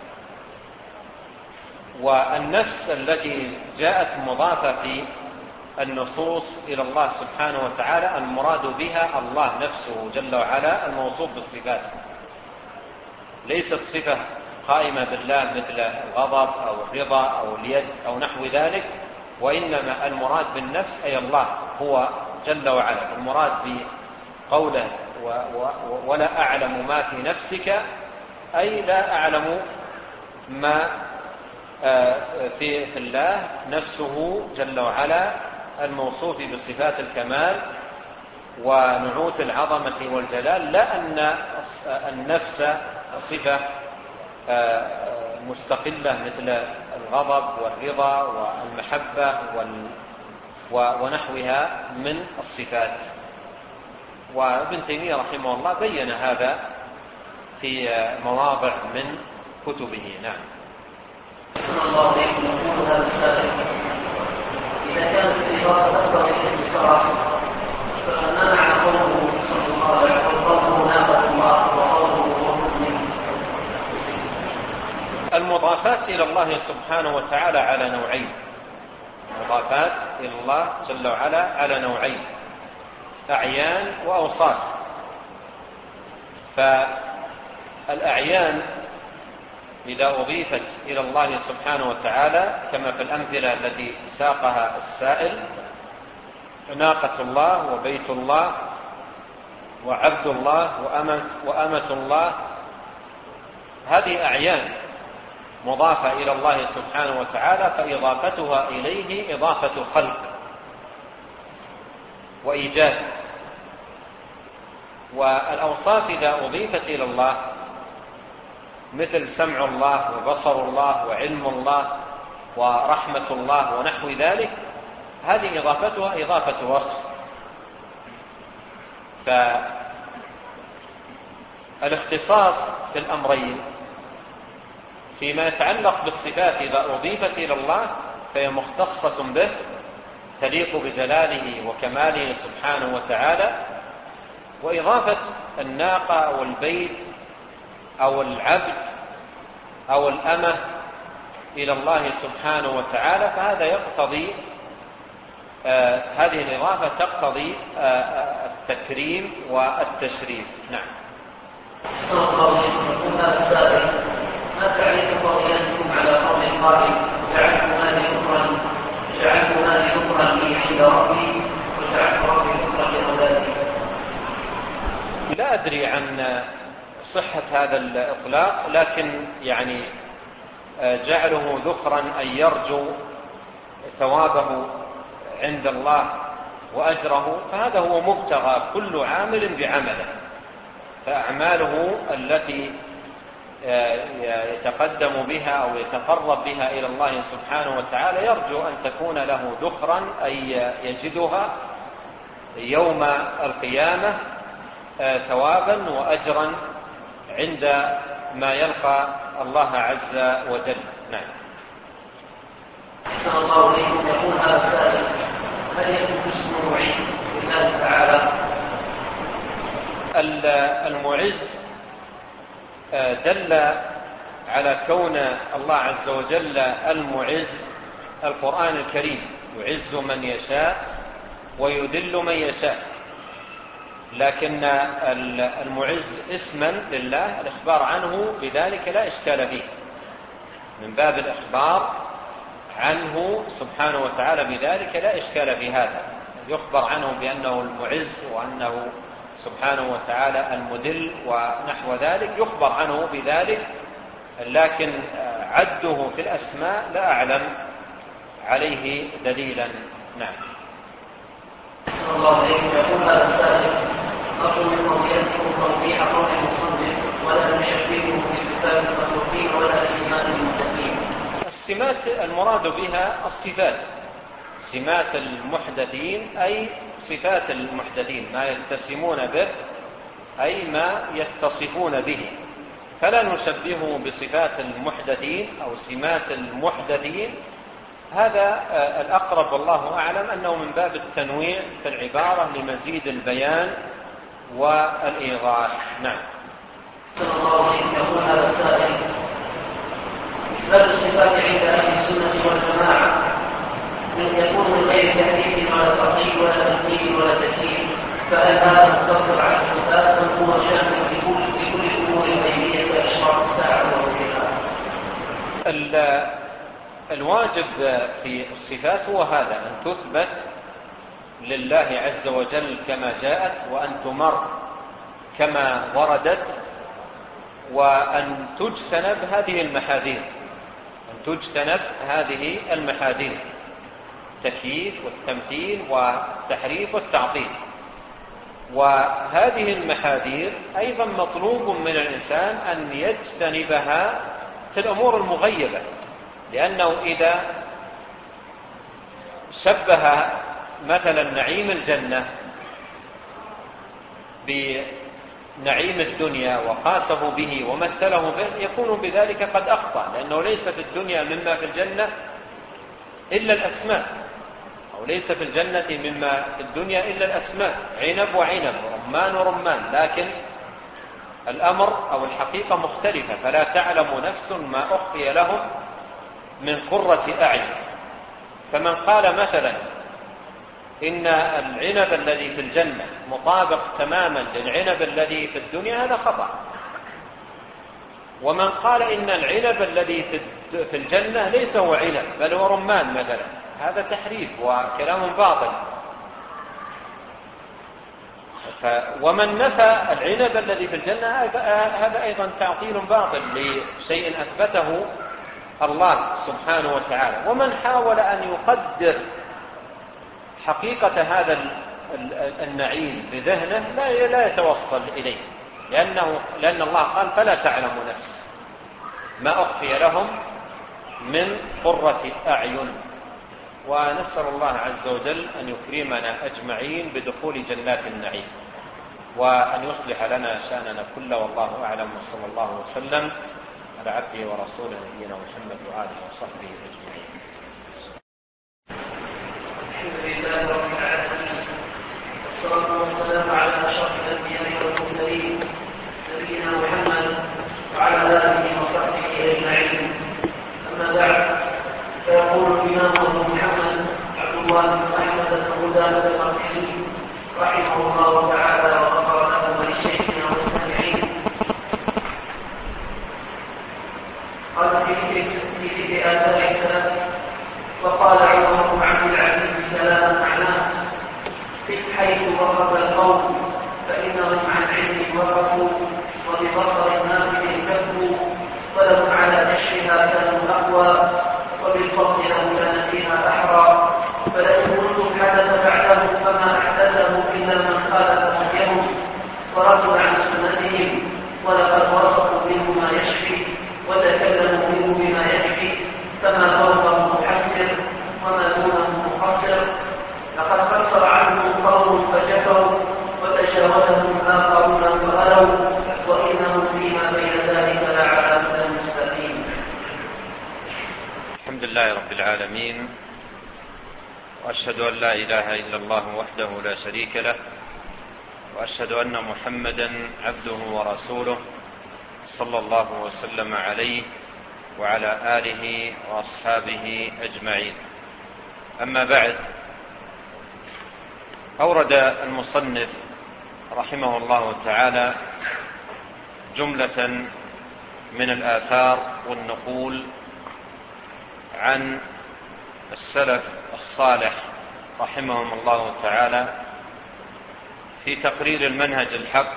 والنفس التي جاءت مضافة في النصوص إلى الله سبحانه وتعالى المراد بها الله نفسه جل وعلا الموصوف بالصفات، ليست صفة قائمة بالله مثل الغضب أو الرضا أو اليد أو نحو ذلك، وإنما المراد بالنفس أي الله هو جل وعلا. المراد بقوله ولا أعلم ما في نفسك، أي لا أعلم ما في الله نفسه جل وعلا الموصوف بصفات الكمال ونعوت العظمة والجلال، لا أن النفس صفة مستقلة مثل الغضب والرضا والمحبة ونحوها من الصفات. وابن تيمية رحمه الله بين هذا في مواضع من كتبه. نعم. أحسن الله عليكم. يقول هذا السائل: إذا كانت العبارة أكبر من الصراصر، فما معنى قوله صلى الله عليه وسلم قوله ناقة الله وقوله ومؤمن؟ المضافات إلى الله سبحانه وتعالى على نوعين. المضافات إلى الله جل وعلا على نوعين: أعيان وأوصاف. فالأعيان إذا أضيفت إلى الله سبحانه وتعالى كما في الأمثلة التي ساقها السائل: ناقة الله وبيت الله وعبد الله وأمة الله، هذه أعيان مضافة إلى الله سبحانه وتعالى، فإضافتها إليه إضافة خلق وإيجاد. والأوصاف إذا أضيفت إلى الله مثل سمع الله وبصر الله وعلم الله ورحمة الله ونحو ذلك، هذه إضافتها إضافة وصف. فالاختصاص في الأمرين فيما يتعلق بالصفات إذا أضيفت إلى الله فهي مختصة به، تليق بجلاله وكماله سبحانه وتعالى. وإضافة الناقة أو البيت أو العبد أو الأمة إلى الله سبحانه وتعالى فهذا يقتضي هذه الإضافة تقتضي التكريم والتشريف. نعم. هذا السائل: ما تعريف قضيتكم على قول القائل: جعلت مالي نكرا لي عند ربي وجعلت ربي نكرا لأولادي؟ لا أدري عن صحة هذا الإطلاق، لكن يعني جعله ذكرا أن يرجو ثوابه عند الله وأجره، فهذا هو مبتغى كل عامل بعمله، فأعماله التي يتقدم بها أو يتقرب بها إلى الله سبحانه وتعالى يرجو أن تكون له ذكرا أي يجدها يوم القيامة ثوابا وأجرا عند ما يلقى الله عز وجل. نعم. أحسن الله إليكم. يقول هذا السائل: هل يكون اسم معز لله تعالى؟ المعز دل على كون الله عز وجل المعز القرآن الكريم، يعز من يشاء ويذل من يشاء، لكن المعز اسما لله الإخبار عنه بذلك لا إشكال فيه، من باب الإخبار عنه سبحانه وتعالى بذلك لا إشكال في هذا، يخبر عنه بأنه المعز وأنه سبحانه وتعالى المذل ونحو ذلك، يخبر عنه بذلك، لكن عده في الأسماء لا أعلم عليه دليلا. نعم. أحسن الله إليكم. يقول هذا السائل: أرجو من قضيتكم توضيح قول المصنف: ولا نشبهه بصفات المخلوقين ولا بسمات المحدثين. السمات المراد بها الصفات، سمات المحدثين أي صفات المحدثين، ما يتسمون به أي ما يتصفون به، فلا نشبهه بصفات المحدثين أو سمات المحدثين. هذا الأقرب والله أعلم أنه من باب التنويع في العبارة لمزيد البيان والإيضاح. نعم. صلى الله عليه يقول هذا السائل: إثبات الصفات عند أهل السنة والجماعة يكون من غير تحريف ولا تقييد ولا تمثيل ولا تكييف، فهل هذا مقتصر على الصفات أم هو شامل لكل أمور الغيبية كأشراط الساعة وغيرها؟ الواجب في الصفات هو هذا، أن تثبت لله عز وجل كما جاءت، وأن تمر كما وردت، وأن تجتنب هذه المحاذير، التكييف والتمثيل والتحريف والتعطيل. وهذه المحاذير أيضا مطلوب من الإنسان أن يجتنبها في الأمور المغيبة، لأنه إذا شبه مثلا نعيم الجنة بنعيم الدنيا وقاسه به ومثله به يكون بذلك قد أخطأ، لأنه ليس في الدنيا مما في الجنة إلا الأسماء، أو ليس في الجنة مما في الدنيا إلا الأسماء، عنب وعنب، رمان ورمان، لكن الأمر أو الحقيقة مختلفة، فلا تعلم نفس ما أخفي لهم من قرة أعين. فمن قال مثلا إن العنب الذي في الجنة مطابق تماما للعنب الذي في الدنيا هذا خطأ، ومن قال إن العنب الذي في الجنة ليس هو عنب بل هو رمان مثلا، هذا تحريف وكلام باطل. ومن نفى العنب الذي في الجنة هذا أيضا تعطيل باطل لشيء أثبته الله سبحانه وتعالى. ومن حاول أن يقدر حقيقة هذا النعيم بذهنه لا يتوصل إليه، لأن الله قال: فلا تعلم نفس ما أخفي لهم من قرة أعين. ونسأل الله عز وجل أن يكرمنا أجمعين بدخول جنات النعيم، وأن يصلح لنا شأننا كله، والله أعلم، وصلى الله وسلم على عبده ورسوله نبينا محمد وآله وصحبه أجمعين. الحمد لله رب العالمين، والصلاة والسلام على أشرف الأنبياء والمرسلين نبينا محمد وعلى آله وصحبه أجمعين. أما بعد، فيقول الإمام أبو محمد عبد الله بن أحمد قدامة المقدسي رحمه الله تعالى وغفر له ولشيخنا والسامعين. قال في ذكر آثار السلف: وقال عمر بن عبد العزيز كلاما معناه: قف حيث وقف القوم فإنهم عن علم وقفوا وببصر نافذ كفوا ولهم على نشرها كانوا أقوى وبالفضل لو كان فيها أحرى فلئن كنتم حدث بعده فما أحدثه إلا من خالف هديهم وردوا عن سنتهم ولقد وصفوا منه ما يشفي وتكلموا منه بما يكفي فما فوقه محسر وما دونه مقصر. لقد قصر عنهم قوم فجفوا وتجاوزهم آخرون فغلوا وإنهم فيما بين ذلك لعلى هدى مستقيم. الحمد لله رب العالمين، وأشهد أن لا إله إلا الله وحده لا شريك له، وأشهد أن محمدا عبده ورسوله صلى الله وسلم عليه وعلى آله وأصحابه أجمعين. أما بعد، أورد المصنف رحمه الله تعالى جملة من الآثار والنقول عن السلف الصالح رحمهم الله تعالى في تقرير المنهج الحق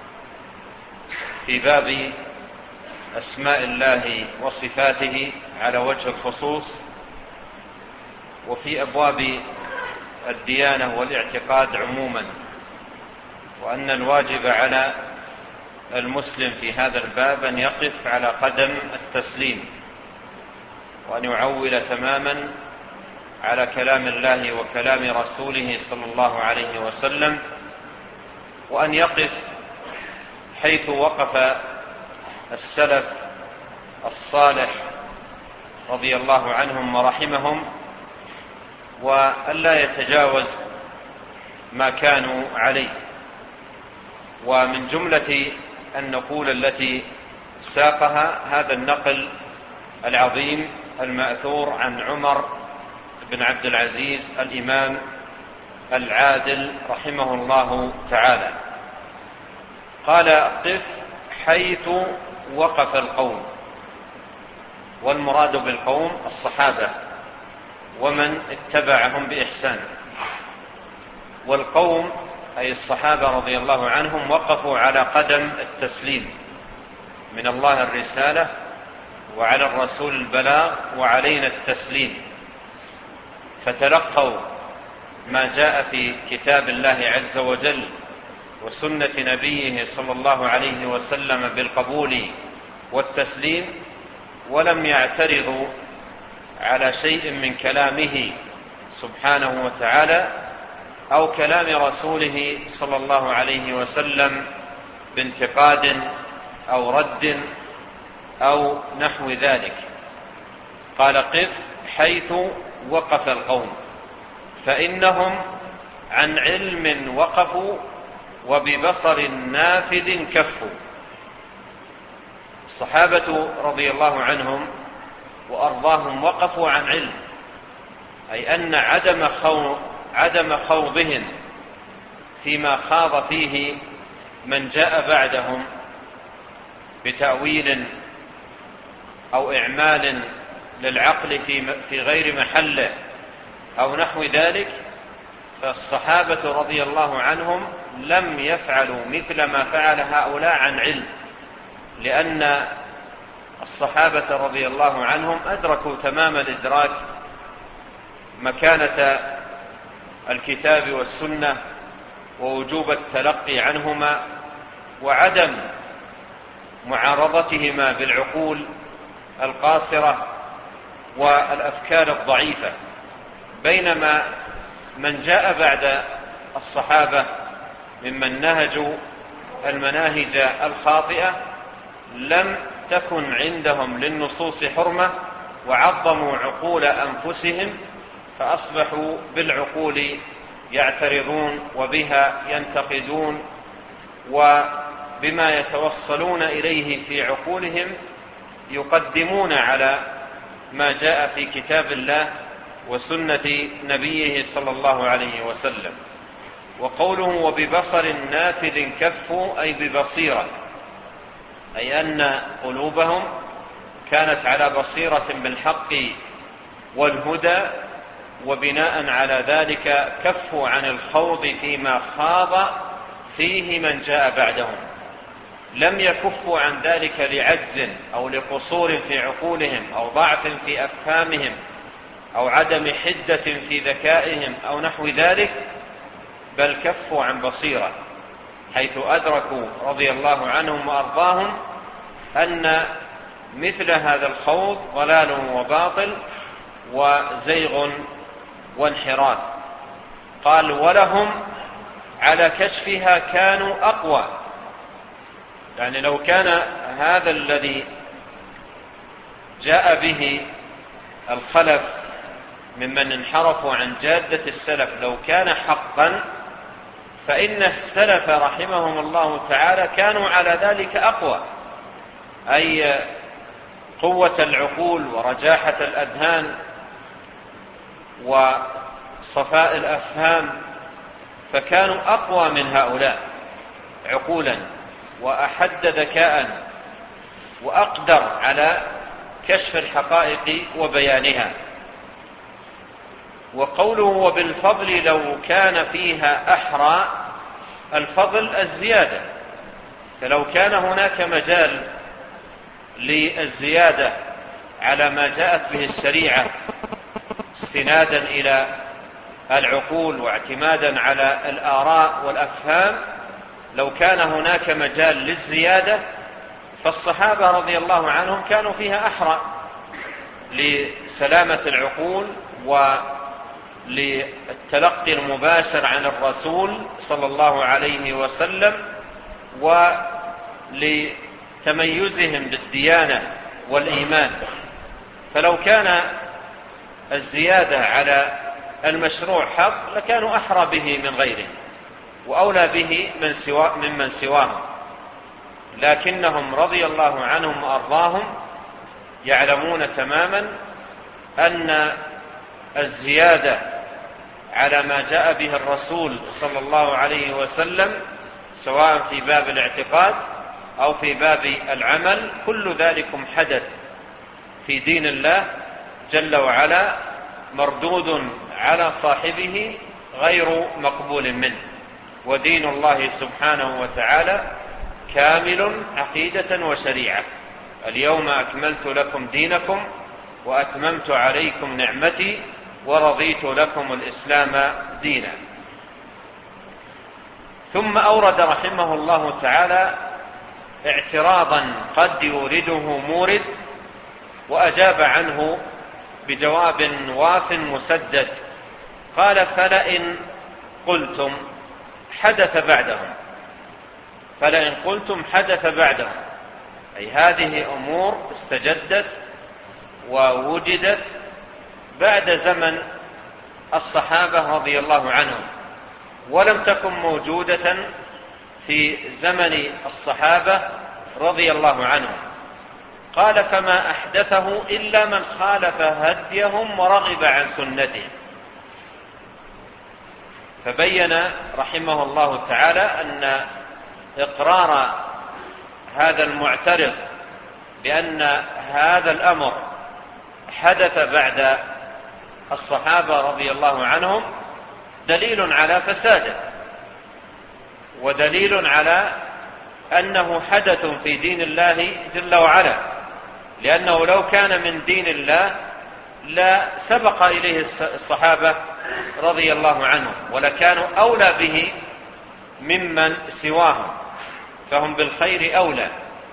في باب أسماء الله وصفاته على وجه الخصوص، وفي أبواب الديانة والاعتقاد عموما، وأن الواجب على المسلم في هذا الباب أن يقف على قدم التسليم، وأن يعول تماما على كلام الله وكلام رسوله صلى الله عليه وسلم، وأن يقف حيث وقف السلف الصالح رضي الله عنهم ورحمهم، وألا يتجاوز ما كانوا عليه. ومن جملة النقول التي ساقها هذا النقل العظيم المأثور عن عمر بن عبد العزيز الإمام العادل رحمه الله تعالى، قال: قف حيث وقف القوم. والمراد بالقوم الصحابة ومن اتبعهم بإحسان. والقوم أي الصحابة رضي الله عنهم وقفوا على قدم التسليم، من الله الرسالة وعلى الرسول البلاغ وعلينا التسليم، فتلقوا ما جاء في كتاب الله عز وجل وسنة نبيه صلى الله عليه وسلم بالقبول والتسليم، ولم يعترضوا على شيء من كلامه سبحانه وتعالى أو كلام رسوله صلى الله عليه وسلم بانتقاد أو رد أو نحو ذلك. قال: قف حيث وقف القوم فإنهم عن علم وقفوا وببصر نافذ كفوا. الصحابة رضي الله عنهم وأرضاهم وقفوا عن علم، أي أن عدم خوضهم فيما خاض فيه من جاء بعدهم بتأويل أو إعمال للعقل في غير محله أو نحو ذلك، فالصحابة رضي الله عنهم لم يفعلوا مثل ما فعل هؤلاء عن علم، لأن الصحابة رضي الله عنهم أدركوا تمام الإدراك مكانة الكتاب والسنة ووجوب التلقي عنهما وعدم معارضتهما بالعقول القاصرة والأفكار الضعيفة، بينما من جاء بعد الصحابة ممن نهجوا المناهج الخاطئة لم تكن عندهم للنصوص حرمة وعظموا عقول أنفسهم، فأصبحوا بالعقول يعترضون وبها ينتقدون، وبما يتوصلون إليه في عقولهم يقدمون على ما جاء في كتاب الله وسنة نبيه صلى الله عليه وسلم. وقوله وببصر نافذ كفوا أي ببصيرة، أي أن قلوبهم كانت على بصيرة بالحق والهدى، وبناء على ذلك كفوا عن الخوض فيما خاض فيه من جاء بعدهم. لم يكفوا عن ذلك لعجز أو لقصور في عقولهم أو ضعف في أفهامهم أو عدم حدة في ذكائهم أو نحو ذلك، بل كفوا عن بصيرة، حيث أدركوا رضي الله عنهم وأرضاهم أن مثل هذا الخوض ضلال وباطل وزيغ وانحراف. قال ولهم على كشفها كانوا أقوى، يعني لو كان هذا الذي جاء به الخلف ممن انحرفوا عن جادة السلف لو كان حقا، فإن السلف رحمهم الله تعالى كانوا على ذلك أقوى، أي قوة العقول ورجاحة الأذهان وصفاء الأفهام، فكانوا أقوى من هؤلاء عقولا وأحد ذكاء وأقدر على كشف الحقائق وبيانها. وقوله وبالفضل لو كان فيها أحرى، الفضل الزيادة، فلو كان هناك مجال للزيادة على ما جاءت به الشريعة استنادا إلى العقول واعتمادا على الآراء والأفهام، لو كان هناك مجال للزيادة فالصحابة رضي الله عنهم كانوا فيها أحرى لسلامة العقول وللتلقي المباشر عن الرسول صلى الله عليه وسلم ولتميزهم بالديانة والإيمان. فلو كان الزيادة على المشروع حق لكانوا أحرى به من غيره وأولى به ممن سواهم، لكنهم رضي الله عنهم وأرضاهم يعلمون تماما أن الزيادة على ما جاء به الرسول صلى الله عليه وسلم سواء في باب الاعتقاد أو في باب العمل كل ذلكم حدث في دين الله جل وعلا مردود على صاحبه غير مقبول منه. ودين الله سبحانه وتعالى كامل عقيدة وشريعة. اليوم أكملت لكم دينكم وأتممت عليكم نعمتي ورضيت لكم الإسلام دينا. ثم أورد رحمه الله تعالى اعتراضا قد يورده مورد، وأجاب عنه بجواب واف مسدد. قال فلئن قلتم حدث بعدهم، فلئن قلتم حدث بعدهم، أي هذه أمور استجدت ووجدت بعد زمن الصحابة رضي الله عنهم ولم تكن موجودة في زمن الصحابة رضي الله عنهم. قال فما أحدثه إلا من خالف هديهم ورغب عن سنتهم. فبين رحمه الله تعالى أن إقرار هذا المعترض بأن هذا الأمر حدث بعد الصحابة رضي الله عنهم دليل على فساده، ودليل على أنه حدث في دين الله جل وعلا، لأنه لو كان من دين الله لا سبق إليه الصحابة رضي الله عنهم ولكانوا أولى به ممن سواهم، فهم بالخير أولى.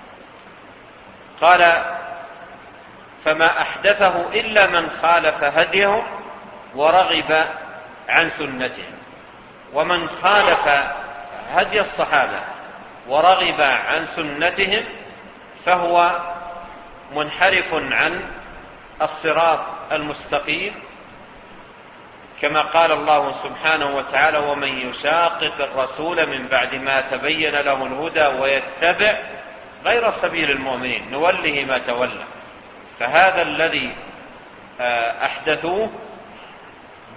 قال فما أحدثه إلا من خالف هديهم ورغب عن سنتهم. ومن خالف هدي الصحابة ورغب عن سنتهم فهو منحرف عن الصراط المستقيم، كما قال الله سبحانه وتعالى ومن يشاقق الرسول من بعد ما تبين له الهدى ويتبع غير سبيل المؤمنين نوله ما تولى. فهذا الذي أحدثوه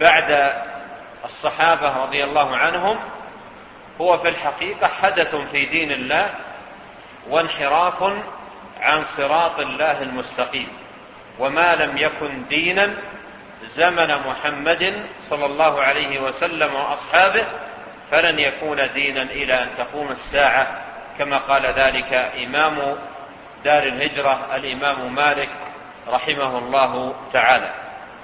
بعد الصحابة رضي الله عنهم هو في الحقيقة حدث في دين الله وانحراف عن صراط الله المستقيم، وما لم يكن دينا زمن محمد صلى الله عليه وسلم وأصحابه فلن يكون دينا إلى أن تقوم الساعة، كما قال ذلك إمام دار الهجرة الإمام مالك رحمه الله تعالى.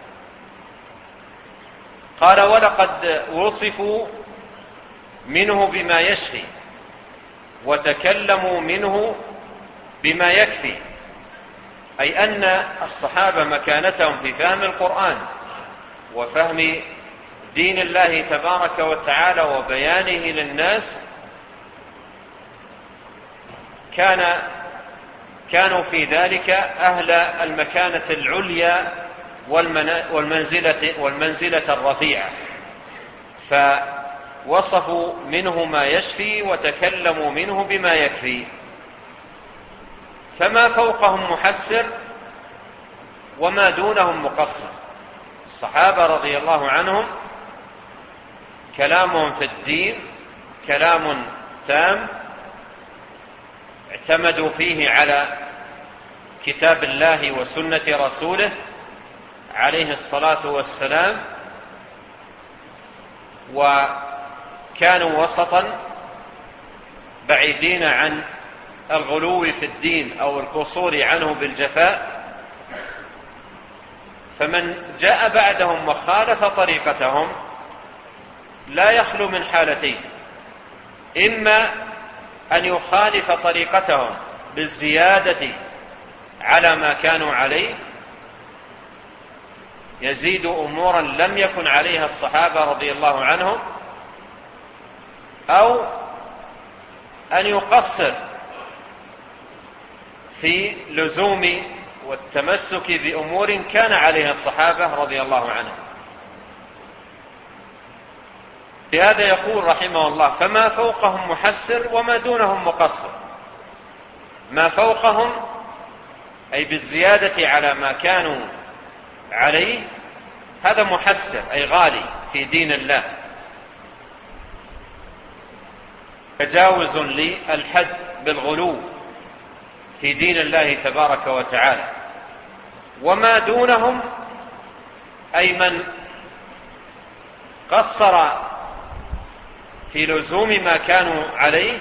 قال: ولقد وصفوا منه بما يشفي وتكلموا منه بما يكفي، أي أن الصحابة مكانتهم في فهم القرآن وفهم دين الله تبارك وتعالى وبيانه للناس كانوا في ذلك أهل المكانة العليا والمنزلة الرفيعة، فوصفوا منه ما يشفي وتكلموا منه بما يكفي، فما فوقهم محسر وما دونهم مقصر. الصحابة رضي الله عنهم كلامهم في الدين كلام تام اعتمدوا فيه على كتاب الله وسنة رسوله عليه الصلاة والسلام، وكانوا وسطا بعيدين عن الغلو في الدين أو القصور عنه بالجفاء. فمن جاء بعدهم وخالف طريقتهم لا يخلو من حالتين: إما أن يخالف طريقتهم بالزيادة على ما كانوا عليه، يزيد أمورا لم يكن عليها الصحابة رضي الله عنهم، أو أن يقصر في لزوم والتمسك بأمور كان عليها الصحابة رضي الله عنهم. بهذا يقول رحمه الله: فما فوقهم محسر وما دونهم مقصر. ما فوقهم أي بالزيادة على ما كانوا عليه هذا محسر أي غالي في دين الله، تجاوز للحد بالغلو في دين الله تبارك وتعالى. وما دونهم أي من قصر في لزوم ما كانوا عليه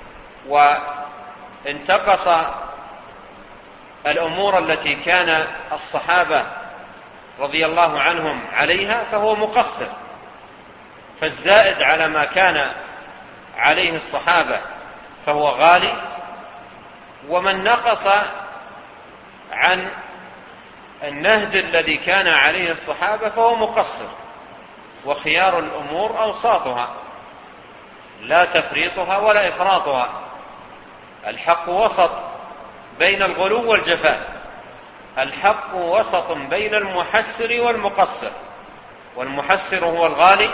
وانتقص الأمور التي كان الصحابة رضي الله عنهم عليها فهو مقصر. فالزائد على ما كان عليه الصحابة فهو غالي، ومن نقص عن النهج الذي كان عليه الصحابة فهو مقصر. وخيار الأمور أوساطها لا تفريطها ولا إفراطها. الحق وسط بين الغلو والجفاء، الحق وسط بين المحسر والمقصر، والمحسر هو الغالي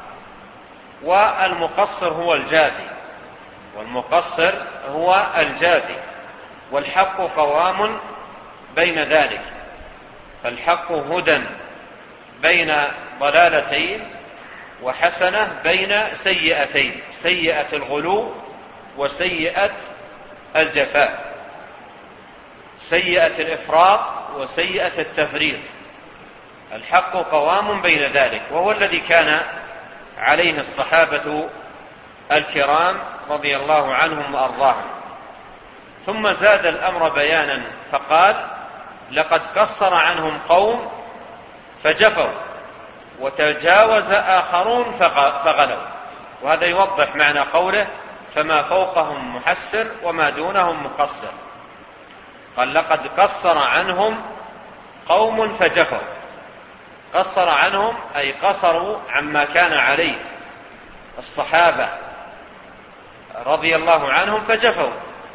والمقصر هو الجافي، والمقصر هو الجافي، والحق قوام بين ذلك. فالحق هدى بين ضلالتين، وحسنة بين سيئتين: سيئة الغلو وسيئة الجفاء، سيئة الإفراط وسيئة التفريط. الحق قوام بين ذلك، وهو الذي كان عليه الصحابة الكرام رضي الله عنهم وأرضاهم. ثم زاد الأمر بيانا فقال: لقد قصر عنهم قوم فجفوا وتجاوز آخرون فغلوا. وهذا يوضح معنى قوله: فما فوقهم محسر وما دونهم مقصر. قال: لقد قصر عنهم قوم فجفوا. قصر عنهم أي قصروا عما كان عليه الصحابة رضي الله عنهم فجفوا،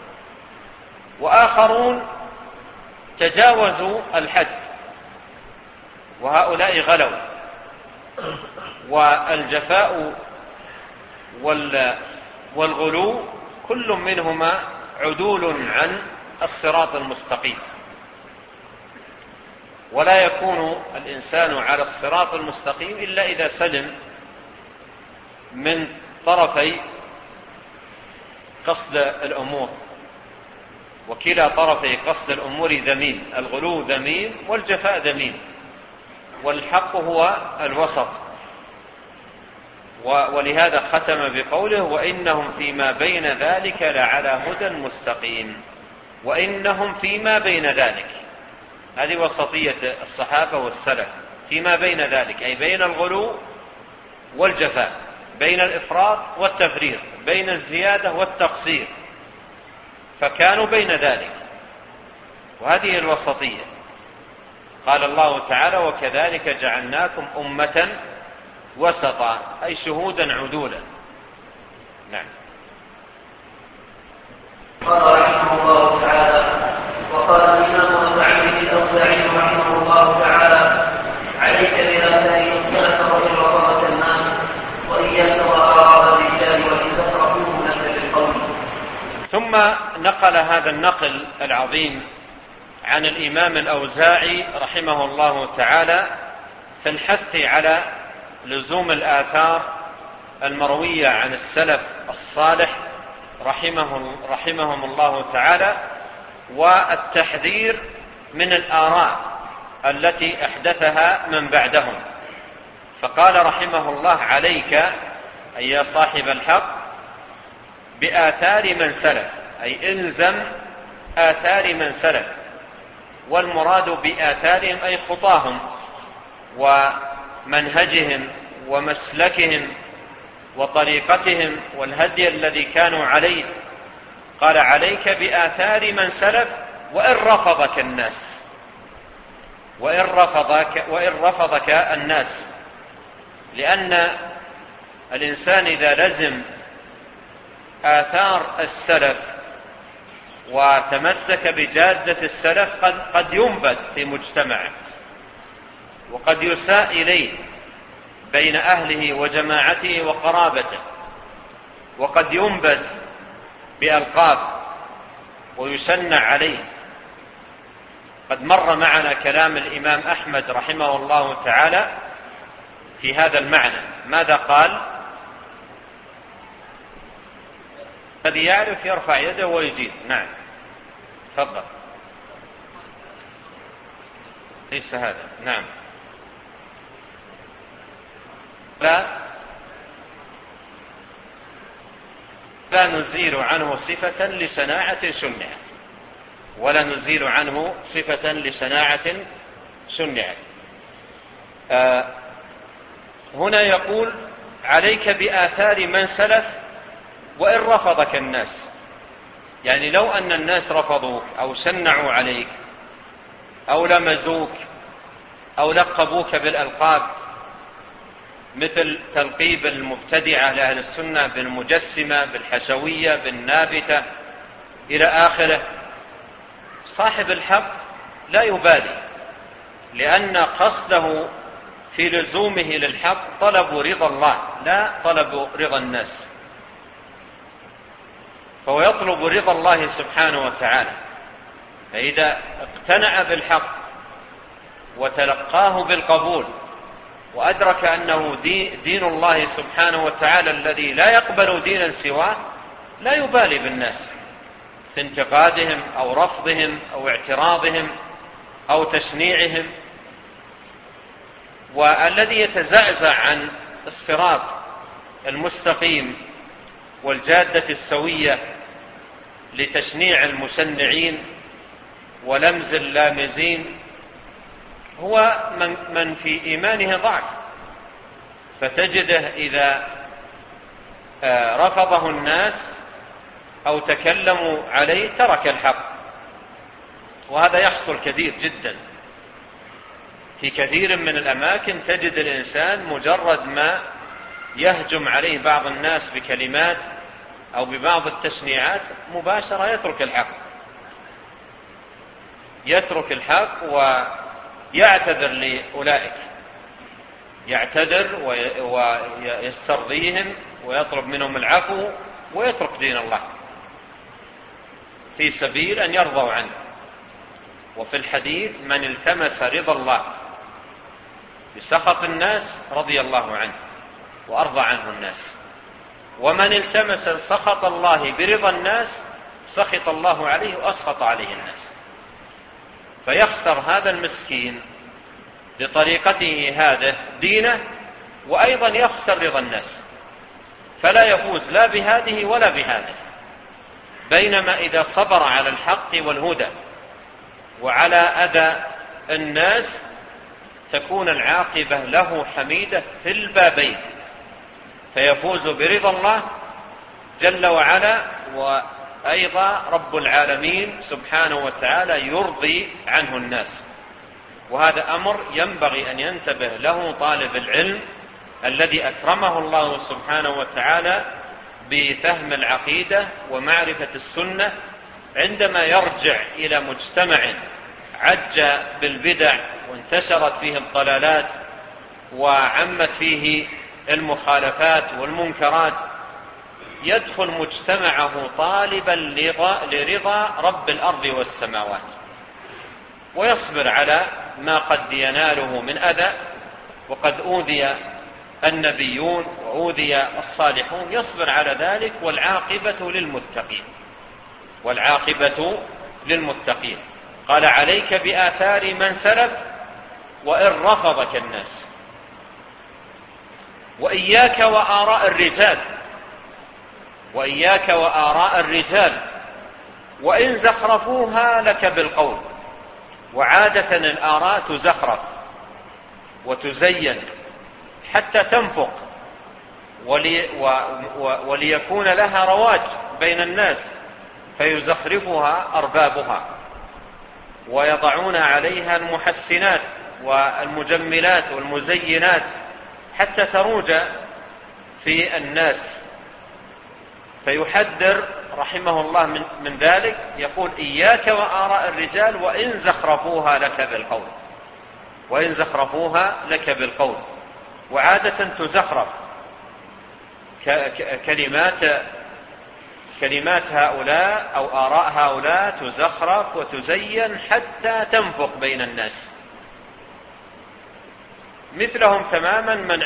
وآخرون تجاوزوا الحد، وهؤلاء غلوا. والجفاء والغلو كل منهما عدول عن الصراط المستقيم. ولا يكون الإنسان على الصراط المستقيم إلا إذا سلم من طرفي قصد الأمور، وكلا طرفي قصد الأمور ذميم، الغلو ذميم والجفاء ذميم، والحق هو الوسط. ولهذا ختم بقوله وإنهم فيما بين ذلك لعلى هدى مستقيم. وإنهم فيما بين ذلك، هذه وسطية الصحابة والسلف، فيما بين ذلك أي بين الغلو والجفاء، بين الإفراط والتفريط، بين الزيادة والتقصير، فكانوا بين ذلك، وهذه الوسطية. قال الله تعالى وكذلك جعلناكم أمة وسطا، أي شهودا عدولا. نعم. قال رحمه الله تعالى وقال الإمام أبو عبد الأوزاعي رحمه الله تعالى عليك بآثار من سلف وإن رفضك الناس وإياك وآراء الرجال وإن تفرحوه لك بالقول. ثم نقل هذا النقل العظيم عن الإمام الأوزاعي رحمه الله تعالى في الحث على لزوم الآثار المروية عن السلف الصالح رحمهم الله تعالى، والتحذير من الآراء التي أحدثها من بعدهم. فقال رحمه الله عليك أي يا صاحب الحق بآثار من سلف، أي إلزم آثار من سلف، والمراد بآثارهم أي خطاهم ومنهجهم ومسلكهم وطريقتهم والهدي الذي كانوا عليه. قال عليك بآثار من سلف وإن رفضك الناس، وإن رفضك الناس، لأن الإنسان إذا لزم آثار السلف وتمسك بجادة السلف قد ينبذ في مجتمعه، وقد يساء إليه بين أهله وجماعته وقرابته، وقد ينبذ بألقاب ويشنع عليه. قد مر معنا كلام الإمام أحمد رحمه الله تعالى في هذا المعنى. ماذا قال؟ الذي يعرف يرفع يده ويجيب. نعم تفضل. ليس هذا. نعم. لا نزيل عنه صفة لشناعة شنعت، ولا نزيل عنه صفة لشناعة شنعت. هنا يقول عليك بآثار من سلف وإن رفضك الناس، يعني لو أن الناس رفضوك أو شنعوا عليك أو لمزوك أو لقبوك بالألقاب، مثل تلقيب المبتدعة لأهل السنة بالمجسمة بالحشوية بالنابتة إلى آخره، صاحب الحق لا يبالي، لأن قصده في لزومه للحق طلب رضا الله لا طلب رضا الناس، فهو يطلب رضا الله سبحانه وتعالى. فإذا اقتنع بالحق وتلقاه بالقبول وأدرك أنه دين الله سبحانه وتعالى الذي لا يقبل دينا سواه، لا يبالي بالناس في انتقادهم أو رفضهم أو اعتراضهم أو تشنيعهم. والذي يتزعزع عن الصراط المستقيم والجادة السوية لتشنيع المشنعين ولمز اللامزين هو من في إيمانه ضعف، فتجده إذا رفضه الناس أو تكلموا عليه ترك الحق. وهذا يحصل كثير جدا في كثير من الأماكن، تجد الإنسان مجرد ما يهجم عليه بعض الناس بكلمات أو ببعض التشنيعات مباشرة يترك الحق ويعتذر لأولئك، يعتذر ويسترضيهم ويطلب منهم العفو ويترك دين الله في سبيل أن يرضوا عنه. وفي الحديث: من التمس رضا الله بسخط الناس رضي الله عنه وأرضى عنه الناس، ومن التمس سخط الله برضا الناس سخط الله عليه وأسخط عليه الناس. فيخسر هذا المسكين بطريقته هذه دينه، وأيضا يخسر رضا الناس، فلا يفوز لا بهذه ولا بهذه. بينما إذا صبر على الحق والهدى وعلى أذى الناس تكون العاقبة له حميدة في البابين، فيفوز برضا الله جل وعلا، وأيضا رب العالمين سبحانه وتعالى يرضي عنه الناس. وهذا أمر ينبغي أن ينتبه له طالب العلم الذي أكرمه الله سبحانه وتعالى بفهم العقيدة ومعرفة السنة، عندما يرجع إلى مجتمع عج بالبدع وانتشرت فيه الضلالات وعمت فيه المخالفات والمنكرات، يدخل مجتمعه طالبا لرضا رب الأرض والسماوات، ويصبر على ما قد يناله من أذى، وقد أوذي النبيون وأوذي الصالحون، يصبر على ذلك، والعاقبة للمتقين. قال: عليك بآثار من سلف وإن رفضك الناس، وإياك وآراء الرجال وإن زخرفوها لك بالقول. وعادة الآراء تزخرف وتزين حتى تنفق وليكون لها رواج بين الناس، فيزخرفها أربابها ويضعون عليها المحسنات والمجملات والمزينات حتى تروج في الناس. فيحذر رحمه الله من ذلك، يقول: إياك وآراء الرجال وإن زخرفوها لك بالقول. وعادة تزخرف كلمات هؤلاء أو آراء هؤلاء تزخرف وتزين حتى تنفق بين الناس. مثلهم تماما من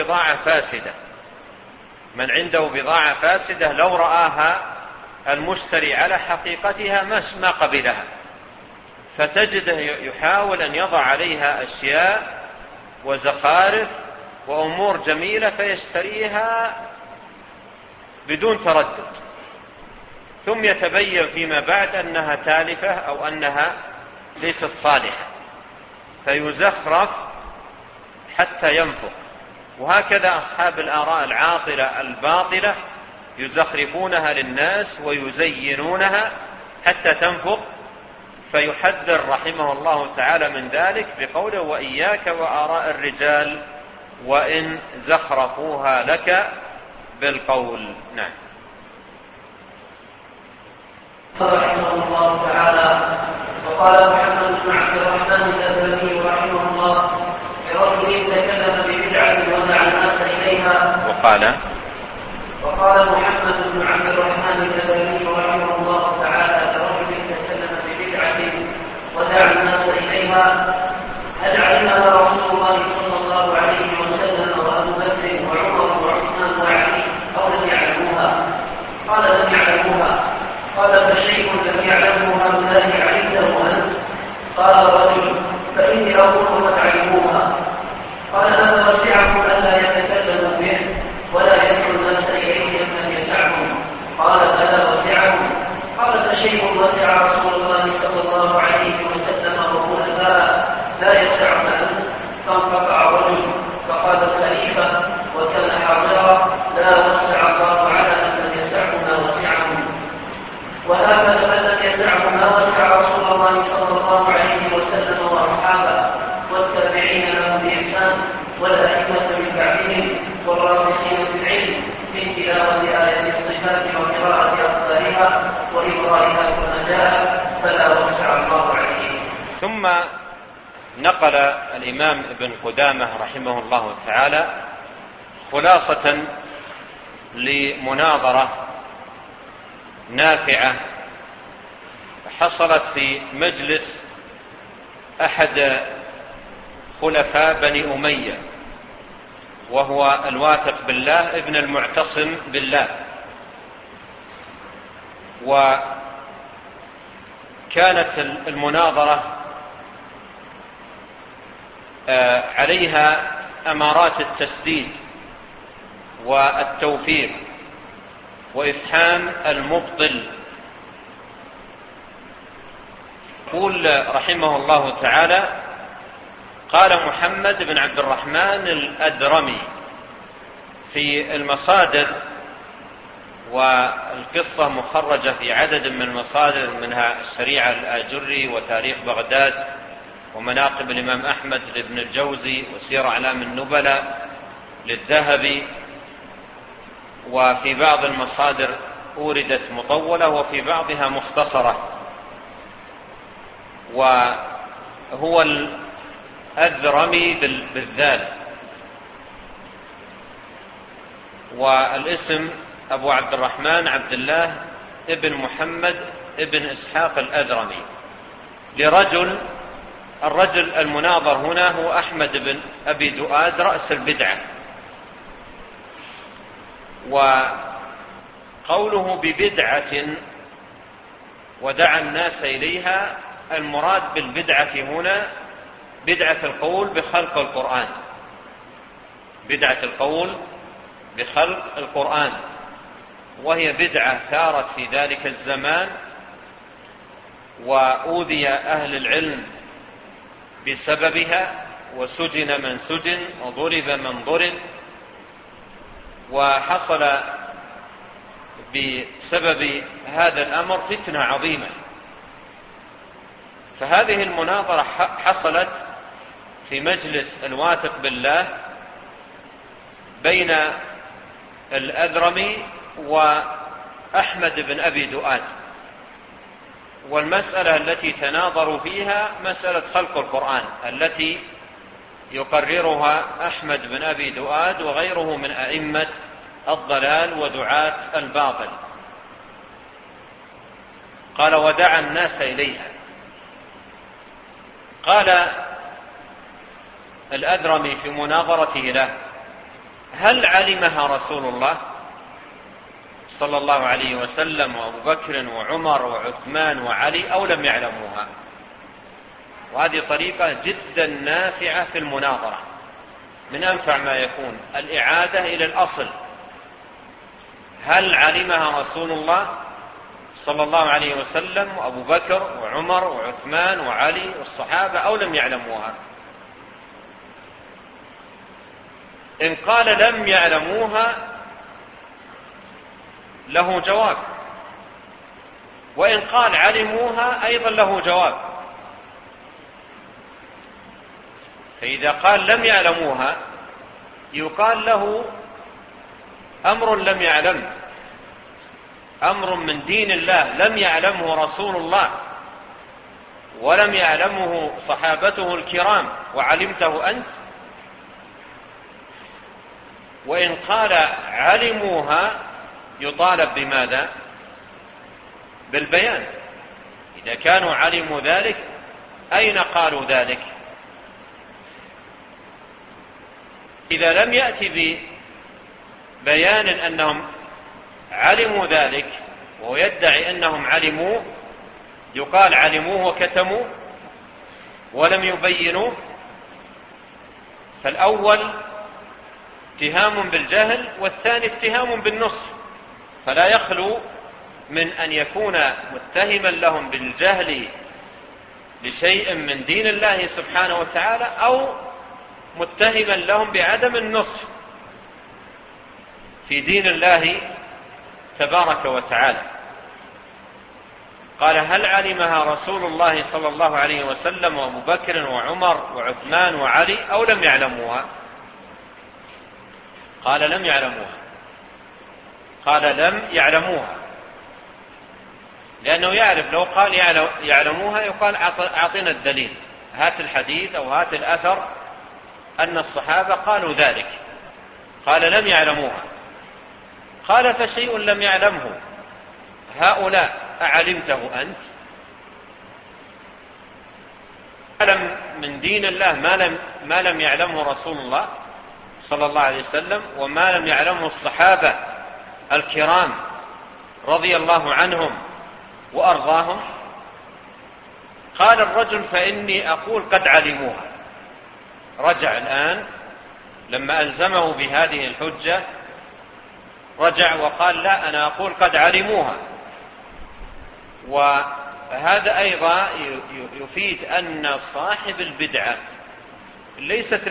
عنده بضاعة فاسدة لو رآها المشتري على حقيقتها ما قبلها، فتجده يحاول أن يضع عليها أشياء وزخارف وأمور جميلة فيشتريها بدون تردد، ثم يتبين فيما بعد أنها تالفة أو أنها ليست صالحة، فيزخرف حتى ينفق. وهكذا أصحاب الآراء العاطلة الباطلة يزخرفونها للناس ويزينونها حتى تنفق. فيحذر رحمه الله تعالى من ذلك بقوله: وإياك وآراء الرجال وإن زخرفوها لك بالقول. نعم. رحمه الله تعالى: وقال محمد بن عبد الرحمن الأدبي رحمه الله لرجل تكلم ببدعة ودعا الناس إليها. وقال محمد بن عبد الرحمن الأدبي رحمه الله تعالى لرجل تكلم ببدعة ودعا الناس إليها: هل علمها رسول الله صلى الله عليه وسلم وأبو بكر وعمر وعثمان وعلي أو لم يعلموها؟ قال: لم يعلموها. قال: فشيء لم يعلمه هؤلاء علمته أنت؟ قال رجل: فإني أقول قد علموها. قال: هذا وسعهم ألا يتكلموا به ولا يدعو الناس إليه من يسعهم. قال: بلى وسعهم. قال: فشيء وسع رسول الله صلى الله عليه وسلم وهو لا يسعك أنت؟ فانقطع رجل فقال الخليفة وكان حاضرا: لا وسع الله على من لم يسعه ما وسعهم. وهكذا من لم يسعه ما وسع رسول الله صلى الله عليه وسلم وأصحابه والتابعين لهم بإحسان والأئمة من بعدهم والراسخين في العلم في تلاوة آيات الصفات وقراءة أخبارها وإبرارها كما جاء، فلا وسع الله عليه. ثم نقل الإمام ابن قدامة رحمه الله تعالى خلاصة لمناظرة نافعة حصلت في مجلس أحد خلفاء بني أمية، وهو الواثق بالله ابن المعتصم بالله. وكانت المناظرة عليها أمارات التسديد والتوفيق وإفحام المبطل. يقول رحمه الله تعالى: قال محمد بن عبد الرحمن الأدرمي في المصادر، والقصة مخرجة في عدد من المصادر، منها الشريعة الآجري وتاريخ بغداد ومناقب الإمام أحمد لابن الجوزي وسير أعلام النبلاء للذهبي، وفي بعض المصادر أوردت مطولة وفي بعضها مختصرة. وهو الأذرمي بالذال، والاسم أبو عبد الرحمن عبد الله ابن محمد ابن إسحاق الأذرمي، الرجل المناظر هنا هو أحمد بن أبي دؤاد رأس البدعة. وقوله ببدعة ودعا الناس إليها، المراد بالبدعة هنا بدعة القول بخلق القرآن، بدعة القول بخلق القرآن، وهي بدعة ثارت في ذلك الزمان، وأوذي أهل العلم بسببها، وسجن من سجن، وضرب من ضرب، وحصل بسبب هذا الأمر فتنة عظيمة. فهذه المناظرة حصلت في مجلس الواثق بالله بين الأذرمي وأحمد بن أبي دؤاد، والمسألة التي تناظروا فيها مسألة خلق القرآن التي يقررها أحمد بن أبي دؤاد وغيره من أئمة الضلال ودعاة الباطل. قال: ودعا الناس إليها. قال الأذرمي في مناظرته له: هل علمها رسول الله صلى الله عليه وسلم وأبو بكر وعمر وعثمان وعلي أو لم يعلموها؟ وهذه طريقة جدا نافعة في المناظرة، من أنفع ما يكون الإعادة إلى الأصل. هل علمها رسول الله صلى الله عليه وسلم وأبو بكر وعمر وعثمان وعلي والصحابة أو لم يعلموها؟ إن قال لم يعلموها له جواب، وإن قال علموها أيضا له جواب. فإذا قال لم يعلموها يقال له أمر لم يعلم، أمر من دين الله لم يعلمه رسول الله ولم يعلمه صحابته الكرام وعلمته أنت. وإن قال علموها يطالب بماذا؟ بالبيان. إذا كانوا علموا ذلك أين قالوا ذلك؟ إذا لم يأتي ببيان أنهم علموا ذلك ويدعي أنهم علموه يقال علموه وكتموا ولم يبينوا. فالأول اتهام بالجهل والثاني اتهام بالنصح، فلا يخلو من أن يكون متهما لهم بالجهل لشيء من دين الله سبحانه وتعالى أو متهما لهم بعدم النصح في دين الله تبارك وتعالى. قال: هل علمها رسول الله صلى الله عليه وسلم وأبو بكر وعمر وعثمان وعلي أو لم يعلموها؟ قال: لم يعلموها. قال: لم يعلموها، لأنه يعرف لو قال يعلموها يقال أعطنا الدليل، هات الحديث أو هات الأثر أن الصحابة قالوا ذلك. قال: لم يعلموها. قال: فشيء لم يعلمه هؤلاء أعلمته أنت؟ يعلم من دين الله ما لم يعلمه رسول الله صلى الله عليه وسلم وما لم يعلمه الصحابة الكرام رضي الله عنهم وأرضاهم. قال الرجل: فإني أقول قد علموها. رجع الآن لما ألزمه بهذه الحجة، رجع وقال: لا، أنا أقول قد علموها. وهذا أيضا يفيد أن صاحب البدعة ليست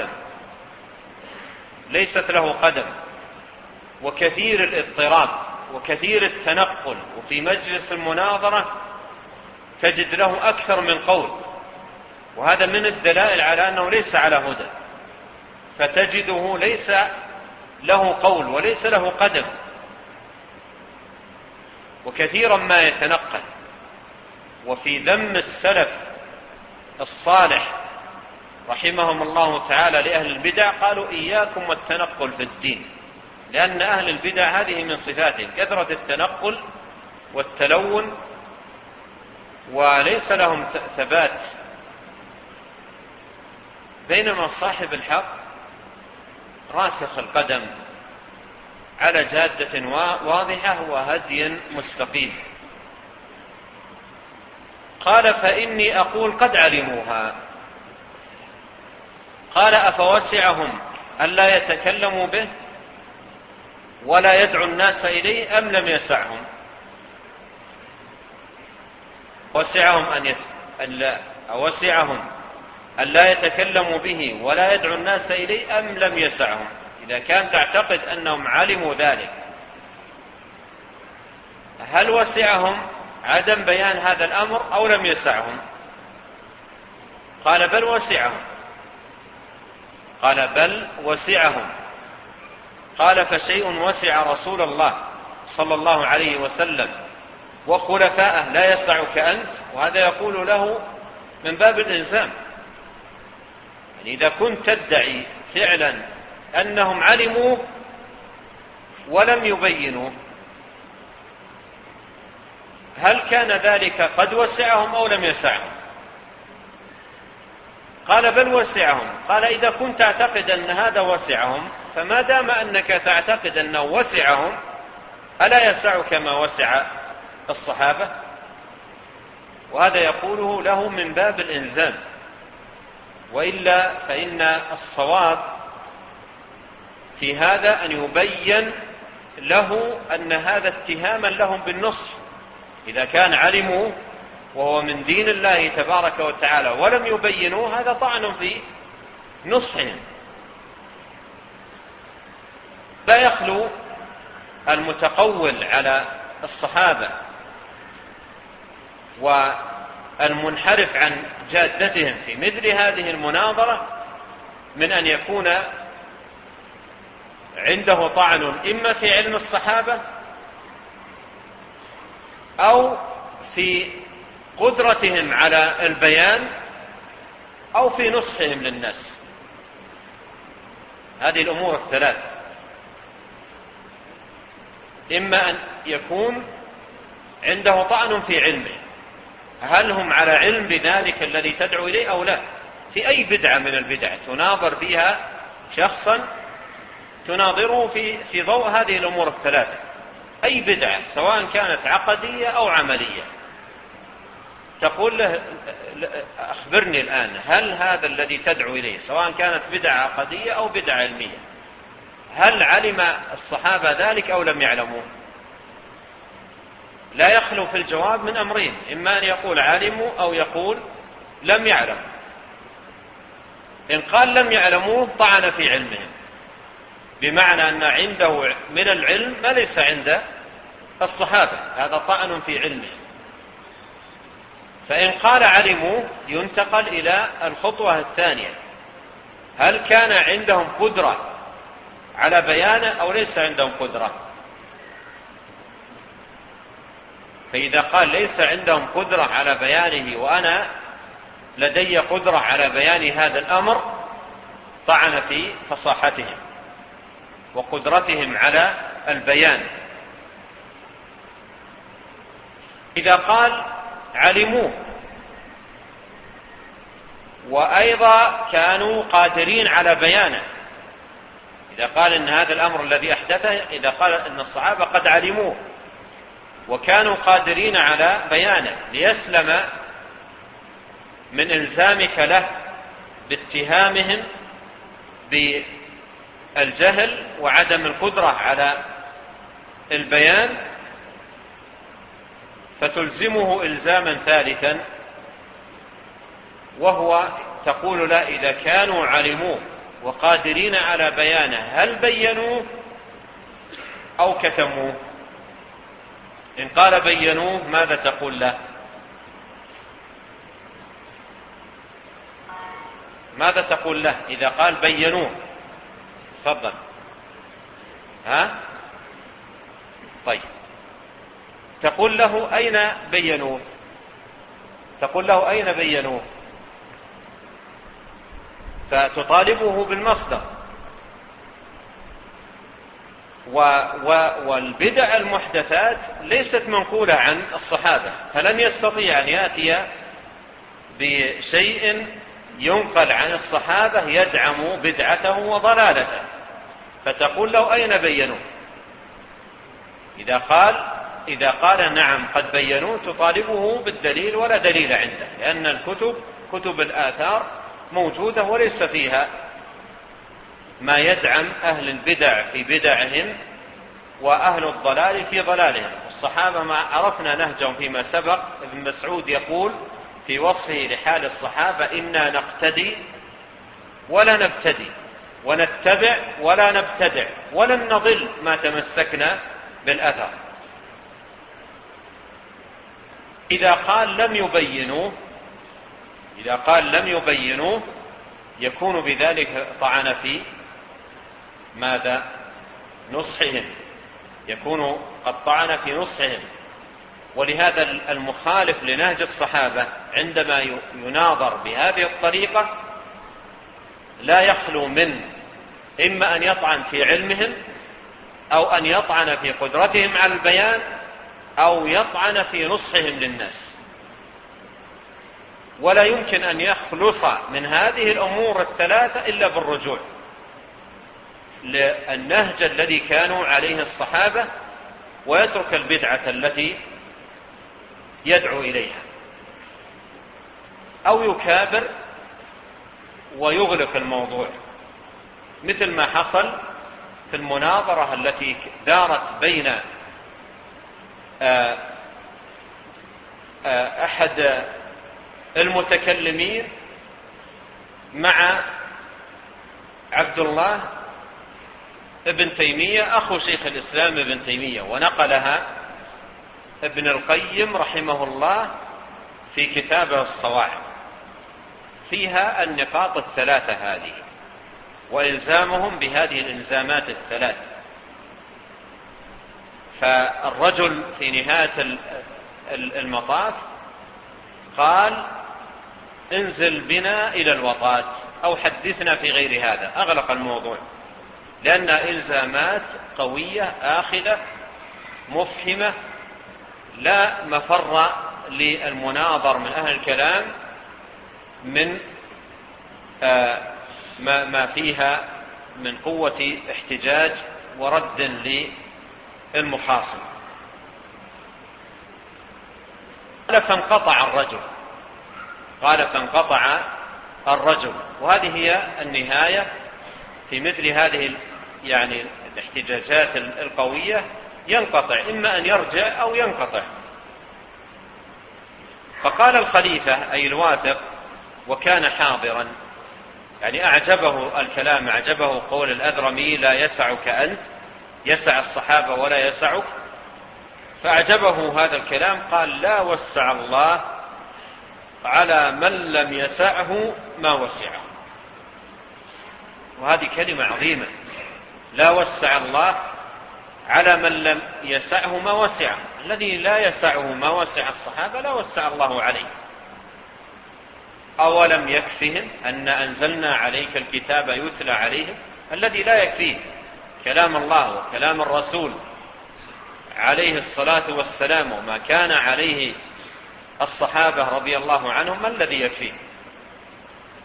له قدم وكثير الاضطراب وكثير التنقل، وفي مجلس المناظرة تجد له أكثر من قول، وهذا من الدلائل على أنه ليس على هدى، فتجده ليس له قول وليس له قدم، وكثيرا ما يتنقل. وفي ذم السلف الصالح رحمهم الله تعالى لأهل البدع قالوا: إياكم والتنقل في الدين، لأن أهل البدع هذه من صفاتهم كثرة التنقل والتلون، وليس لهم ثبات. بينما صاحب الحق راسخ القدم على جادة واضحة وهدي مستقيم. قال: فإني أقول قد علموها. قال: أفوسعهم ألا يتكلموا به ولا يدعو الناس إليه أم لم يسعهم؟ وسعهم ألا يتكلموا به ولا يدعو الناس إليه أم لم يسعهم؟ إذا كان تعتقد أنهم علموا ذلك، هل وسعهم عدم بيان هذا الأمر أو لم يسعهم؟ قال: بل وسعهم. قال: فشيء وسع رسول الله صلى الله عليه وسلم وخلفاءه لا يسعك أنت؟ وهذا يقول له من باب الإلزام. يعني إذا كنت تدعي فعلا أنهم علموا ولم يبينوا، هل كان ذلك قد وسعهم أو لم يسعهم؟ قال: بل وسعهم. قال: إذا كنت تعتقد أن هذا وسعهم، فما دام أنك تعتقد أنه وسعهم، ألا يسعك ما وسع الصحابة؟ وهذا يقوله له من باب الإلزام، وإلا فإن الصواب في هذا أن يبين له أن هذا اتهاما لهم بالنصح. إذا كان علموا وهو من دين الله تبارك وتعالى ولم يبينوا، هذا طعن في نصحهم. لا يخلو المتقول على الصحابة والمنحرف عن جادتهم في مثل هذه المناظرة من أن يكون عنده طعن إما في علم الصحابة أو في قدرتهم على البيان أو في نصحهم للناس. هذه الأمور الثلاث: إما أن يكون عنده طعن في علمه، هل هم على علم بذلك الذي تدعو إليه أو لا؟ في أي بدعة من البدع تناظر فيها شخصا، تناظره في ضوء هذه الأمور الثلاثة، أي بدعة سواء كانت عقدية أو عملية، تقول له: أخبرني الآن، هل هذا الذي تدعو إليه سواء كانت بدعة عقدية أو بدعة علمية، هل علم الصحابة ذلك أو لم يعلموا؟ لا يخلو في الجواب من أمرين: إما أن يقول علموا أو يقول لم يعلموا. إن قال لم يعلموه طعن في علمهم، بمعنى أن عنده من العلم ما ليس عند الصحابة، هذا طعن في علمهم. فإن قال علموا ينتقل إلى الخطوة الثانية: هل كان عندهم قدرة على بيانه أو ليس عندهم قدرة؟ فإذا قال ليس عندهم قدرة على بيانه وأنا لدي قدرة على بيان هذا الأمر، طعن في فصاحتهم وقدرتهم على البيان. إذا قال علموه وأيضا كانوا قادرين على بيانه. إذا قال إن هذا الأمر الذي أحدثه، إذا قال إن الصحابة قد علموه وكانوا قادرين على بيانه ليسلم من إلزامك له باتهامهم بالجهل وعدم القدرة على البيان، فتلزمه إلزاما ثالثا، وهو تقول لا، إذا كانوا علموه وقادرين على بيانه هل بينوه أو كتموه؟ إن قال بينوه ماذا تقول له؟ ماذا تقول له إذا قال بينوه؟ تفضل. ها؟ طيب، تقول له أين بينوه؟ تقول له أين بينوه؟ فتطالبه بالمصدر. والبدع المحدثات ليست منقولة عن الصحابة، فلن يستطيع أن يأتي بشيء ينقل عن الصحابة يدعم بدعته وضلالته، فتقول له أين بينوه؟ إذا قال نعم قد بينوه تطالبه بالدليل، ولا دليل عنده، لأن كتب الآثار موجودة وليس فيها ما يدعم أهل البدع في بدعهم وأهل الضلال في ضلالهم. الصحابة ما عرفنا نهجهم فيما سبق. ابن مسعود يقول في وصفه لحال الصحابة: إنا نقتدي ولا نبتدي، ونتبع ولا نبتدع، ولن نضل ما تمسكنا بالأثر. إذا قال لم يبينوه يكون بذلك طعن في ماذا؟ نصحهم، يكون قد طعن في نصحهم. ولهذا المخالف لنهج الصحابة عندما يناظر بهذه الطريقة لا يخلو من إما أن يطعن في علمهم، أو أن يطعن في قدرتهم على البيان، أو يطعن في نصحهم للناس. ولا يمكن أن يخلص من هذه الأمور الثلاثة إلا بالرجوع للنهج الذي كانوا عليه الصحابة، ويترك البدعة التي يدعو إليها، أو يكابر ويغلق الموضوع، مثل ما حصل في المناظرة التي دارت بين أحد المتكلمين مع عبد الله ابن تيمية أخو شيخ الإسلام ابن تيمية، ونقلها ابن القيم رحمه الله في كتابه الصواعق، فيها النقاط الثلاثة هذه وإلزامهم بهذه الإلزامات الثلاثة. فالرجل في نهاية المطاف قال: انزل بنا إلى الوطات أو حدثنا في غير هذا. أغلق الموضوع، لأن إلزامات قوية آخذة مفهمة، لا مفر للمناظر من أهل الكلام من ما فيها من قوة احتجاج ورد للمخاصم. قال فانقطع الرجل. وهذه هي النهاية في مثل هذه يعني الاحتجاجات القوية، ينقطع، إما أن يرجع أو ينقطع. فقال الخليفة أي الواثق، وكان حاضرا، يعني أعجبه الكلام، أعجبه قول الأذرمي: لا يسعك أنت، يسع الصحابة ولا يسعك. فأعجبه هذا الكلام، قال: لا وسع الله على من لم يسعه ما وسعه. وهذه كلمة عظيمة، لا وسع الله على من لم يسعه ما وسعه. الذي لا يسعه ما وسع الصحابة لا وسع الله عليه. أولم يكفهم أن أنزلنا عليك الكتاب يتلى عليهم؟ الذي لا يكفيه كلام الله وكلام الرسول عليه الصلاة والسلام وما كان عليه الصحابة رضي الله عنهم، ما الذي يكفيه؟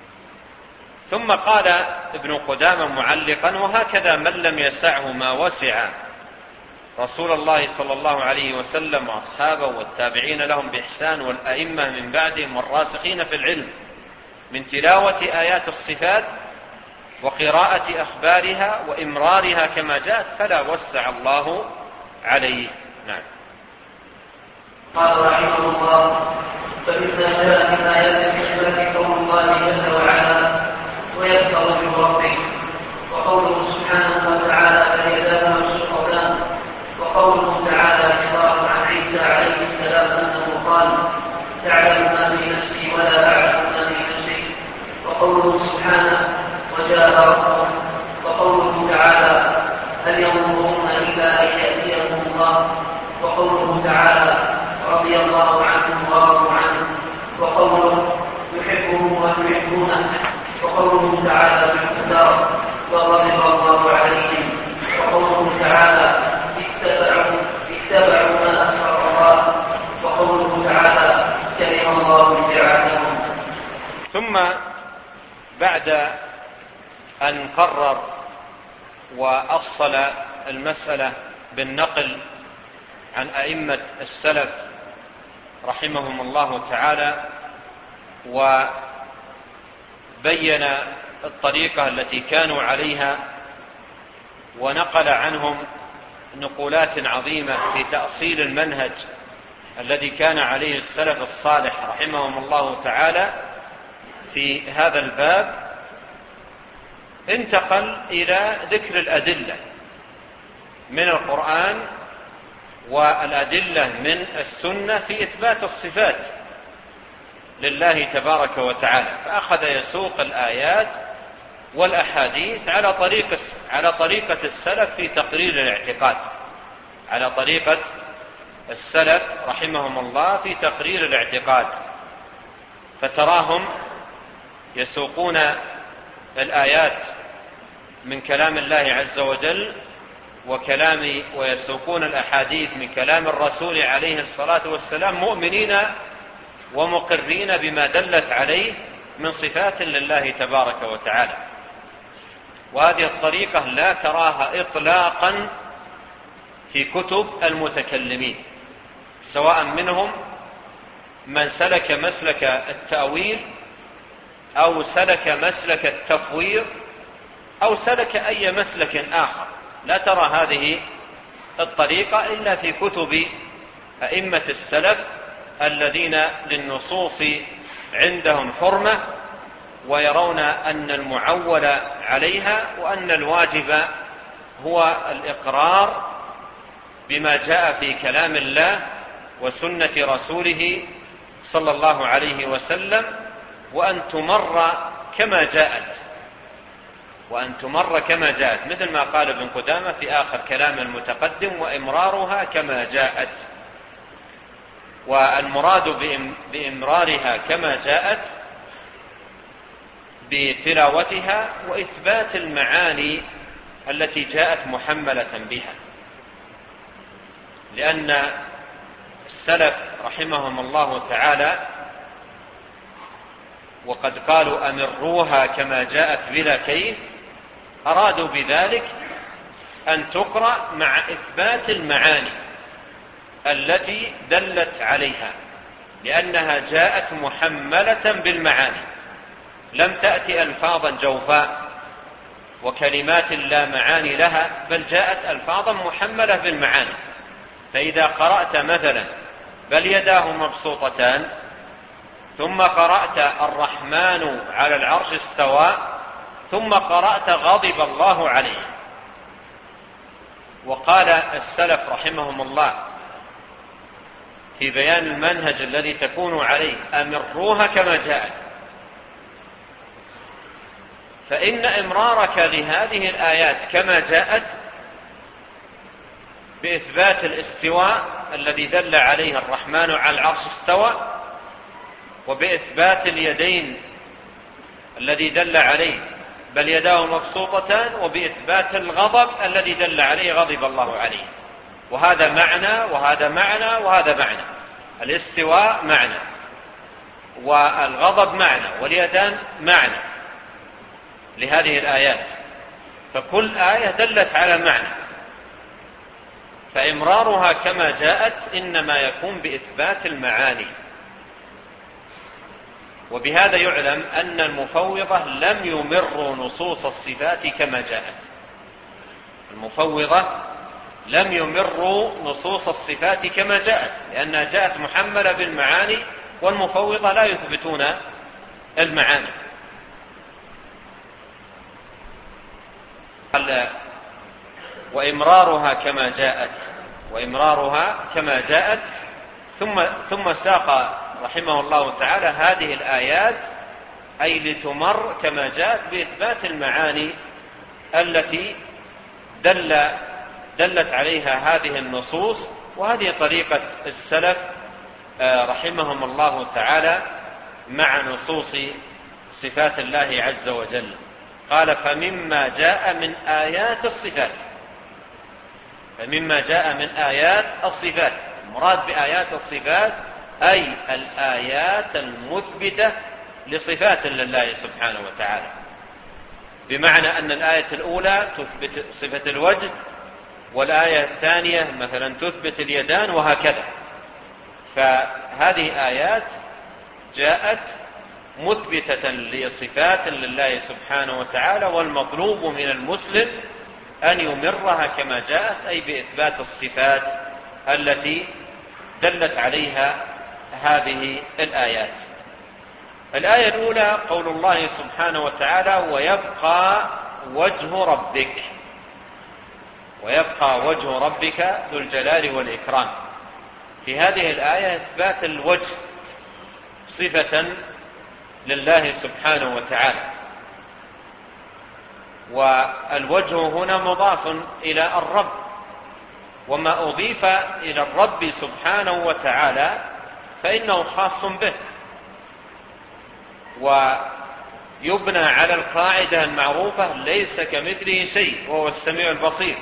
ثم قال ابن قدامة معلقا: وهكذا من لم يسعه ما وسع رسول الله صلى الله عليه وسلم وأصحابه والتابعين لهم بإحسان والأئمة من بعدهم والراسخين في العلم من تلاوة آيات الصفات وقراءة أخبارها وإمرارها كما جاءت فلا وسع الله عليه. نعم. قال رحمه الله: فمما جاء من آيات الصفات قول الله جل وعلا: ويبقى وجه ربك، وقوله سبحانه وتعالى: بل يداه مبسوطتان، وقوله تعالى إخبار عن عيسى عليه السلام أنه قال: تعلم ما في نفسي ولا أعلم ما في نفسك، وقوله سبحانه: وجاء ربهم، وقوله تعالى: هل ينظرون إلا أن يأتيهم الله، وقوله تعالى: رضي الله عنهم ورضوا عنه، وقوله: يحبهم ويحبونه، وقوله تعالى: بالكتاب وغضب الله عليهم، وقوله تعالى: اتبعوا ما أسخط الله، وقوله تعالى: كره الله ابتعاثهم. ثم بعد أن قرر وأصل المسألة بالنقل عن أئمة السلف رحمهم الله تعالى وبين الطريقة التي كانوا عليها ونقل عنهم نقولات عظيمة في تأصيل المنهج الذي كان عليه السلف الصالح رحمهم الله تعالى في هذا الباب، انتقل إلى ذكر الأدلة من القرآن والأدلة من السنة في إثبات الصفات لله تبارك وتعالى، فأخذ يسوق الآيات والأحاديث على طريقة السلف في تقرير الاعتقاد، على طريقة السلف رحمهم الله في تقرير الاعتقاد، فتراهم يسوقون الآيات من كلام الله عز وجل ويسوقون الأحاديث من كلام الرسول عليه الصلاة والسلام مؤمنين ومقرين بما دلت عليه من صفات لله تبارك وتعالى. وهذه الطريقة لا تراها إطلاقا في كتب المتكلمين، سواء منهم من سلك مسلك التأويل أو سلك مسلك التفويض أو سلك أي مسلك آخر، لا ترى هذه الطريقة إلا في كتب أئمة السلف الذين للنصوص عندهم حرمة، ويرون أن المعول عليها وأن الواجب هو الإقرار بما جاء في كلام الله وسنة رسوله صلى الله عليه وسلم، وأن تمر كما جاءت، مثل ما قال ابن قدامة في آخر كلام المتقدم: وإمرارها كما جاءت. والمراد بإمرارها كما جاءت بتلاوتها وإثبات المعاني التي جاءت محملة بها، لأن السلف رحمهم الله تعالى وقد قالوا أمروها كما جاءت بلا كيف، أرادوا بذلك أن تقرأ مع إثبات المعاني التي دلت عليها، لأنها جاءت محملة بالمعاني، لم تأتي ألفاظا جوفاء وكلمات لا معاني لها، بل جاءت ألفاظا محملة بالمعاني. فإذا قرأت مثلا بل يداه مبسوطتان ثم قرأت الرحمن على العرش استوى ثم قرأت غضب الله عليه، وقال السلف رحمهم الله في بيان المنهج الذي تكون عليه: أمروها كما جاءت. فإن إمرارك لهذه الآيات كما جاءت بإثبات الاستواء الذي دل عليه الرحمن على العرش استوى، وبإثبات اليدين الذي دل عليه بل يداه مبسوطتان، وبإثبات الغضب الذي دل عليه غضب الله عليه، وهذا معنى وهذا معنى وهذا معنى، الاستواء معنى والغضب معنى واليدان معنى، لهذه الآيات، فكل آية دلت على معنى، فإمرارها كما جاءت إنما يكون بإثبات المعاني. وبهذا يعلم أن المفوضة لم يمروا نصوص الصفات كما جاءت. المفوضة لم يمروا نصوص الصفات كما جاءت، لأنها جاءت محملة بالمعاني، والمفوضة لا يثبتون المعاني. وإمرارها كما جاءت ثم ساق رحمه الله تعالى هذه الآيات أي لتمر كما جاءت بإثبات المعاني التي دلت عليها هذه النصوص. وهذه طريقة السلف رحمهم الله تعالى مع نصوص صفات الله عز وجل. قال فمما جاء من آيات الصفات، المراد بآيات الصفات أي الآيات المثبتة لصفات لله سبحانه وتعالى، بمعنى أن الآية الأولى تثبت صفة الوجه، والآية الثانية مثلا تثبت اليدان، وهكذا. فهذه آيات جاءت مثبتة لصفات لله سبحانه وتعالى، والمطلوب من المسلم أن يمرها كما جاءت، أي بإثبات الصفات التي دلت عليها هذه الآيات. الآية الأولى قول الله سبحانه وتعالى ويبقى وجه ربك ذو الجلال والإكرام. في هذه الآية إثبات الوجه صفة لله سبحانه وتعالى، والوجه هنا مضاف إلى الرب، وما أضيف إلى الرب سبحانه وتعالى فإنه خاص به، ويبنى على القاعدة المعروفة ليس كمثله شيء وهو السميع البصير.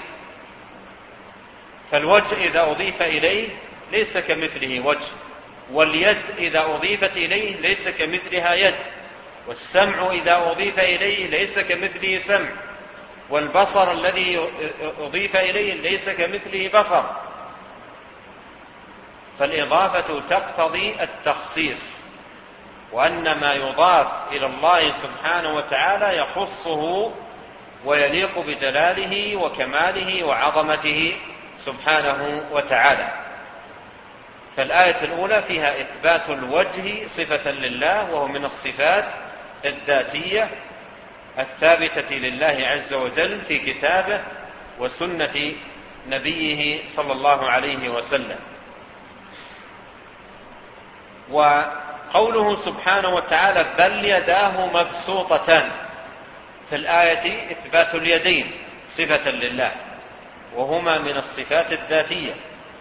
فالوجه إذا أضيف إليه ليس كمثله وجه، واليد إذا أضيفت إليه ليس كمثلها يد، والسمع إذا أضيف إليه ليس كمثله سمع، والبصر الذي أضيف إليه ليس كمثله بصر. فالإضافة تقتضي التخصيص، وأن ما يضاف إلى الله سبحانه وتعالى يخصه ويليق بجلاله وكماله وعظمته سبحانه وتعالى. فالآية الأولى فيها إثبات الوجه صفة لله، وهو من الصفات الذاتية الثابتة لله عز وجل في كتابه وسنة نبيه صلى الله عليه وسلم. وقوله سبحانه وتعالى بل يداه مبسوطتان، في الآية إثبات اليدين صفة لله، وهما من الصفات الذاتية.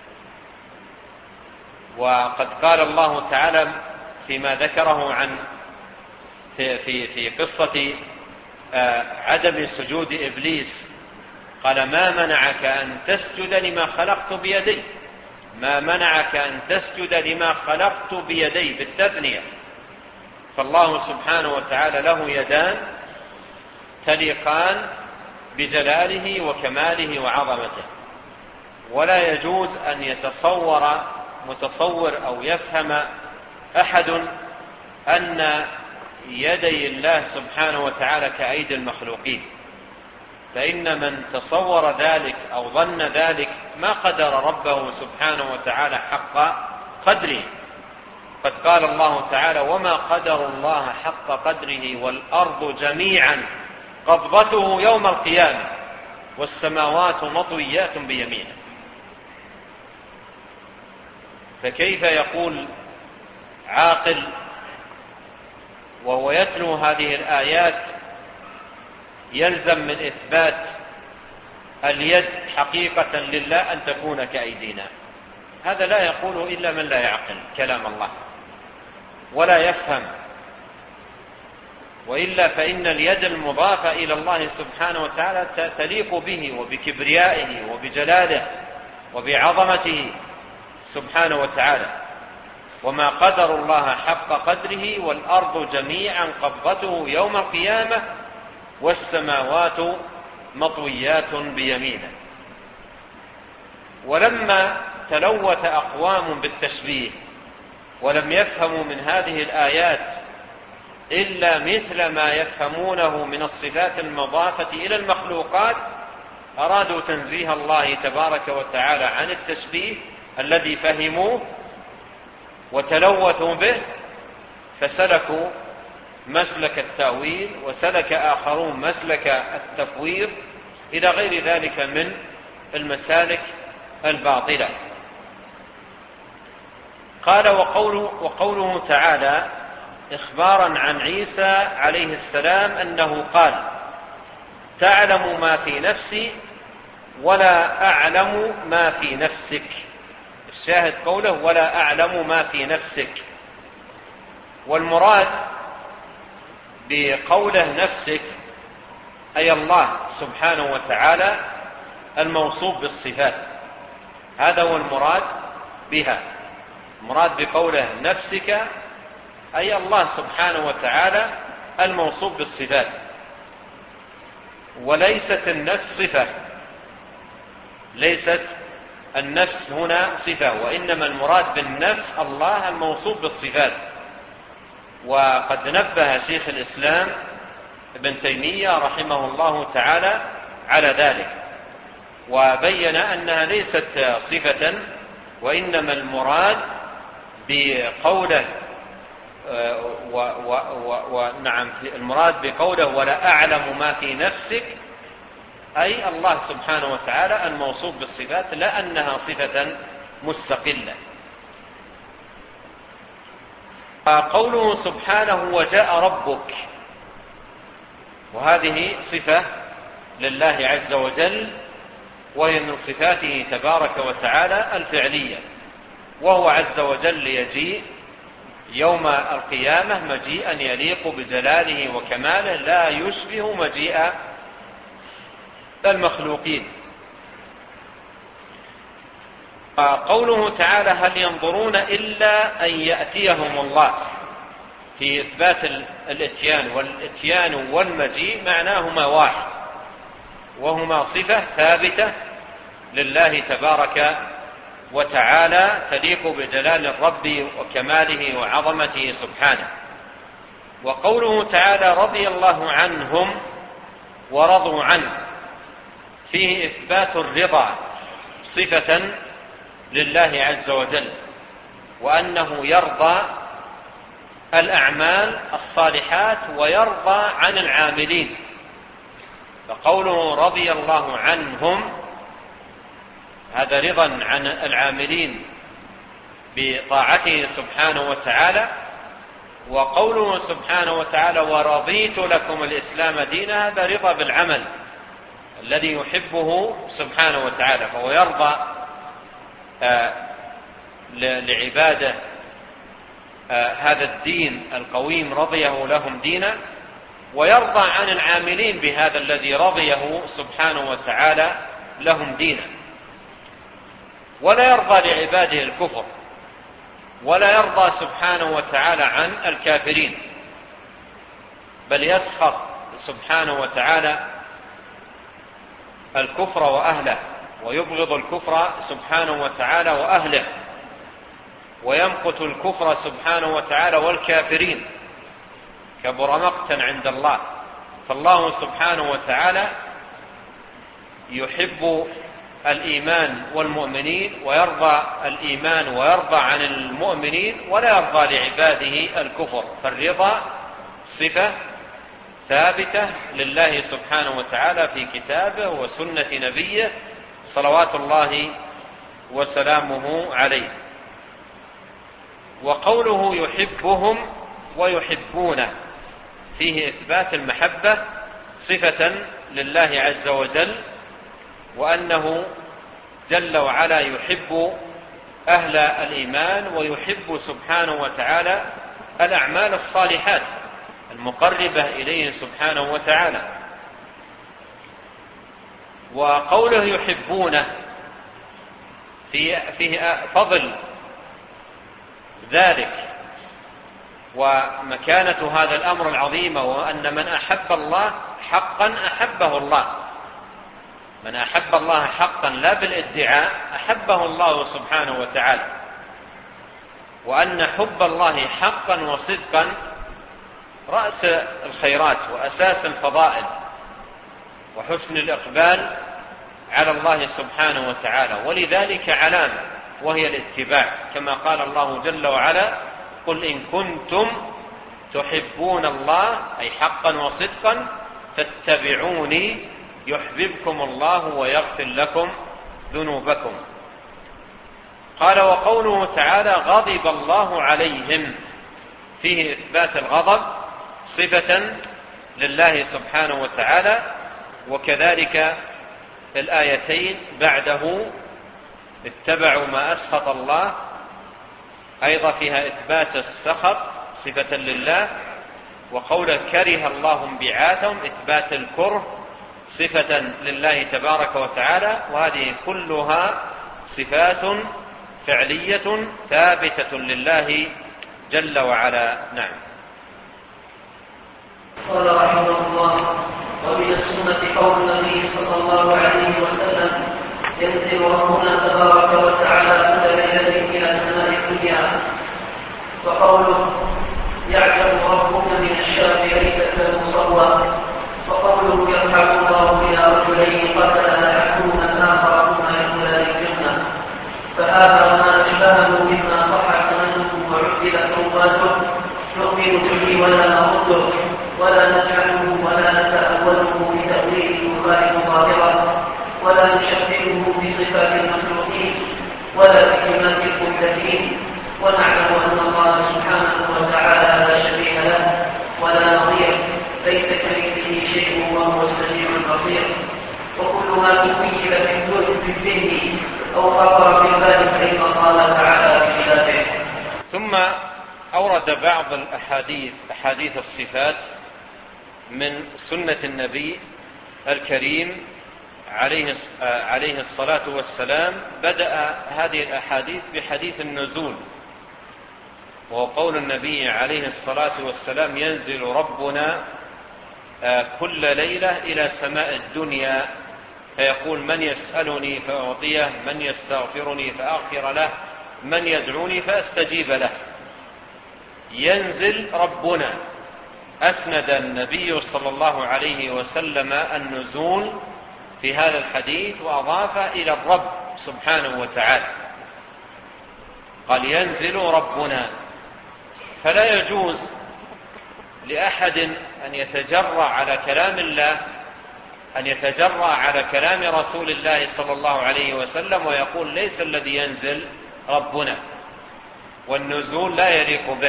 وقد قال الله تعالى فيما ذكره عن في قصة عدم سجود إبليس، قال ما منعك أن تسجد لما خلقت بيدي، ما منعك أن تسجد لما خلقت بيدي بالتثنية. فالله سبحانه وتعالى له يدان تليقان بجلاله وكماله وعظمته، ولا يجوز أن يتصور متصور أو يفهم أحد أن يدي الله سبحانه وتعالى كأيدي المخلوقين، فإن من تصور ذلك أو ظن ذلك ما قدر ربه سبحانه وتعالى حق قدره. قد قال الله تعالى وما قدر الله حق قدره والأرض جميعا قبضته يوم القيامة والسماوات مطويات بيمينه. فكيف يقول عاقل وهو يتلو هذه الآيات يلزم من إثبات اليد حقيقة لله أن تكون كأيدينا؟ هذا لا يقول إلا من لا يعقل كلام الله ولا يفهم، وإلا فإن اليد المضافة إلى الله سبحانه وتعالى تليق به وبكبريائه وبجلاله وبعظمته سبحانه وتعالى. وما قدر الله حق قدره والأرض جميعا قبضته يوم القيامة والسماوات مطويات بيمينه. ولما تلوث أقوام بالتشبيه ولم يفهموا من هذه الآيات إلا مثل ما يفهمونه من الصفات المضافة إلى المخلوقات، أرادوا تنزيه الله تبارك وتعالى عن التشبيه الذي فهموه وتلوثوا به، فسلكوا مسلك التأويل، وسلك آخرون مسلك التفويض إلى غير ذلك من المسالك الباطلة. قال وقوله تعالى إخبارا عن عيسى عليه السلام أنه قال تعلم ما في نفسي ولا أعلم ما في نفسك. الشاهد قوله ولا أعلم ما في نفسك، والمراد بقوله نفسك أي الله سبحانه وتعالى الموصوف بالصفات، هذا هو المراد بها. المراد بقوله نفسك أي الله سبحانه وتعالى الموصوف بالصفات، وليست النفس صفة، ليست النفس هنا صفة، وإنما المراد بالنفس الله الموصوف بالصفات. وقد نبه شيخ الإسلام ابن تيمية رحمه الله تعالى على ذلك، وبين أنها ليست صفة، وإنما المراد بقوله ونعم المراد بقوله ولا أعلم ما في نفسك أي الله سبحانه وتعالى الموصوف بالصفات، لا أنها صفة مستقلة. قوله سبحانه وجاء ربك، وهذه صفة لله عز وجل، وهي من صفاته تبارك وتعالى الفعلية، وهو عز وجل يجيء يوم القيامة مجيئا يليق بجلاله وكماله لا يشبه مجيء المخلوقين. قوله تعالى هل ينظرون إلا أن يأتيهم الله، في إثبات الإتيان، والإتيان والمجيء معناهما واحد، وهما صفة ثابتة لله تبارك وتعالى تليق بجلال الرب وكماله وعظمته سبحانه. وقوله تعالى رضي الله عنهم ورضوا عنه، فيه إثبات الرضا صفة لله عز وجل، وأنه يرضى الأعمال الصالحات ويرضى عن العاملين. فقوله رضي الله عنهم هذا رضا عن العاملين بطاعته سبحانه وتعالى، وقوله سبحانه وتعالى ورضيت لكم الإسلام دينا هذا رضا بالعمل الذي يحبه سبحانه وتعالى، فهو يرضى لعباده هذا الدين القويم رضيه لهم دينا، ويرضى عن العاملين بهذا الذي رضيه سبحانه وتعالى لهم دينا. ولا يرضى لعباده الكفر، ولا يرضى سبحانه وتعالى عن الكافرين، بل يسخط سبحانه وتعالى الكفر وأهله، ويبغض الكفر سبحانه وتعالى وأهله، ويمقت الكفر سبحانه وتعالى والكافرين، كبر مقتا عند الله. فالله سبحانه وتعالى يحب الإيمان والمؤمنين، ويرضى الإيمان ويرضى عن المؤمنين، ولا يرضى لعباده الكفر. فالرضا صفة ثابتة لله سبحانه وتعالى في كتابه وسنة نبيه صلوات الله وسلامه عليه. وقوله يحبهم ويحبونه فيه إثبات المحبة صفة لله عز وجل، وأنه جل وعلا يحب أهل الإيمان، ويحب سبحانه وتعالى الأعمال الصالحات المقربة إليه سبحانه وتعالى. وقوله يحبونه فيه فضل ذلك ومكانة هذا الأمر العظيم، وأن من أحب الله حقا أحبه الله. من أحب الله حقا لا بالادعاء أحبه الله سبحانه وتعالى. وأن حب الله حقا وصدقا رأس الخيرات وأساس الفضائل وحسن الإقبال على الله سبحانه وتعالى، ولذلك علامة وهي الاتباع، كما قال الله جل وعلا: قل إن كنتم تحبون الله أي حقا وصدقا فاتبعوني يحببكم الله ويغفر لكم ذنوبكم. قال: وقوله تعالى: غضب الله عليهم، فيه إثبات الغضب صفة لله سبحانه وتعالى. وكذلك الآيتين بعده اتبعوا ما أسخط الله أيضا فيها إثبات السخط صفة لله، وقول كره الله انبعاثهم إثبات الكره صفة لله تبارك وتعالى. وهذه كلها صفات فعلية ثابتة لله جل وعلا. نعم. قال رحمه الله: ومن السنة قول النبي صلى الله عليه وسلم: ينزل ربنا تبارك وتعالى كل ليلة إلى سماء الدنيا. وقوله: يعجب ربك من الشاب ليس كالمصور. وقوله: يرحم الله إلى رجلين قتلا أحدهما الآخر ثم يدخلان الجنة. فهذا ما أشبهه مما صح سنده وعدلت رواته نؤمن به ولا نرده ولا نجعله ولا نتأوله بتأويل يخالف ظاهره ولا نشبهه بصفات المخلوقين ولا بسمات الكلفين. ونعلم أن الله سبحانه وتعالى لا شبيه له ولا نظير، ليس كمثله شيء وهو السميع البصير. وكل ما تخيل في الذهن أو خطر في البال كما قال تعالى بخلافه. ثم أورد بعض أحاديث الصفات من سنة النبي الكريم عليه الصلاة والسلام. بدأ هذه الأحاديث بحديث النزول، وهو قول النبي عليه الصلاة والسلام: ينزل ربنا كل ليلة إلى سماء الدنيا فيقول: من يسألني فأعطيه، من يستغفرني فأغفر له، من يدعوني فأستجيب له. ينزل ربنا. أسند النبي صلى الله عليه وسلم النزول في هذا الحديث وأضاف إلى الرب سبحانه وتعالى، قال: ينزل ربنا. فلا يجوز لأحد أن يتجرأ على كلام الله، أن يتجرأ على كلام رسول الله صلى الله عليه وسلم ويقول: ليس الذي ينزل ربنا، والنزول لا يليق به،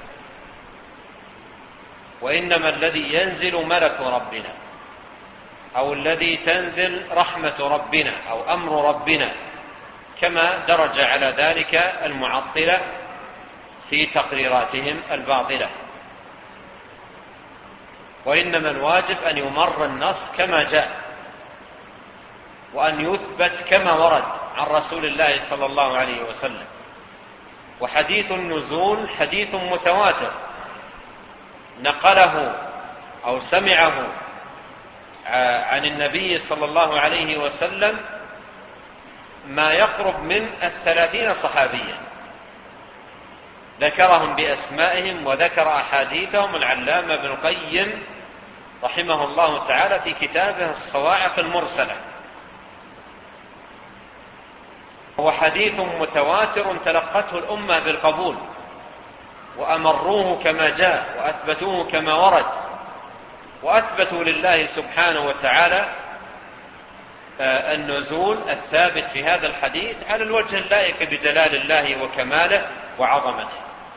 وإنما الذي ينزل ملك ربنا، أو الذي تنزل رحمة ربنا أو أمر ربنا، كما درج على ذلك المعطلة في تقريراتهم الباطلة. وإنما الواجب أن يمر النص كما جاء، وأن يثبت كما ورد عن رسول الله صلى الله عليه وسلم. وحديث النزول حديث متواتر نقله أو سمعه عن النبي صلى الله عليه وسلم ما يقرب من 30 صحابيا، ذكرهم بأسمائهم وذكر أحاديثهم العلامة ابن القيم رحمه الله تعالى في كتابه الصواعق المرسلة. هو حديث متواتر تلقته الأمة بالقبول، وأمروه كما جاء، وأثبتوه كما ورد، وأثبتوا لله سبحانه وتعالى النزول الثابت في هذا الحديث على الوجه اللائق بجلال الله وكماله وعظمته.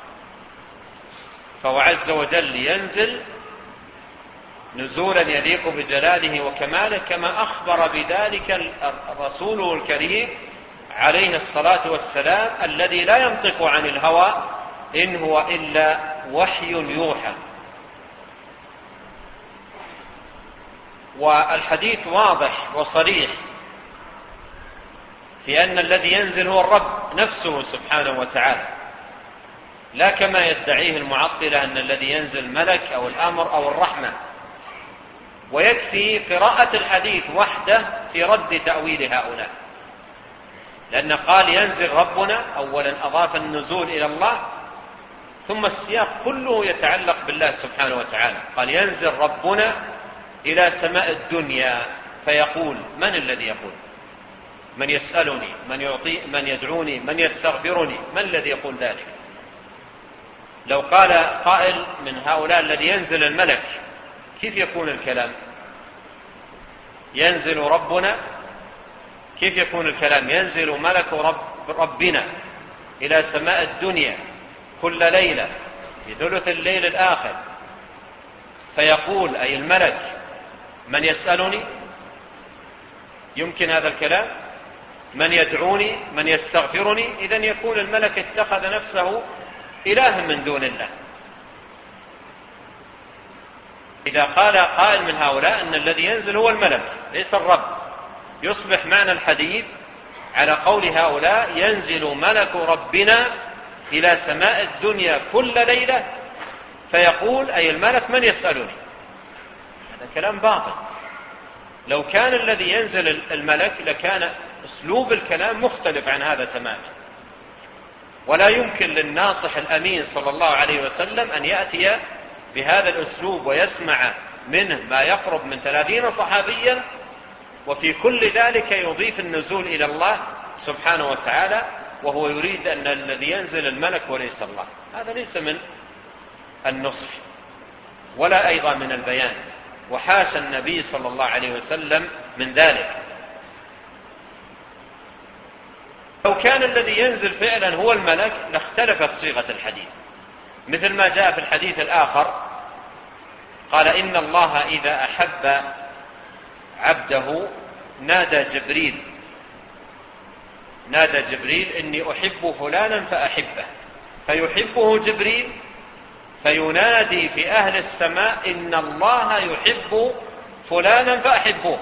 فهو عز وجل ينزل نزولا يليق بجلاله وكماله، كما أخبر بذلك رسوله الكريم عليه الصلاة والسلام الذي لا ينطق عن الهوى إن هو إلا وحي يوحى. والحديث واضح وصريح في أن الذي ينزل هو الرب نفسه سبحانه وتعالى، لا كما يدعيه المعطلة أن الذي ينزل ملك أو الأمر أو الرحمة، ويكفي قراءة الحديث وحده في رد تأويل هؤلاء، لأن قال ينزل ربنا، أولا أضاف النزول إلى الله، ثم السياق كله يتعلق بالله سبحانه وتعالى. قال ينزل ربنا إلى سماء الدنيا فيقول، من الذي يقول؟ من يسألني، من يعطي، من يدعوني، من يستغفرني، من الذي يقول ذلك؟ لو قال قائل من هؤلاء الذي ينزل الملك، كيف يكون الكلام؟ ينزل ربنا، كيف يكون الكلام؟ ينزل ملك ربنا إلى سماء الدنيا كل ليلة في ثلث الليل الآخر فيقول، أي الملك، من يسألني؟ يمكن هذا الكلام؟ من يدعوني، من يستغفرني؟ إذن يكون الملك اتخذ نفسه إله من دون الله. إذا قال قائل من هؤلاء أن الذي ينزل هو الملك ليس الرب، يصبح معنى الحديث على قول هؤلاء ينزل ملك ربنا إلى سماء الدنيا كل ليلة فيقول، أي الملك، من يسألني؟ هذا كلام باطل. لو كان الذي ينزل الملك لكان أسلوب الكلام مختلف عن هذا تماما، ولا يمكن للناصح الأمين صلى الله عليه وسلم أن يأتي بهذا الأسلوب ويسمع منه ما يقرب من 30 صحابيا، وفي كل ذلك يضيف النزول إلى الله سبحانه وتعالى، وهو يريد أن الذي ينزل الملك وليس الله. هذا ليس من النصح ولا أيضا من البيان، وحاشا النبي صلى الله عليه وسلم من ذلك. لو كان الذي ينزل فعلا هو الملك لاختلفت صيغة الحديث، مثل ما جاء في الحديث الآخر قال إن الله إذا أحب عبده نادى جبريل إني أحب فلانا فأحبه، فيحبه جبريل فينادي في أهل السماء إن الله يحب فلانا فأحبوه.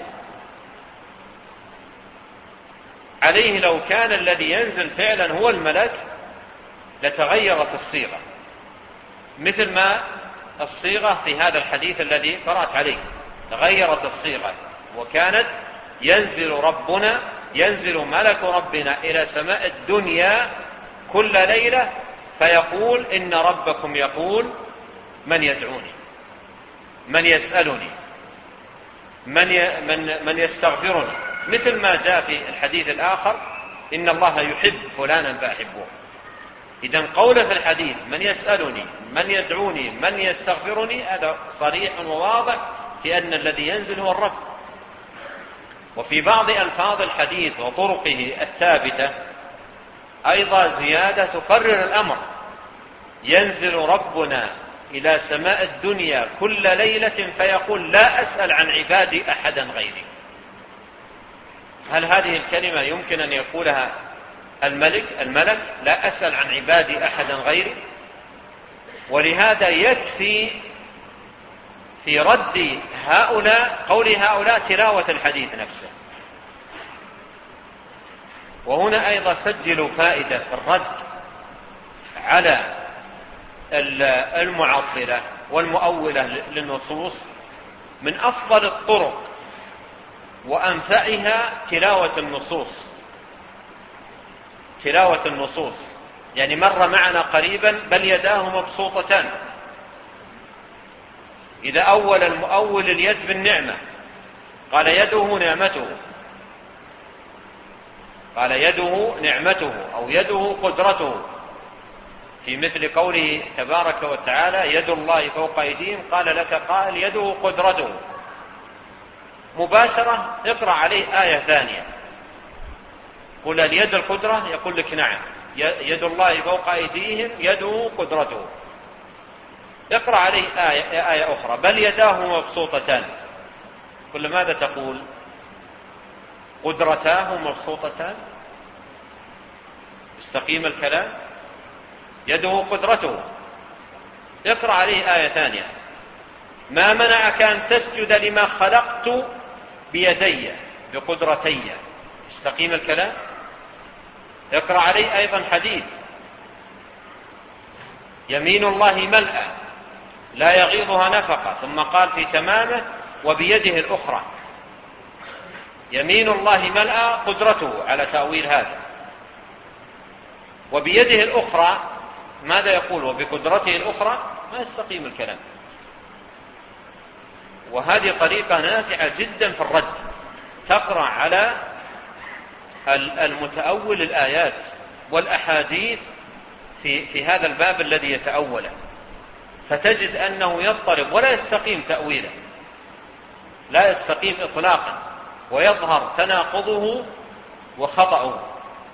عليه لو كان الذي ينزل فعلا هو الملك لتغيرت الصيغة، مثل ما الصيغة في هذا الحديث الذي قرأت عليه تغيرت الصيغة، وكانت ينزل ملك ربنا إلى سماء الدنيا كل ليلة فيقول إن ربكم يقول من يدعوني، من يسألني، من يستغفرني، مثل ما جاء في الحديث الآخر إن الله يحب فلانا فأحبوه. إذن قوله في الحديث من يسألني، من يدعوني، من يستغفرني، هذا صريح وواضح في أن الذي ينزل هو الرب. وفي بعض ألفاظ الحديث وطرقه الثابتة أيضا زيادة تقرر الأمر، ينزل ربنا إلى سماء الدنيا كل ليلة فيقول لا أسأل عن عبادي أحدا غيري. هل هذه الكلمة يمكن أن يقولها الملك لا أسأل عن عبادي أحدا غيري؟ ولهذا يكفي في رد قول هؤلاء تلاوة الحديث نفسه. وهنا أيضا سجلوا فائدة في الرد على المعطلة والمؤولة للنصوص. من أفضل الطرق وأنفعها تلاوة النصوص. يعني مر معنا قريبا بل يداه مبسوطتان، إذا أول المؤول اليد بالنعمة قال يده نعمته أو يده قدرته، في مثل قوله تبارك وتعالى يد الله فوق أيديهم، قال لك قائل يده قدرته، مباشرة اقرأ عليه آية ثانية قل اليد القدرة، يقول لك نعم يد الله فوق أيديهم يده قدرته. اقرأ عليه آية أخرى بل يداه مبسوطتان، كل ماذا تقول؟ قدرتاه مبسوطتان، استقيم الكلام، يده قدرته. اقرأ عليه آية ثانية ما منعك أن تسجد لما خلقت بيدي بقدرتي، استقيم الكلام. اقرأ عليه أيضا حديث يمين الله ملأى لا يغيضها نفقة، ثم قال في تمامه وبيده الأخرى. يمين الله ملأ قدرته على تأويل هذا، وبيده الأخرى ماذا يقول؟ وبقدرته الأخرى، ما يستقيم الكلام. وهذه طريقة نافعة جدا في الرد، تقرأ على المتأول الآيات والأحاديث في هذا الباب الذي يتأوله، فتجد أنه يضطرب ولا يستقيم تأويله، لا يستقيم إطلاقا، ويظهر تناقضه وخطأه.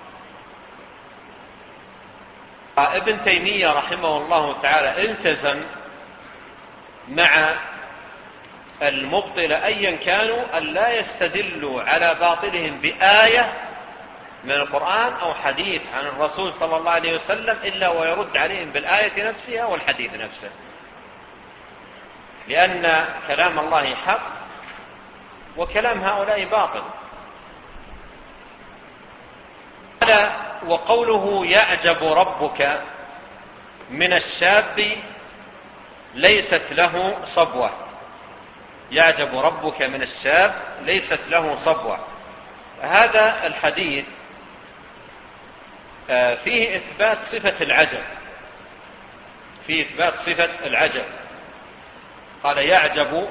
ابن تيمية رحمه الله تعالى التزم مع المبطلة أيا كانوا أن لا يستدلوا على باطلهم بآية من القرآن أو حديث عن الرسول صلى الله عليه وسلم إلا ويرد عليهم بالآية نفسها والحديث نفسه، لأن كلام الله حق وكلام هؤلاء باطل. وقوله يعجب ربك من الشاب ليست له صبوة، يعجب ربك من الشاب ليست له صبوة، هذا الحديث فيه إثبات صفة العجب، فيه إثبات صفة العجب. قال يعجب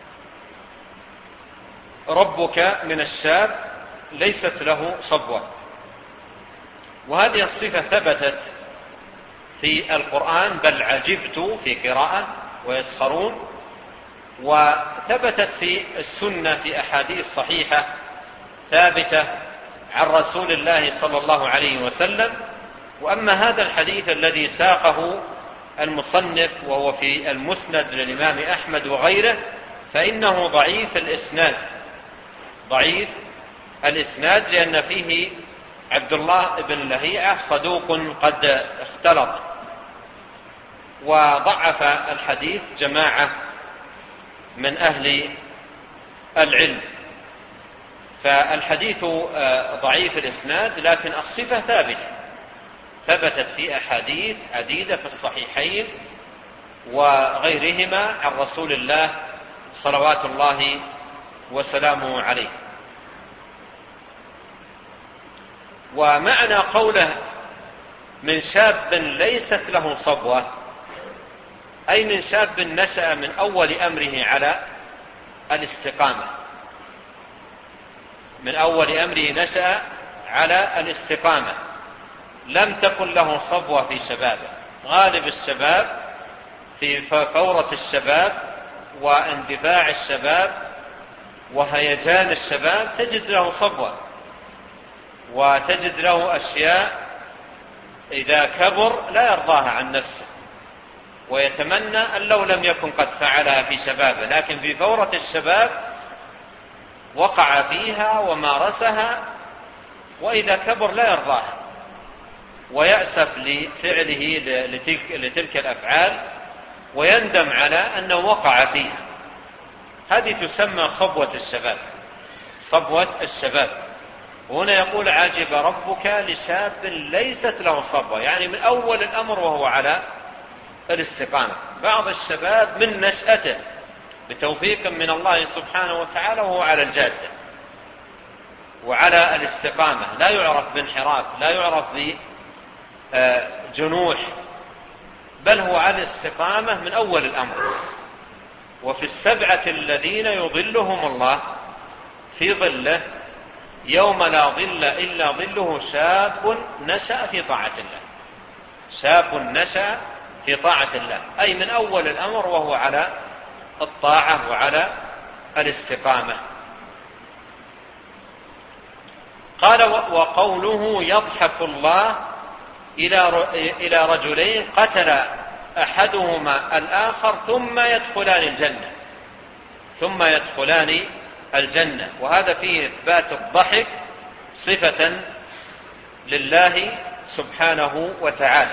ربك من الشاب ليست له صبوة، وهذه الصفة ثبتت في القرآن، بل عجبت في قراءة ويسخرون، وثبتت في السنة في أحاديث صحيحة ثابتة عن رسول الله صلى الله عليه وسلم. وأما هذا الحديث الذي ساقه المصنف وهو في المسند للإمام أحمد وغيره فإنه ضعيف الإسناد، ضعيف الإسناد، لأن فيه عبد الله بن لهيعة صدوق قد اختلط، وضعف الحديث جماعة من أهل العلم، فالحديث ضعيف الإسناد، لكن الصفة ثابتة، ثبتت في أحاديث عديدة في الصحيحين وغيرهما عن رسول الله صلوات الله وسلامه عليه. ومعنى قوله من شاب ليست له صبوة، أي من شاب نشأ من أول أمره على الاستقامة، من أول أمره نشأ على الاستقامة، لم تكن له صبوة في شبابه. غالب الشباب في فورة الشباب واندفاع الشباب وهيجان الشباب تجد له صبوة، وتجد له أشياء إذا كبر لا يرضاها عن نفسه، ويتمنى أن لو لم يكن قد فعلها في شبابه، لكن في فورة الشباب وقع فيها ومارسها، وإذا كبر لا يرضاها ويأسف لفعله لتلك الأفعال ويندم على أنه وقع فيها. هذه تسمى صبوة الشباب، صبوة الشباب. وهنا يقول عجب ربك لشاب ليست له صبوة، يعني من أول الأمر وهو على الاستقامة. بعض الشباب من نشأته بتوفيق من الله سبحانه وتعالى وهو على الجادة وعلى الاستقامة، لا يعرف بانحراف، لا يعرف بجنوح، بل هو على الاستقامة من أول الأمر. وفي السبعة الذين يظلهم الله في ظله يوم لا ظل إلا ظله شاب نشأ في طاعة الله، شاب نشأ في طاعة الله، أي من أول الأمر وهو على الطاعة وعلى الاستقامة. قال وقوله يضحك الله إلى رجلين قتل أحدهما الآخر ثم يدخلان الجنة، وهذا فيه إثبات الضحك صفة لله سبحانه وتعالى.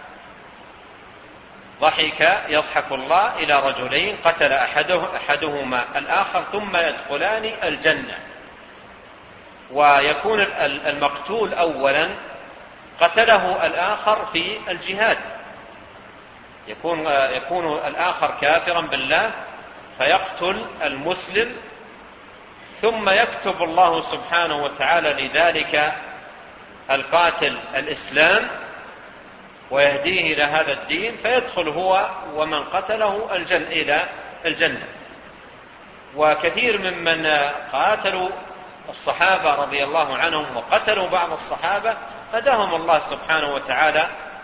ضحك يضحك الله إلى رجلين قتل أحدهما الآخر ثم يدخلان الجنة، ويكون المقتول أولا قتله الآخر في الجهاد، يكون الآخر كافرا بالله فيقتل المسلم، ثم يكتب الله سبحانه وتعالى لذلك القاتل الإسلام ويهديه إلى هذا الدين، فيدخل هو ومن قتله إلى الجنة. وكثير ممن قاتلوا الصحابة رضي الله عنهم وقتلوا بعض الصحابة هداهم الله سبحانه وتعالى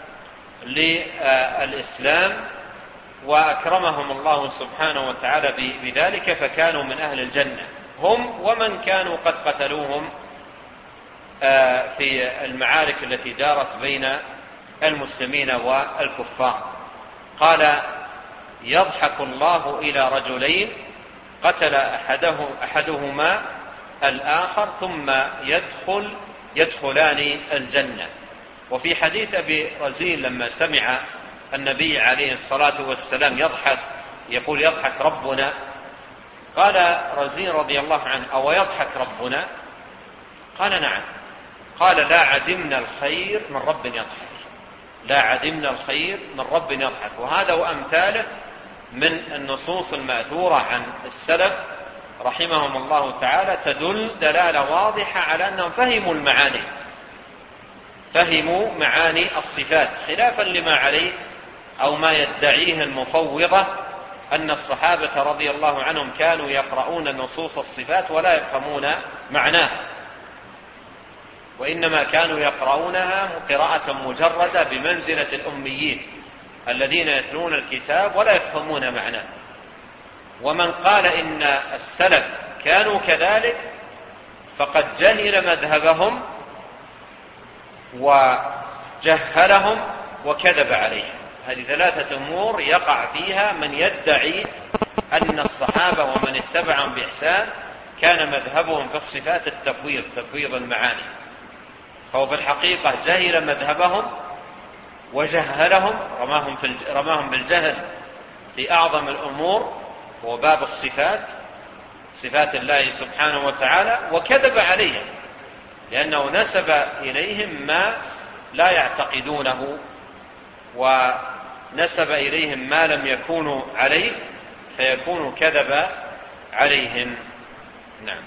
للإسلام وأكرمهم الله سبحانه وتعالى بذلك، فكانوا من أهل الجنة هم ومن كانوا قد قتلوهم في المعارك التي دارت بين المسلمين والكفار. قال: يضحك الله إلى رجلين قتل أحدهما الآخر ثم يدخلان الجنة. وفي حديث أبي رزين لما سمع النبي عليه الصلاة والسلام يقول يضحك ربنا، قال رزين رضي الله عنه: أو يضحك ربنا؟ قال: نعم. قال: لا عدمنا الخير من رب يضحك، لا عدمنا الخير من رب يضحك. وهذا وأمثاله من النصوص المأثورة عن السلف رحمهم الله تعالى تدل دلالة واضحة على أنهم فهموا معاني الصفات، خلافا لما عليه أو ما يدعيه المفوضة أن الصحابة رضي الله عنهم كانوا يقرؤون نصوص الصفات ولا يفهمون معناها، وإنما كانوا يقرؤونها قراءة مجردة بمنزلة الأميين الذين يتلون الكتاب ولا يفهمون معناه. ومن قال إن السلف كانوا كذلك فقد جهل مذهبهم وجهلهم وكذب عليهم. هذه ثلاثة أمور يقع فيها من يدعي أن الصحابة ومن اتبعهم بإحسان كان مذهبهم في الصفات تفويض المعاني، فهو في الحقيقة جهل مذهبهم وجهلهم، رماهم بالجهل في أعظم الأمور وباب الصفات، صفات الله سبحانه وتعالى، وكذب عليهم لأنه نسب إليهم ما لا يعتقدونه ونسب إليهم ما لم يكونوا عليه فيكون كذب عليهم. نعم.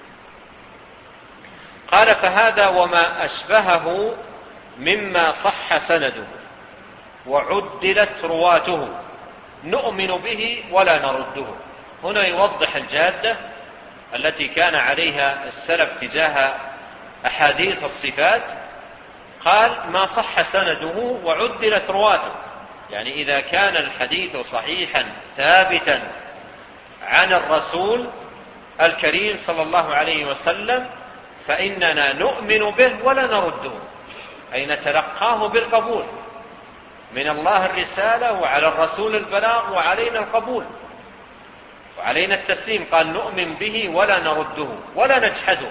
قال: فهذا وما أشبهه مما صح سنده وعدلت رواته نؤمن به ولا نرده. هنا يوضح الجادة التي كان عليها السلف تجاه أحاديث الصفات. قال: ما صح سنده وعدلت رواته، يعني إذا كان الحديث صحيحا ثابتا عن الرسول الكريم صلى الله عليه وسلم فإننا نؤمن به ولا نرده، أي نتلقاه بالقبول، من الله الرسالة وعلى الرسول البلاغ وعلينا القبول وعلينا التسليم. قال: نؤمن به ولا نرده ولا نجحده،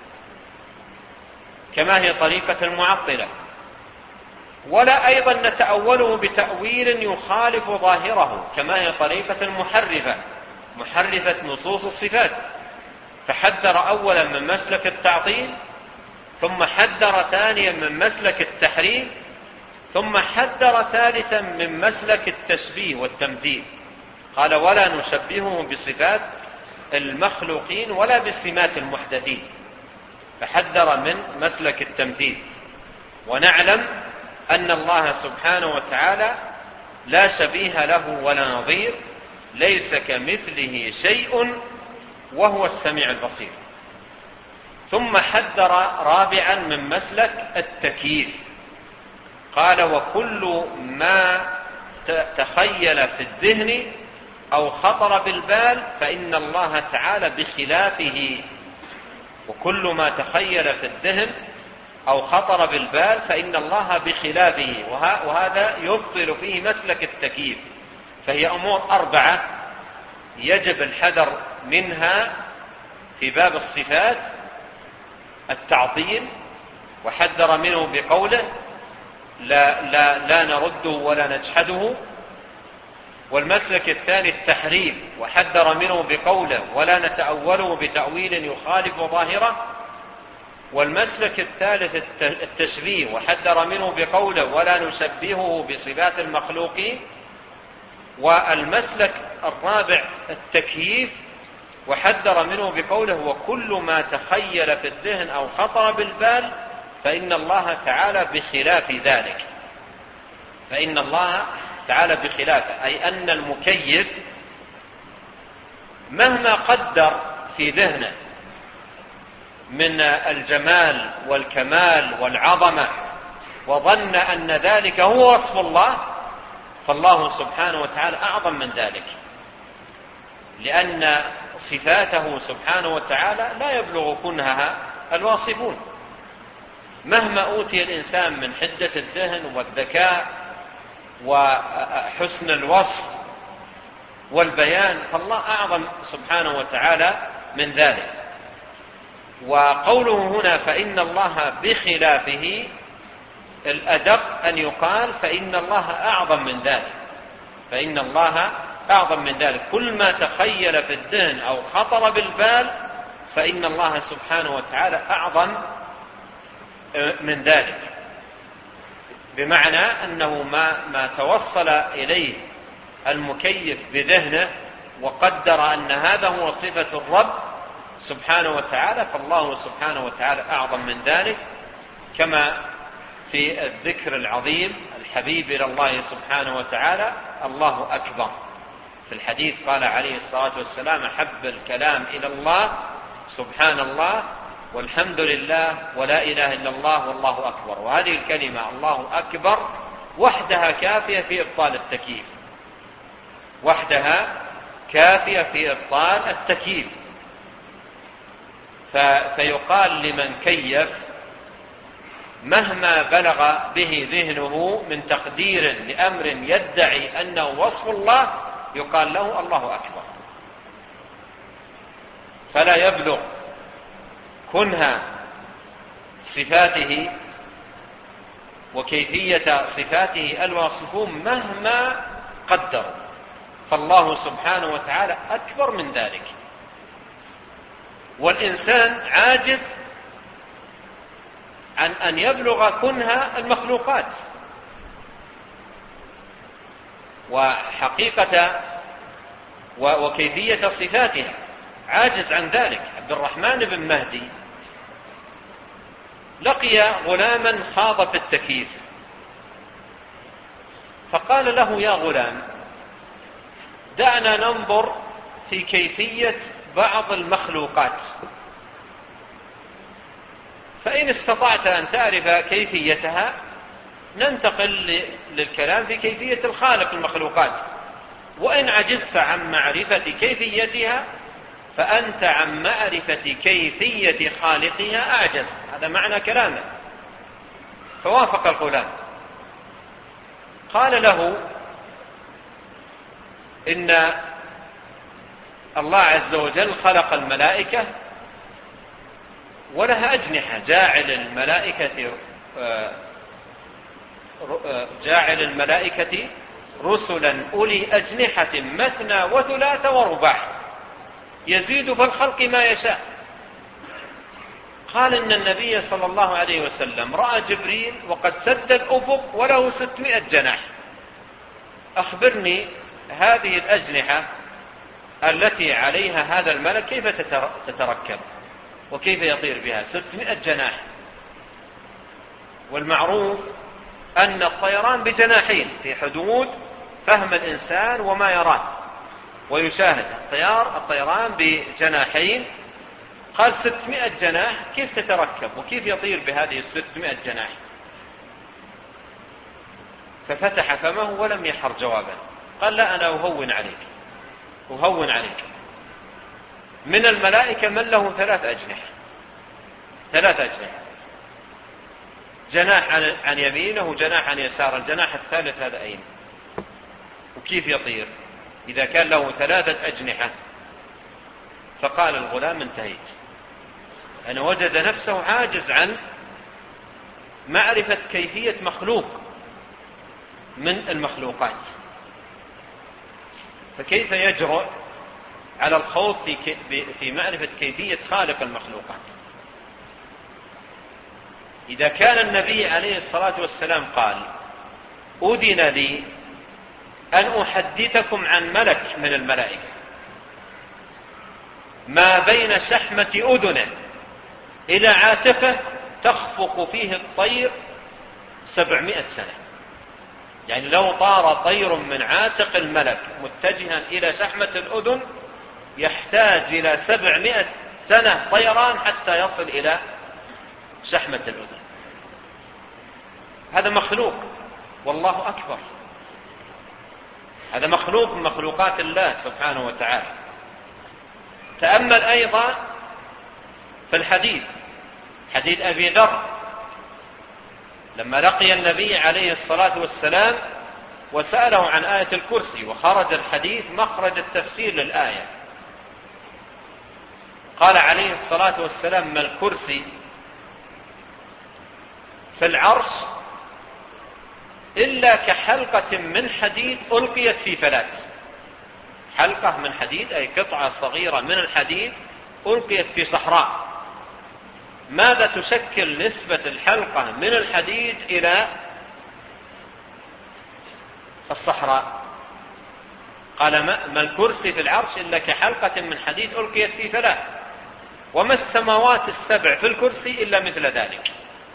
كما هي طريقة المعطلة، ولا أيضا نتأوله بتأويل يخالف ظاهره، كما هي طريقة محرفة نصوص الصفات، فحذر أولا من مسلك التعطيل، ثم حذر ثانيا من مسلك التحريم، ثم حذر ثالثا من مسلك التشبيه والتمثيل. قال: ولا نشبهه بصفات المخلوقين ولا بسمات المحدثين، فحذر من مسلك التمثيل. ونعلم أن الله سبحانه وتعالى لا شبيه له ولا نظير، ليس كمثله شيء وهو السميع البصير. ثم حذر رابعا من مسلك التكييف. قال: وكل ما تخيل في الذهن أو خطر بالبال فإن الله تعالى بخلافه. وكل ما تخيل في الذهن أو خطر بالبال فإن الله بخلافه، وهذا يبطل فيه مسلك التكييف. فهي أمور 4 يجب الحذر منها في باب الصفات: التعطيل وحذر منه بقوله لا نرده ولا نجحده، والمسلك الثاني التحريف وحذر منه بقوله ولا نتأوله بتأويل يخالف ظاهره، والمسلك الثالث التشبيه وحذر منه بقوله ولا نشبهه بصفات المخلوقين، والمسلك الرابع التكييف، وحذر منه بقوله: وكل ما تخيل في الذهن أو خطر بالبال فإن الله تعالى بخلاف ذلك. فإن الله تعالى بخلافه، أي أن المكيف مهما قدر في ذهنه من الجمال والكمال والعظمة وظن أن ذلك هو وصف الله، فالله سبحانه وتعالى أعظم من ذلك، لأن صفاته سبحانه وتعالى لا يبلغ كنهها الواصفون. مهما أوتي الإنسان من حدة الذهن والذكاء وحسن الوصف والبيان، فالله أعظم سبحانه وتعالى من ذلك. وقوله هنا فإن الله بخلافه، الأدق أن يقال فإن الله أعظم من ذلك. فإن الله أعظم من ذلك، كل ما تخيل في الذهن أو خطر بالبال فإن الله سبحانه وتعالى أعظم من ذلك، بمعنى أنه ما توصل إليه المكيف بذهنه وقدر أن هذا هو صفة الرب سبحانه وتعالى، فالله سبحانه وتعالى أعظم من ذلك، كما في الذكر العظيم الحبيب إلى الله سبحانه وتعالى: الله أكبر. في الحديث قال عليه الصلاة والسلام: أحب الكلام إلى الله سبحان الله والحمد لله ولا إله إلا الله والله أكبر. وهذه الكلمة الله أكبر وحدها كافية في إبطال التكييف، وحدها كافية في إبطال التكييف. فيقال لمن كيف مهما بلغ به ذهنه من تقدير لأمر يدعي أنه وصف الله، يقال له الله أكبر، فلا يبلغ كنها صفاته وكيفية صفاته الواصفون مهما قدر، فالله سبحانه وتعالى أكبر من ذلك. والإنسان عاجز عن أن يبلغ كنها المخلوقات، وحقيقة وكيفية صفاتها عاجز عن ذلك. عبد الرحمن بن مهدي لقي غلاما خاض في التكييف، فقال له: يا غلام، دعنا ننظر في كيفية بعض المخلوقات، فإن استطعت أن تعرف كيفيتها ننتقل للكلام في كيفية الخالق المخلوقات، وإن عجزت عن معرفة كيفيتها فأنت عن معرفة كيفية خالقها أعجز. هذا معنى كلامه. فوافق الغلام. قال له: إن الله عز وجل خلق الملائكة ولها أجنحة، جاعل الملائكة رسلا أولي أجنحة مثنى وثلاث ورباع يزيد في الخلق ما يشاء. قال إن النبي صلى الله عليه وسلم رأى جبريل وقد سد الأفق وله 600 جناح، أخبرني هذه الأجنحة التي عليها هذا الملك كيف تتركب وكيف يطير بها 600 جناح؟ والمعروف أن الطيران بجناحين في حدود فهم الإنسان وما يراه ويشاهد. الطيران بجناحين. قال 600 جناح كيف تتركب وكيف يطير بهذه 600 جناح؟ ففتح فمه ولم يحر جوابا. قال: لا، أنا أهون عليك. من الملائكة من له 3 أجنحة، جناح عن يمينه وجناح عن يساره، الجناح الثالث هذا أين؟ وكيف يطير إذا كان له 3 أجنحة؟ فقال الغلام: انتهيت. أنا وجد نفسه عاجز عن معرفة كيفية مخلوق من المخلوقات، فكيف يجرؤ على الخوض في معرفة كيفية خالق المخلوقات؟ إذا كان النبي عليه الصلاة والسلام قال: أذن لي أن أحدثكم عن ملك من الملائكة ما بين شحمة أذنه إلى عاتقه تخفق فيه الطير 700 سنة. يعني لو طار طير من عاتق الملك متجها إلى شحمة الأذن يحتاج إلى 700 سنة طيران حتى يصل إلى شحمة الأذن. هذا مخلوق، والله أكبر. هذا مخلوق من مخلوقات الله سبحانه وتعالى. تأمل أيضا في الحديث، حديث أبي ذر لما لقي النبي عليه الصلاة والسلام وسأله عن آية الكرسي، وخرج الحديث مخرج التفسير للآية. قال عليه الصلاة والسلام: ما الكرسي في العرش إلا كحلقة من حديد ألقيت في فلاة. حلقة من حديد أي قطعة صغيرة من الحديد ألقيت في صحراء. ماذا تشكل نسبة الحلقة من الحديد إلى الصحراء؟ قال: ما الكرسي في العرش إلا كحلقة من حديد ألقيت في فلاة، وما السماوات السبع في الكرسي إلا مثل ذلك.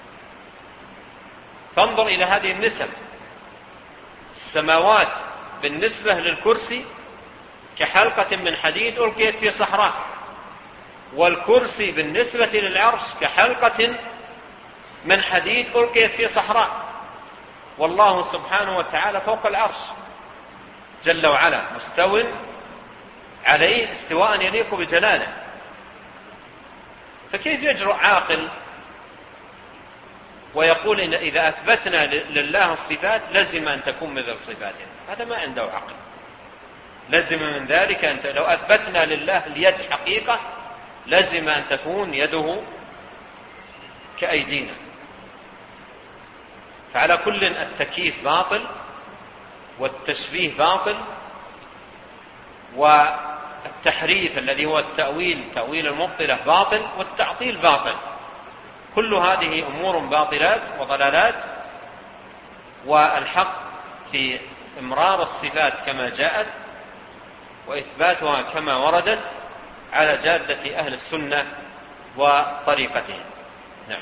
فانظر إلى هذه النسب. السماوات بالنسبة للكرسي كحلقة من حديد ألقيت في صحراء، والكرسي بالنسبة للعرش كحلقة من حديد ألقيت في صحراء. والله سبحانه وتعالى فوق العرش جل وعلا مستو عليه استواء يليق بجلاله. فكيف يجرؤ عاقل ويقول إن إذا أثبتنا لله الصفات لزم أن تكون مثل صفاته؟ هذا ما عنده عقل. لزم من ذلك أنت لو أثبتنا لله اليد حقيقة لزم أن تكون يده كأيدينا. فعلى كل التكييف باطل، والتشبيه باطل، والتحريف الذي هو التأويل تأويل المبطلة باطل، والتعطيل باطل. كل هذه أمور باطلات وضلالات. والحق في إمرار الصفات كما جاءت وإثباتها كما وردت على جادة أهل السنة وطريقتهم. نعم.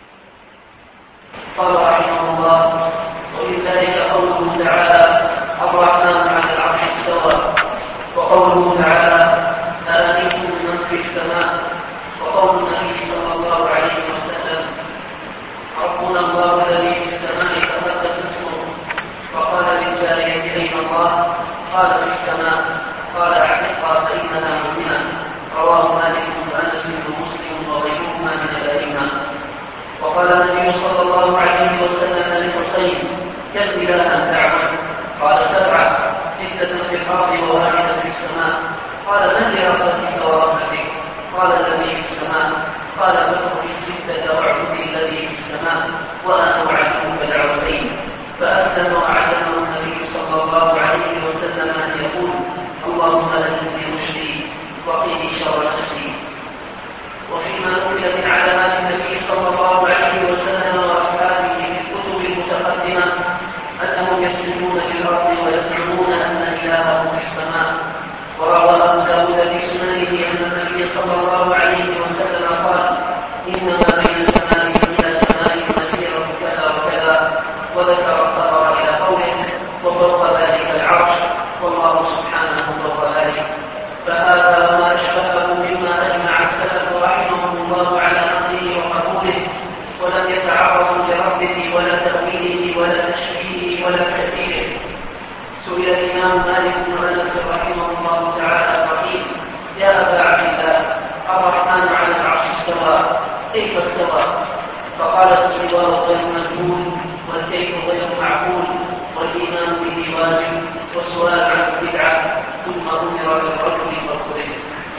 قال رحمه الله: ومن ذلك قوله تعالى: الرحمن على العرش استوى، وقوله تعالى: آمنتم من في السماء، وقول النبي صلى الله عليه وسلم: ربنا الله الذي في السماء تقدس اسمه. فقال للجارية: أين الله؟ قال: في السماء. قال: اعتقها فإنها مؤمنة. رواه مالك وأنس ومسلم وغيرهما من الأئمة. وقال النبي صلى الله عليه وسلم لحسين: كم إلها تعبد؟ قال: 7، 6 في الأرض وواحدة في السماء. قال: من لرحمتك ورحمتك؟ قال: الذي في السماء. قال: فاترك ال6 واعبد الذي في السماء، وأنا أعلمك دعوتين. فأسلم وعلمه النبي صلى الله عليه وسلم أن يقول: اللهم أهدني رشدي وقني شر نفسي. وفيما نقل من علامات النبي صلى الله عليه وسلم وأصحابه في الكتب المتقدمة أنهم يسجدون في الأرض ويزعمون أن إلههم في السماء. وروى أبو داود في سننه أن النبي صلى الله عليه وسلم قال: إنما بين سماء إلى سماء مسيرة كذا وكذا، وذكر الخبر إلى قوله: وفوق ذلك العرش، والله سبحانه فوق ذلك. فهذا ما أشبهه مما أجمع السلف رحمهم الله على نقله وقبوله، ولم يتعرضوا لرده ولا تأويله ولا تشبيهه ولا تكفيره. سئل الإمام مالك بن أنس رحمه الله تعالى فقيل: يا أبا عبد الله، الرحمن على العرش استوى، كيف استوى؟ فقال: الاستواء غير مجهول، والكيف غير معقول، والإيمان به واجب، والسؤال عنه بدعة، ثم أمر بالرجل فخذه.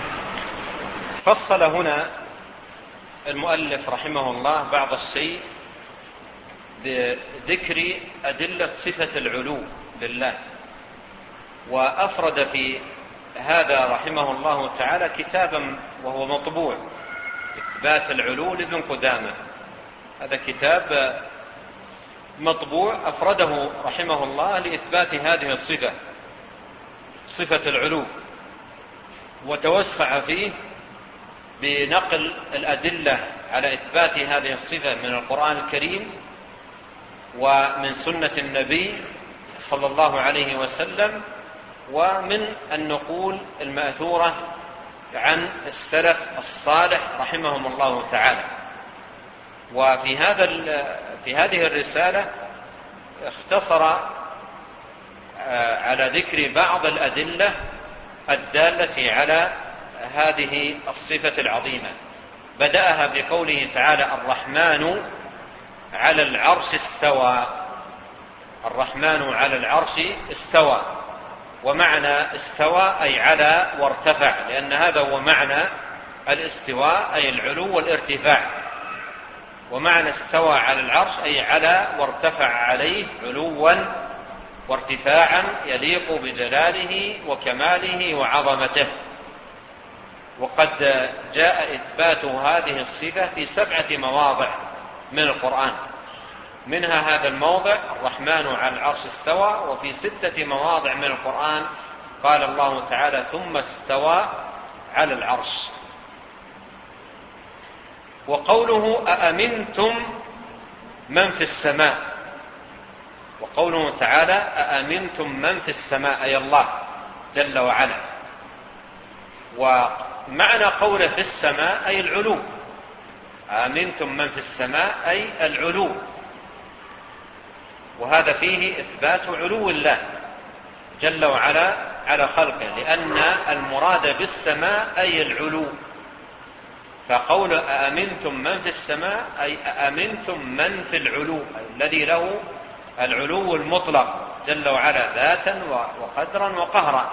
فصل هنا المؤلف رحمه الله بعض الشيء بذكر أدلة صفة العلو لله، وأفرد في هذا رحمه الله تعالى كتابا وهو مطبوع: إثبات العلو لابن قدامة. هذا كتاب مطبوع أفرده رحمه الله لإثبات هذه الصفة، صفة العلو، وتوسع فيه بنقل الأدلة على إثبات هذه الصفة من القرآن الكريم ومن سنة النبي صلى الله عليه وسلم ومن النقول المأثورة عن السلف الصالح رحمهم الله تعالى. وفي هذه الرسالة اختصر على ذكر بعض الأدلة الدالة على هذه الصفة العظيمة. بدأها بقوله تعالى: الرحمن على العرش استوى. الرحمن على العرش استوى، ومعنى استوى أي على وارتفع، لأن هذا هو معنى الاستواء أي العلو والارتفاع. ومعنى استوى على العرش أي على وارتفع عليه علوا وارتفاعا يليق بجلاله وكماله وعظمته. وقد جاء إثبات هذه الصفة في 7 مواضع من القرآن، منها هذا الموضع الرحمن على العرش استوى. وفي 6 مواضع من القرآن قال الله تعالى: ثم استوى على العرش. وقوله: أأمنتم من في السماء. وقوله تعالى: أأمنتم من في السماء أي الله جل وعلا. ومعنى قوله في السماء أي العلو. أأمنتم من في السماء أي العلو، وهذا فيه إثبات علو الله جل وعلا على خلقه، لأن المراد بالسماء أي العلو. فقول أأمنتم من في السماء أي أأمنتم من في العلو الذي له العلو المطلق جل وعلا ذاتا وقدرا وقهرا.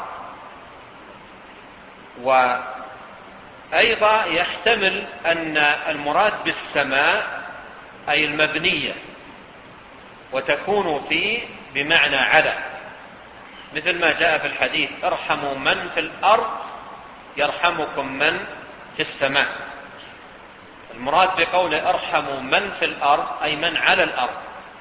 وأيضا يحتمل أن المراد بالسماء أي المبنية، وتكون فيه بمعنى على، مثل ما جاء في الحديث: ارحموا من في الأرض يرحمكم من في السماء. المراد بقوله ارحموا من في الأرض أي من على الأرض.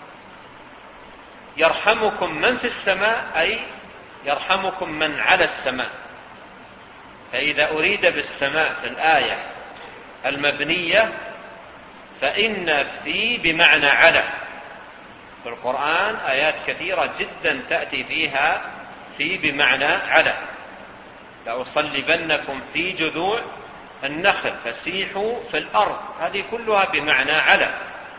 يرحمكم من في السماء أي يرحمكم من على السماء. فإذا أريد بالسماء في الآية المبنية فإن في بمعنى على. في القرآن آيات كثيرة جدا تأتي فيها في بمعنى على: لأصلبنكم في جذوع النخل فسيحوا في الأرض. هذه كلها بمعنى على.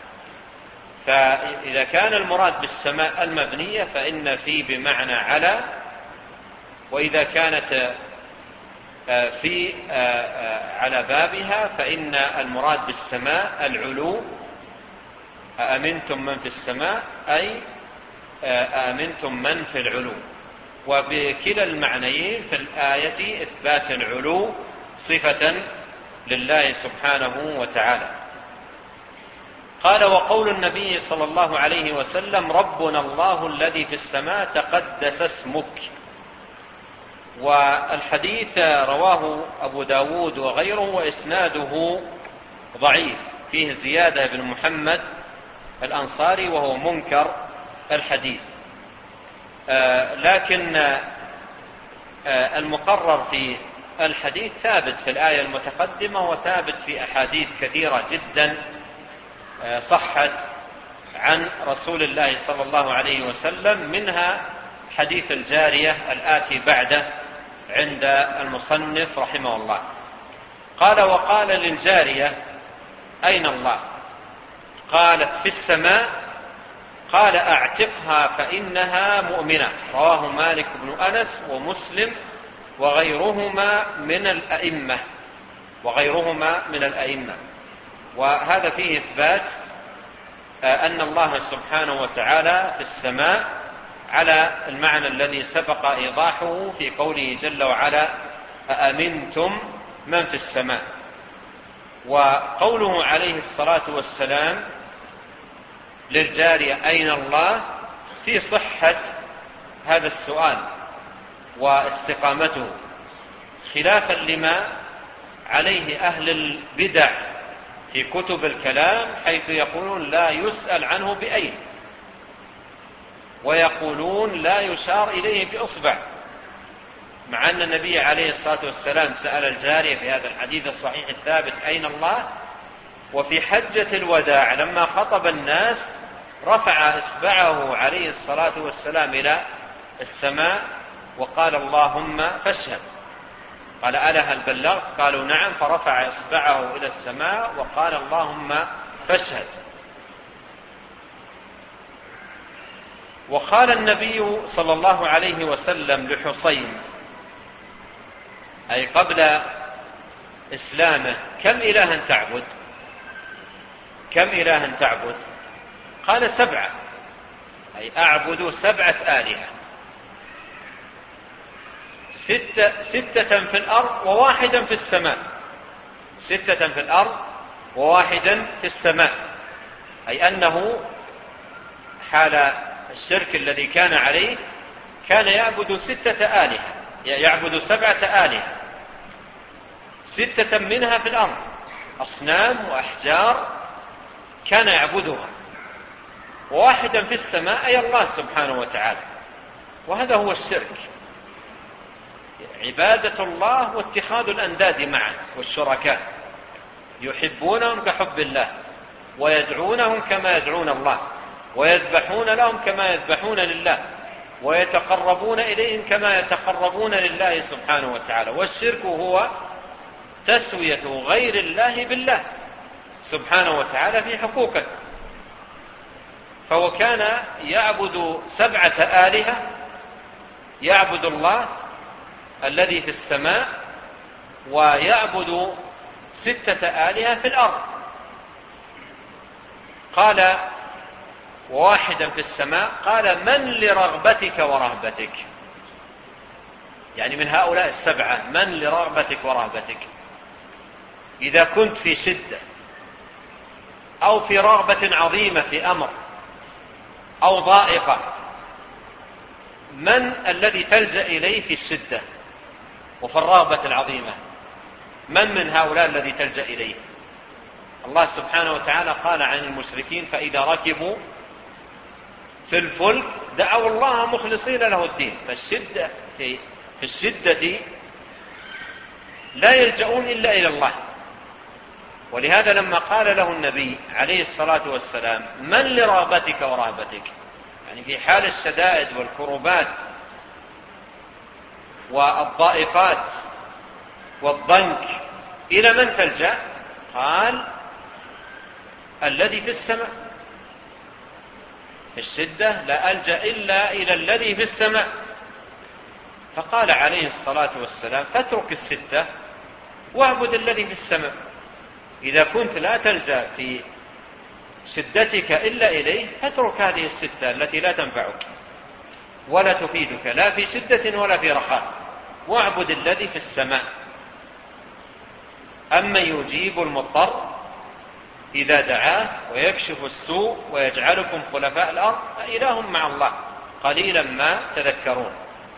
فإذا كان المراد بالسماء المبنية فإن في بمعنى على. وإذا كانت في على بابها فإن المراد بالسماء العلو. أأمنتم من في السماء أي أأمنتم من في العلو. وبكلا المعنيين في الآية إثبات العلو صفة لله سبحانه وتعالى. قال: وقول النبي صلى الله عليه وسلم: ربنا الله الذي في السماء تقدس اسمك. والحديث رواه أبو داود وغيره، وإسناده ضعيف، فيه زيادة بن محمد الأنصاري وهو منكر الحديث. لكن المقرر في الحديث ثابت في الآية المتقدمة، وثابت في أحاديث كثيرة جدا صحت عن رسول الله صلى الله عليه وسلم، منها حديث الجارية الآتي بعده عند المصنف رحمه الله. قال: وقال للجارية: أين الله؟ قالت: في السماء. قال: أعتقها فإنها مؤمنة. رواه مالك بن أنس ومسلم وغيرهما من الأئمة. وهذا فيه إثبات أن الله سبحانه وتعالى في السماء على المعنى الذي سبق إيضاحه في قوله جل وعلا: أأمنتم من في السماء. وقوله عليه الصلاة والسلام للجارية: أين الله؟ في صحة هذا السؤال واستقامته، خلافا لما عليه أهل البدع في كتب الكلام، حيث يقولون لا يسأل عنه بأين، ويقولون لا يشار إليه بإصبع، مع أن النبي عليه الصلاة والسلام سأل الجارية في هذا الحديث الصحيح الثابت أين الله، وفي حجة الوداع لما خطب الناس رفع إصبعه عليه الصلاة والسلام إلى السماء وقال اللهم فاشهد. قال ألا هل بلغت؟ قالوا نعم، فرفع إصبعه إلى السماء وقال اللهم فاشهد. وقال النبي صلى الله عليه وسلم لحسين أي قبل إسلامه كم إلها تعبد؟ كم إلها تعبد؟ قال 7، أي أعبد 7 آلهة، 6 في الأرض وواحدا في السماء، 6 في الأرض وواحدا في السماء، أي أنه حال الشرك الذي كان عليه كان يعبد 6 آلهة، يعبد 7 آلهة، 6 منها في الأرض أصنام وأحجار كان يعبدها، وواحدا في السماء أي الله سبحانه وتعالى. وهذا هو الشرك، عبادة الله واتخاذ الأنداد معا والشركاء، يحبونهم كحب الله ويدعونهم كما يدعون الله ويذبحون لهم كما يذبحون لله ويتقربون إليهم كما يتقربون لله سبحانه وتعالى. والشرك هو تسوية غير الله بالله سبحانه وتعالى في حقوقه. فهو كان يعبد 7 آلهة، يعبد الله الذي في السماء ويعبد 6 آلهة في الأرض. قال وواحدا في السماء، قال من لرغبتك ورهبتك؟ يعني من هؤلاء 7 من لرغبتك ورهبتك؟ إذا كنت في شدة أو في رغبة عظيمة في أمر أو ضائقة، من الذي تلجأ إليه في الشدة وفي الرغبة العظيمة؟ من هؤلاء الذي تلجأ إليه؟ الله سبحانه وتعالى قال عن المشركين فإذا ركبوا في الفلك دعوا الله مخلصين له الدين. فالشدة في الشدة لا يلجؤون إلا إلى الله. ولهذا لما قال له النبي عليه الصلاة والسلام من لرغبتك ورهبتك، يعني في حال الشدائد والكربات والضائقات والضنك إلى من تلجأ؟ قال الذي في السماء. في الشدة لا ألجأ إلا إلى الذي في السماء. فقال عليه الصلاة والسلام فاترك 6 واعبد الذي في السماء. إذا كنت لا تلجأ في شدتك إلا إليه فاترك هذه 6 التي لا تنفعك ولا تفيدك لا في شدة ولا في رخاء، واعبد الذي في السماء. أما يجيب المضطر إذا دعاه ويكشف السوء ويجعلكم خلفاء الأرض فإله مع الله قليلا ما تذكرون.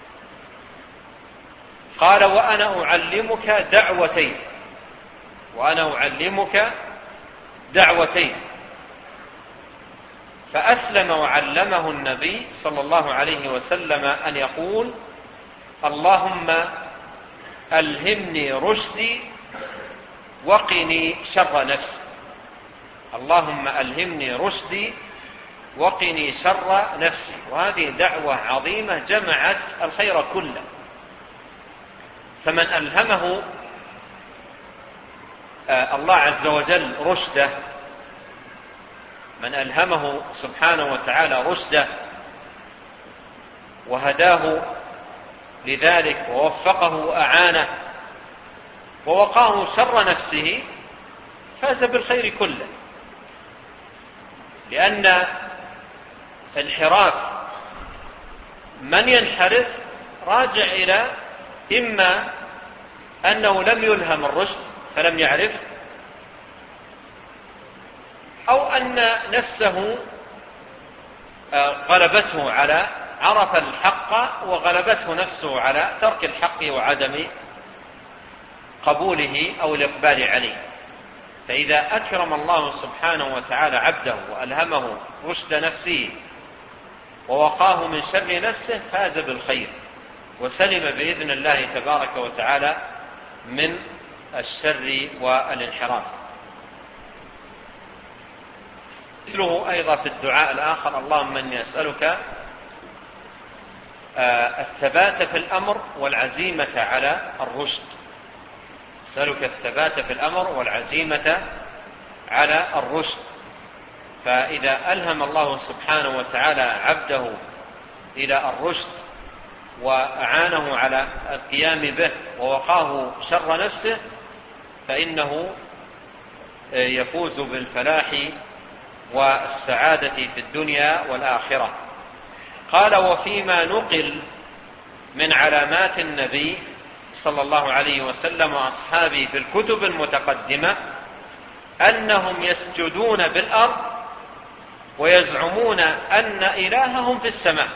قال وأنا أعلمك دعوتين، وأنا أعلمك دعوتين. فأسلم وعلمه النبي صلى الله عليه وسلم أن يقول اللهم ألهمني رشدي وقني شر نفسي. اللهم ألهمني رشدي وقني شر نفسي. وهذه دعوة عظيمة جمعت الخير كله. فمن ألهمه الله عز وجل رشده، من ألهمه سبحانه وتعالى رشده وهداه لذلك ووفقه وأعانه ووقاه شر نفسه فاز بالخير كله. لأن انحراف من ينحرف راجع إلى إما أنه لم يلهم الرشد فلم يعرف، أو أن نفسه غلبته على عرف الحق وغلبته نفسه على ترك الحق وعدم قبوله أو الإقبال عليه. فإذا أكرم الله سبحانه وتعالى عبده وألهمه رشد نفسه ووقاه من شر نفسه فاز بالخير وسلم بإذن الله تبارك وتعالى من الشر والانحراف. مثله أيضا في الدعاء الآخر: اللهم إني أسألك الثبات في الأمر والعزيمة على الرشد. أسألك الثبات في الأمر والعزيمة على الرشد. فإذا ألهم الله سبحانه وتعالى عبده إلى الرشد وأعانه على القيام به ووقاه شر نفسه فإنه يفوز بالفلاح والسعادة في الدنيا والآخرة. قال: وفيما نقل من علامات النبي صلى الله عليه وسلم وأصحابه في الكتب المتقدمة أنهم يسجدون بالأرض ويزعمون أن إلههم في السماء.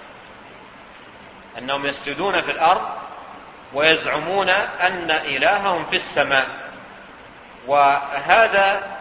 أنهم يسجدون في الأرض ويزعمون أن إلههم في السماء. وهذا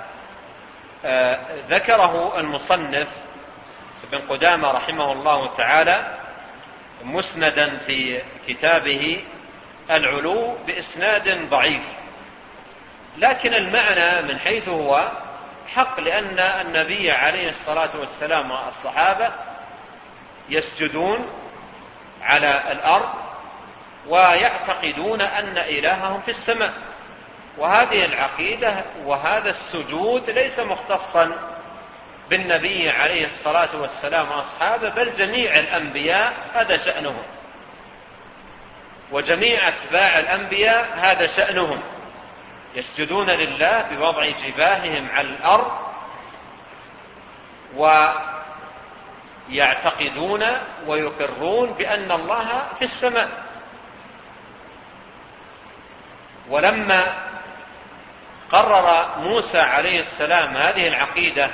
ذكره المصنف ابن قدامة رحمه الله تعالى مسندا في كتابه العلو بإسناد ضعيف، لكن المعنى من حيث هو حق، لأن النبي عليه الصلاة والسلام والصحابة يسجدون على الأرض ويعتقدون أن إلههم في السماء. وهذه العقيدة وهذا السجود ليس مختصا بالنبي عليه الصلاة والسلام وأصحابه، بل جميع الأنبياء هذا شأنهم، وجميع أتباع الأنبياء هذا شأنهم، يسجدون لله بوضع جباههم على الأرض ويعتقدون ويقرون بأن الله في السماء. ولما قرر موسى عليه السلام هذه العقيدة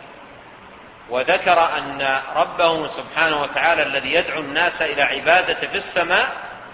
وذكر أن ربه سبحانه وتعالى الذي يدعو الناس إلى عبادة في السماء،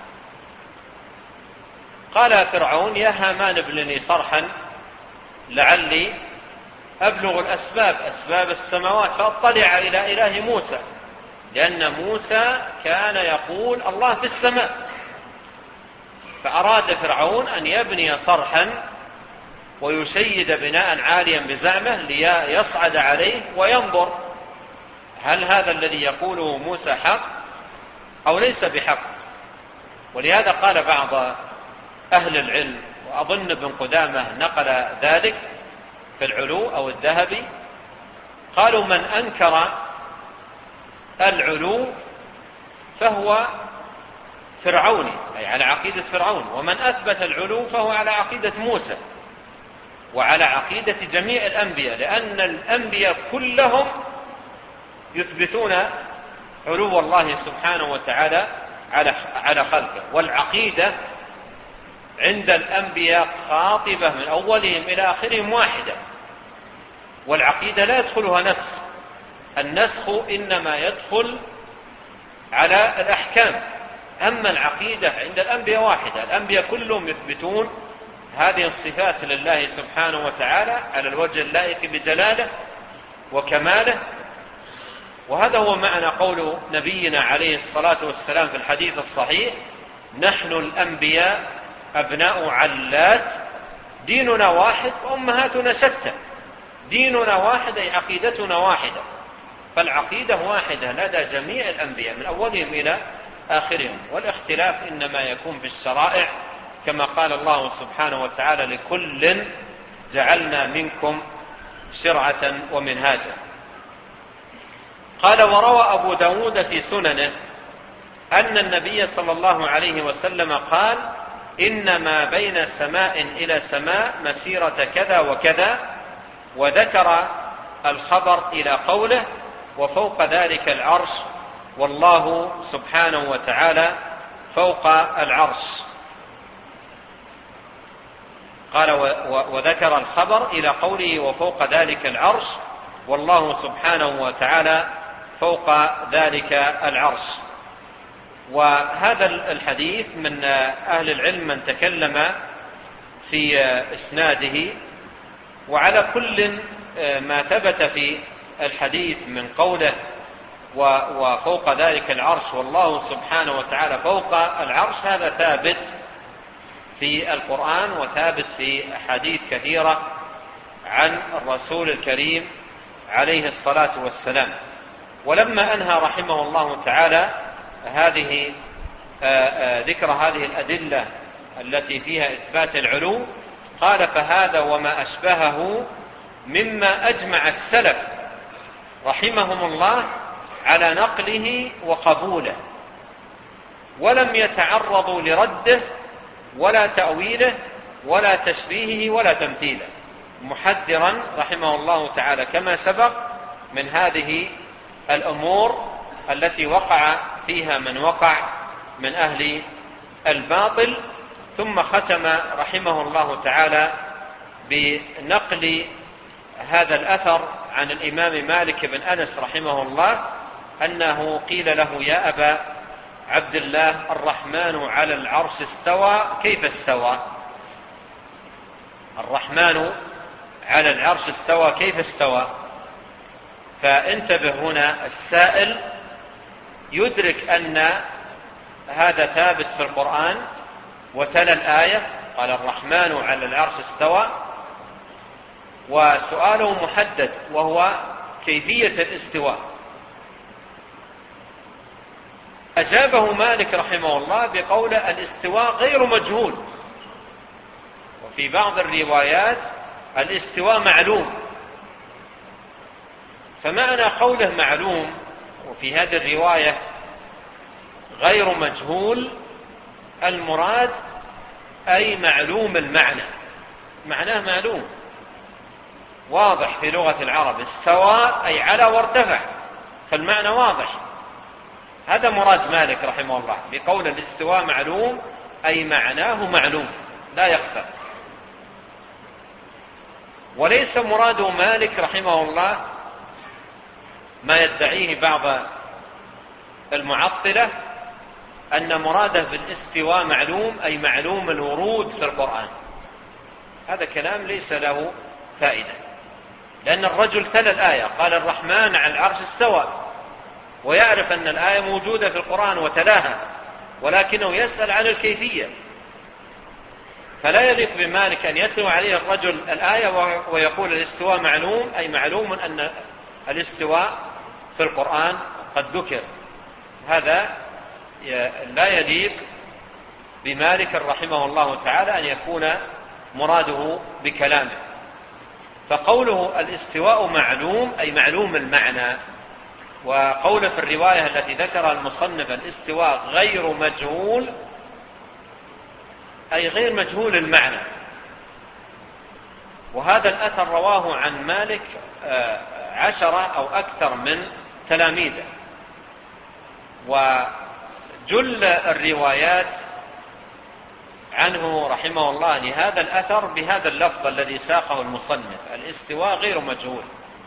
قال فرعون: يا هامان ابن لي صرحا لعلي أبلغ الأسباب، أسباب السماوات، فأطلع إلى إله موسى، لأن موسى كان يقول الله في السماء. فأراد فرعون أن يبني صرحا ويشيد بناء عاليا بزعمه ليصعد عليه وينظر هل هذا الذي يقوله موسى حق أو ليس بحق. ولهذا قال بعض أهل العلم، وأظن ابن قدامة نقل ذلك في العلو أو الذهبي، قالوا: من أنكر العلو فهو فرعوني، أي على عقيدة فرعون، ومن أثبت العلو فهو على عقيدة موسى وعلى عقيدة جميع الأنبياء، لأن الأنبياء كلهم يثبتون علو الله سبحانه وتعالى على خلقه. والعقيدة عند الأنبياء خاطبة من أولهم إلى آخرهم واحدة، والعقيدة لا يدخلها نسخ. النسخ إنما يدخل على الأحكام، أما العقيدة عند الأنبياء واحدة. الأنبياء كلهم يثبتون هذه الصفات لله سبحانه وتعالى على الوجه اللائق بجلاله وكماله. وهذا هو معنى قول نبينا عليه الصلاة والسلام في الحديث الصحيح: نحن الأنبياء أبناء علات، ديننا واحد وأمهاتنا شتى. ديننا واحد أي عقيدتنا واحدة، فالعقيدة واحدة لدى جميع الأنبياء من أولهم إلى آخرهم، والاختلاف إنما يكون في الشرائع، كما قال الله سبحانه وتعالى: لكل جعلنا منكم شرعة ومنهاجا. قال: وروى أبو داود في سننه أن النبي صلى الله عليه وسلم قال: إنما بين سماء إلى سماء مسيرة كذا وكذا، وذكر الخبر إلى قوله: وفوق ذلك العرش، والله سبحانه وتعالى فوق العرش. قال: وذكر الخبر إلى قوله: وفوق ذلك العرش، والله سبحانه وتعالى فوق ذلك العرش. وهذا الحديث من أهل العلم من تكلم في إسناده، وعلى كل ما ثبت في الحديث من قوله وفوق ذلك العرش، والله سبحانه وتعالى فوق العرش، هذا ثابت في القرآن وثابت في أحاديث كثيرة عن الرسول الكريم عليه الصلاة والسلام. ولما أنهى رحمه الله تعالى ذكر هذه الأدلة التي فيها إثبات العلو، قال: فهذا وما أشبهه مما أجمع السلف رحمهم الله على نقله وقبوله، ولم يتعرضوا لرده ولا تأويله ولا تشبيهه ولا تمثيله، محذرا رحمه الله تعالى كما سبق من هذه الأمور التي وقع فيها من وقع من أهل الباطل. ثم ختم رحمه الله تعالى بنقل هذا الأثر عن الإمام مالك بن أنس رحمه الله أنه قيل له: يا أبا عبد الله، الرحمن على العرش استوى، كيف استوى؟ الرحمن على العرش استوى، كيف استوى؟ فانتبه هنا، السائل يدرك أن هذا ثابت في القرآن وتلا الآية قال: الرحمن على العرش استوى، وسؤاله محدد وهو كيفية الاستواء. أجابه مالك رحمه الله بقول: الاستواء غير مجهول، وفي بعض الروايات الاستواء معلوم. فمعنى قوله معلوم وفي هذه الرواية غير مجهول، المراد أي معلوم المعنى، معناه معلوم واضح في لغة العرب. استوى أي على وارتفع، فالمعنى واضح. هذا مراد مالك رحمه الله بقول الاستواء معلوم، أي معناه معلوم لا يخفى. وليس مراد مالك رحمه الله ما يدعيه بعض المعطلة أن مراده بالاستواء معلوم أي معلوم الورود في القرآن. هذا كلام ليس له فائدة، لأن الرجل تلا الآية قال: الرحمن على العرش استوى، ويعرف أن الآية موجودة في القرآن وتلاها، ولكنه يسأل عن الكيفية. فلا يليق بمالك أن يتلو عليه الرجل الآية ويقول الاستواء معلوم أي معلوم أن الاستواء في القرآن قد ذكر. هذا لا يليق بمالك رحمه الله تعالى أن يكون مراده بكلامه. فقوله الاستواء معلوم أي معلوم المعنى، وقوله في الرواية التي ذكرها المصنف الاستواء غير مجهول أي غير مجهول المعنى. وهذا الأثر رواه عن مالك 10 أو أكثر من تلاميذه، وجل الروايات عنه رحمه الله لهذا الأثر بهذا اللفظ الذي ساقه المصنف: الاستواء غير مجهول.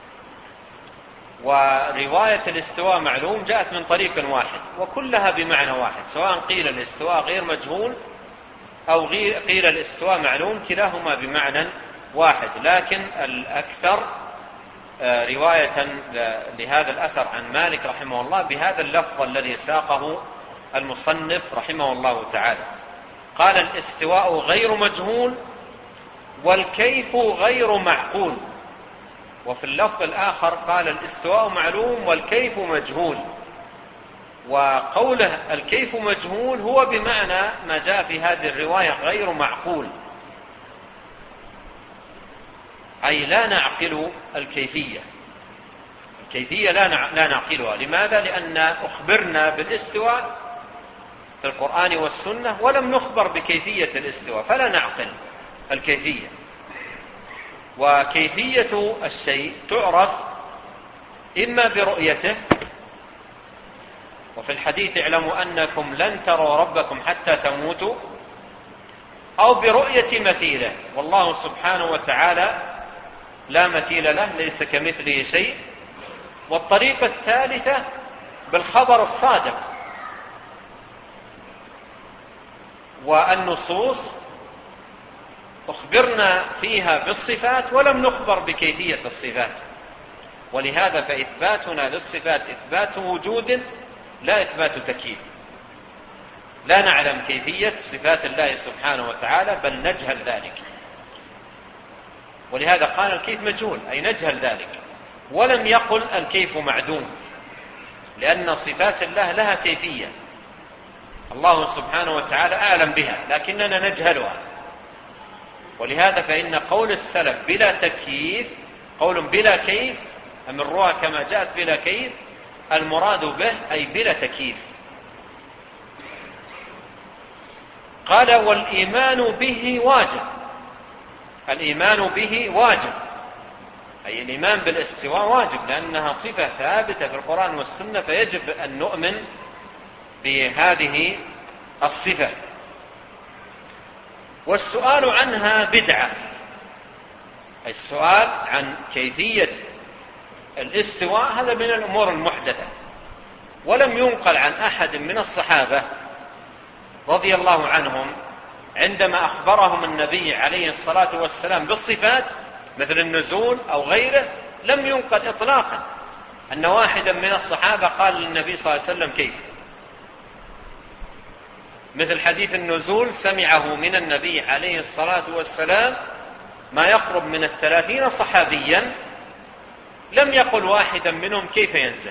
ورواية الاستواء معلوم جاءت من طريق واحد وكلها بمعنى واحد، سواء قيل الاستواء غير مجهول أو قيل الاستواء معلوم، كلاهما بمعنى واحد. لكن الأكثر رواية لهذا الأثر عن مالك رحمه الله بهذا اللفظ الذي ساقه المصنف رحمه الله تعالى. قال: الاستواء غير مجهول والكيف غير معقول. وفي اللفظ الآخر قال: الاستواء معلوم والكيف مجهول. وقوله الكيف مجهول هو بمعنى ما جاء في هذه الرواية غير معقول، أي لا نعقل الكيفية. الكيفية لا نعقلها. لماذا؟ لأن أخبرنا بالاستواء في القرآن والسنة ولم نخبر بكيفية الاستواء، فلا نعقل الكيفية. وكيفية الشيء تعرف إما برؤيته، وفي الحديث: اعلموا أنكم لن تروا ربكم حتى تموتوا، أو برؤية مثيله، والله سبحانه وتعالى لا مثيل له، ليس كمثله شيء. والطريقة الثالثة بالخبر الصادق، والنصوص أخبرنا فيها بالصفات ولم نخبر بكيفية الصفات. ولهذا فإثباتنا للصفات إثبات وجود لا إثبات تكييف. لا نعلم كيفية صفات الله سبحانه وتعالى بل نجهل ذلك، ولهذا قال الكيف مجهول أي نجهل ذلك، ولم يقل الكيف معدوم، لأن صفات الله لها كيفية الله سبحانه وتعالى أعلم بها لكننا نجهلها. ولهذا فإن قول السلف بلا تكييف قول بلا كيف، أمروها كما جاءت بلا كيف، المراد به أي بلا تكييف. قال والإيمان به واجب. الإيمان به واجب أي الإيمان بالاستواء واجب، لأنها صفة ثابتة في القرآن والسنة، فيجب أن نؤمن بهذه الصفة. والسؤال عنها بدعة، أي السؤال عن كيفية الاستواء هذا من الأمور المحدثة، ولم ينقل عن أحد من الصحابة رضي الله عنهم عندما أخبرهم النبي عليه الصلاة والسلام بالصفات مثل النزول أو غيره، لم ينقل إطلاقا أن واحدا من الصحابة قال للنبي صلى الله عليه وسلم كيف. مثل حديث النزول سمعه من النبي عليه الصلاة والسلام ما يقرب من 30 صحابيا، لم يقل واحدا منهم كيف ينزل.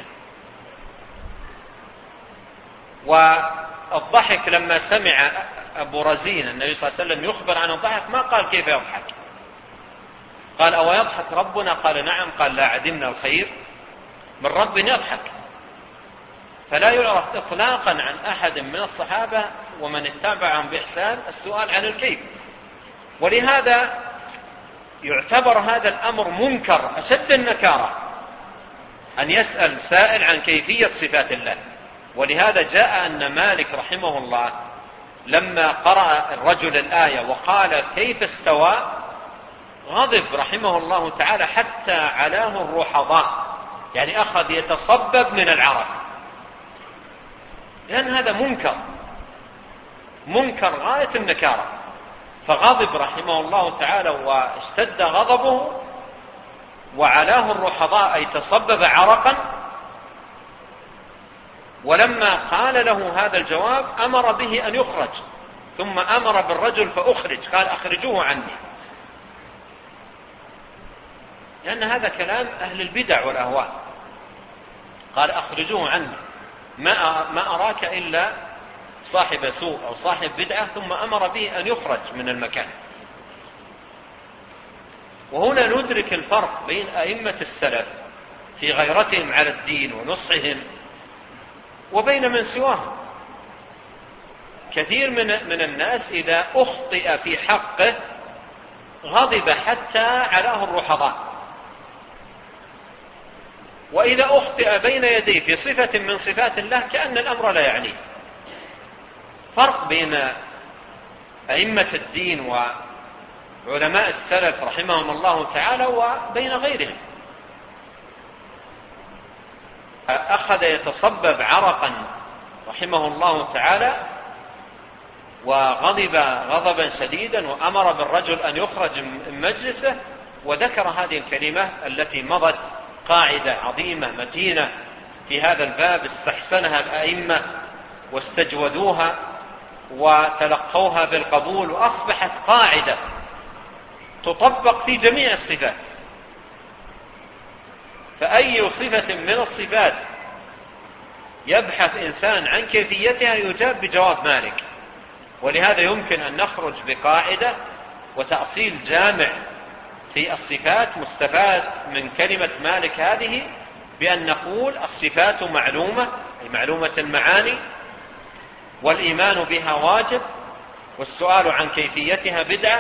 والضحك لما سمع أبو رزين النبي صلى الله عليه وسلم يخبر عن الضحك ما قال كيف يضحك، قال أو يضحك ربنا؟ قال نعم. قال لا عدمنا الخير من رب يضحك. فلا يعرف إطلاقا عن أحد من الصحابة ومن اتبعهم بإحسان السؤال عن الكيف. ولهذا يعتبر هذا الأمر منكر أشد النكارة أن يسأل سائل عن كيفية صفات الله. ولهذا جاء أن مالك رحمه الله لما قرأ الرجل الآية وقال كيف استوى غضب رحمه الله تعالى حتى علاه الرحضاء، يعني أخذ يتصبب من العرق، لأن هذا منكر غاية النكارة. فغضب رحمه الله تعالى واشتد غضبه وعلاه الرحضاء أي تصبب عرقا. ولما قال له هذا الجواب أمر به أن يخرج، ثم أمر بالرجل فأخرج، قال أخرجوه عني، لأن هذا كلام أهل البدع والأهواء. قال أخرجوه عني، ما أراك إلا صاحب سوء أو صاحب بدعة، ثم أمر به أن يخرج من المكان. وهنا ندرك الفرق بين أئمة السلف في غيرتهم على الدين ونصحهم وبين من سواهم. كثير من الناس إذا أخطئ في حقه غضب حتى علاه الرحضاء، وإذا أخطئ بين يديه في صفة من صفات الله كأن الأمر لا يعنيه. فرق بين أئمة الدين وعلماء السلف رحمهم الله تعالى وبين غيرهم. أخذ يتصبب عرقا رحمه الله تعالى وغضب غضبا شديدا وأمر بالرجل أن يخرج من مجلسه، وذكر هذه الكلمة التي مضت قاعدة عظيمة متينة في هذا الباب استحسنها الأئمة واستجودوها وتلقوها بالقبول، وأصبحت قاعدة تطبق في جميع الصفات. فأي صفة من الصفات يبحث إنسان عن كيفيتها يجاب بجواب مالك. ولهذا يمكن أن نخرج بقاعدة وتأصيل جامع في الصفات مستفاد من كلمة مالك هذه، بأن نقول الصفات معلومة أي معلومة المعاني، والإيمان بها واجب، والسؤال عن كيفيتها بدعة.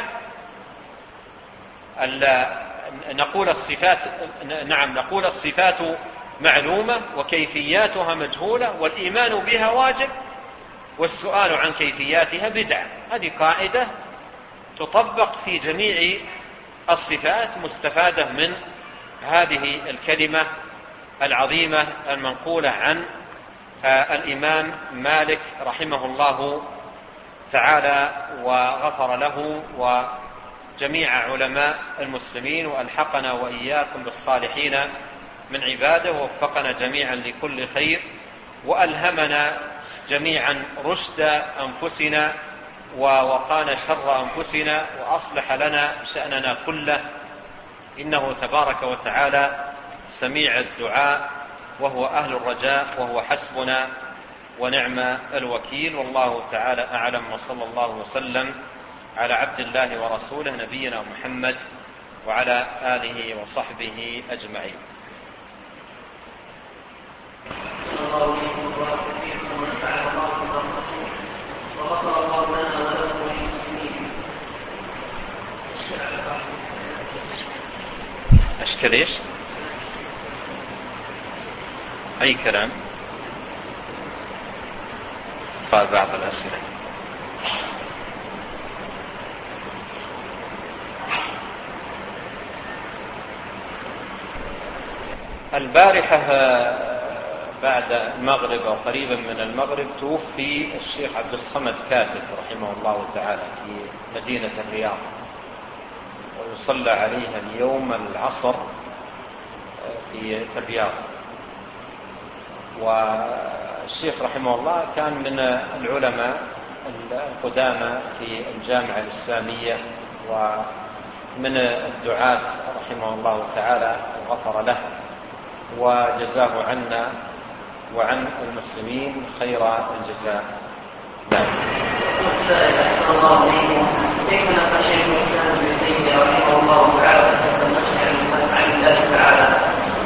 نقول الصفات معلومة وكيفياتها مجهولة، والإيمان بها واجب، والسؤال عن كيفياتها بدعة. هذه قاعدة تطبق في جميع الصفات مستفادة من هذه الكلمة العظيمة المنقولة عن الإمام مالك رحمه الله تعالى وغفر له وجميع علماء المسلمين، وألحقنا وإياكم بالصالحين من عباده، ووفقنا جميعا لكل خير، وألهمنا جميعا رشد أنفسنا، ووقانا شر أنفسنا، وأصلح لنا شأننا كله، إنه تبارك وتعالى سميع الدعاء، وهو أهل الرجاء، وهو حسبنا ونعم الوكيل. والله تعالى أعلم، وصلى الله وسلم على عبد الله ورسوله نبينا محمد وعلى آله وصحبه أجمعين. أشكال إيش؟ أي كلام؟ قال بعض الأسئلة. البارحة بعد المغرب أو قريبا من المغرب توفي الشيخ عبد الصمد كاتب رحمه الله تعالى في مدينة الرياض، ويصلى عليها اليوم العصر في الرياض. والشيخ رحمه الله كان من العلماء القدامى في الجامعة الإسلامية، ومن الدعاة رحمه الله تعالى، وغفر له وجزاه عنا وعن المسلمين خير الجزاء. نعم. السائل أحسن الله عليكم، كيف نقل شيخ الإسلام ابن تيمية رحمه الله تعالى صفة النفس عن الله تعالى؟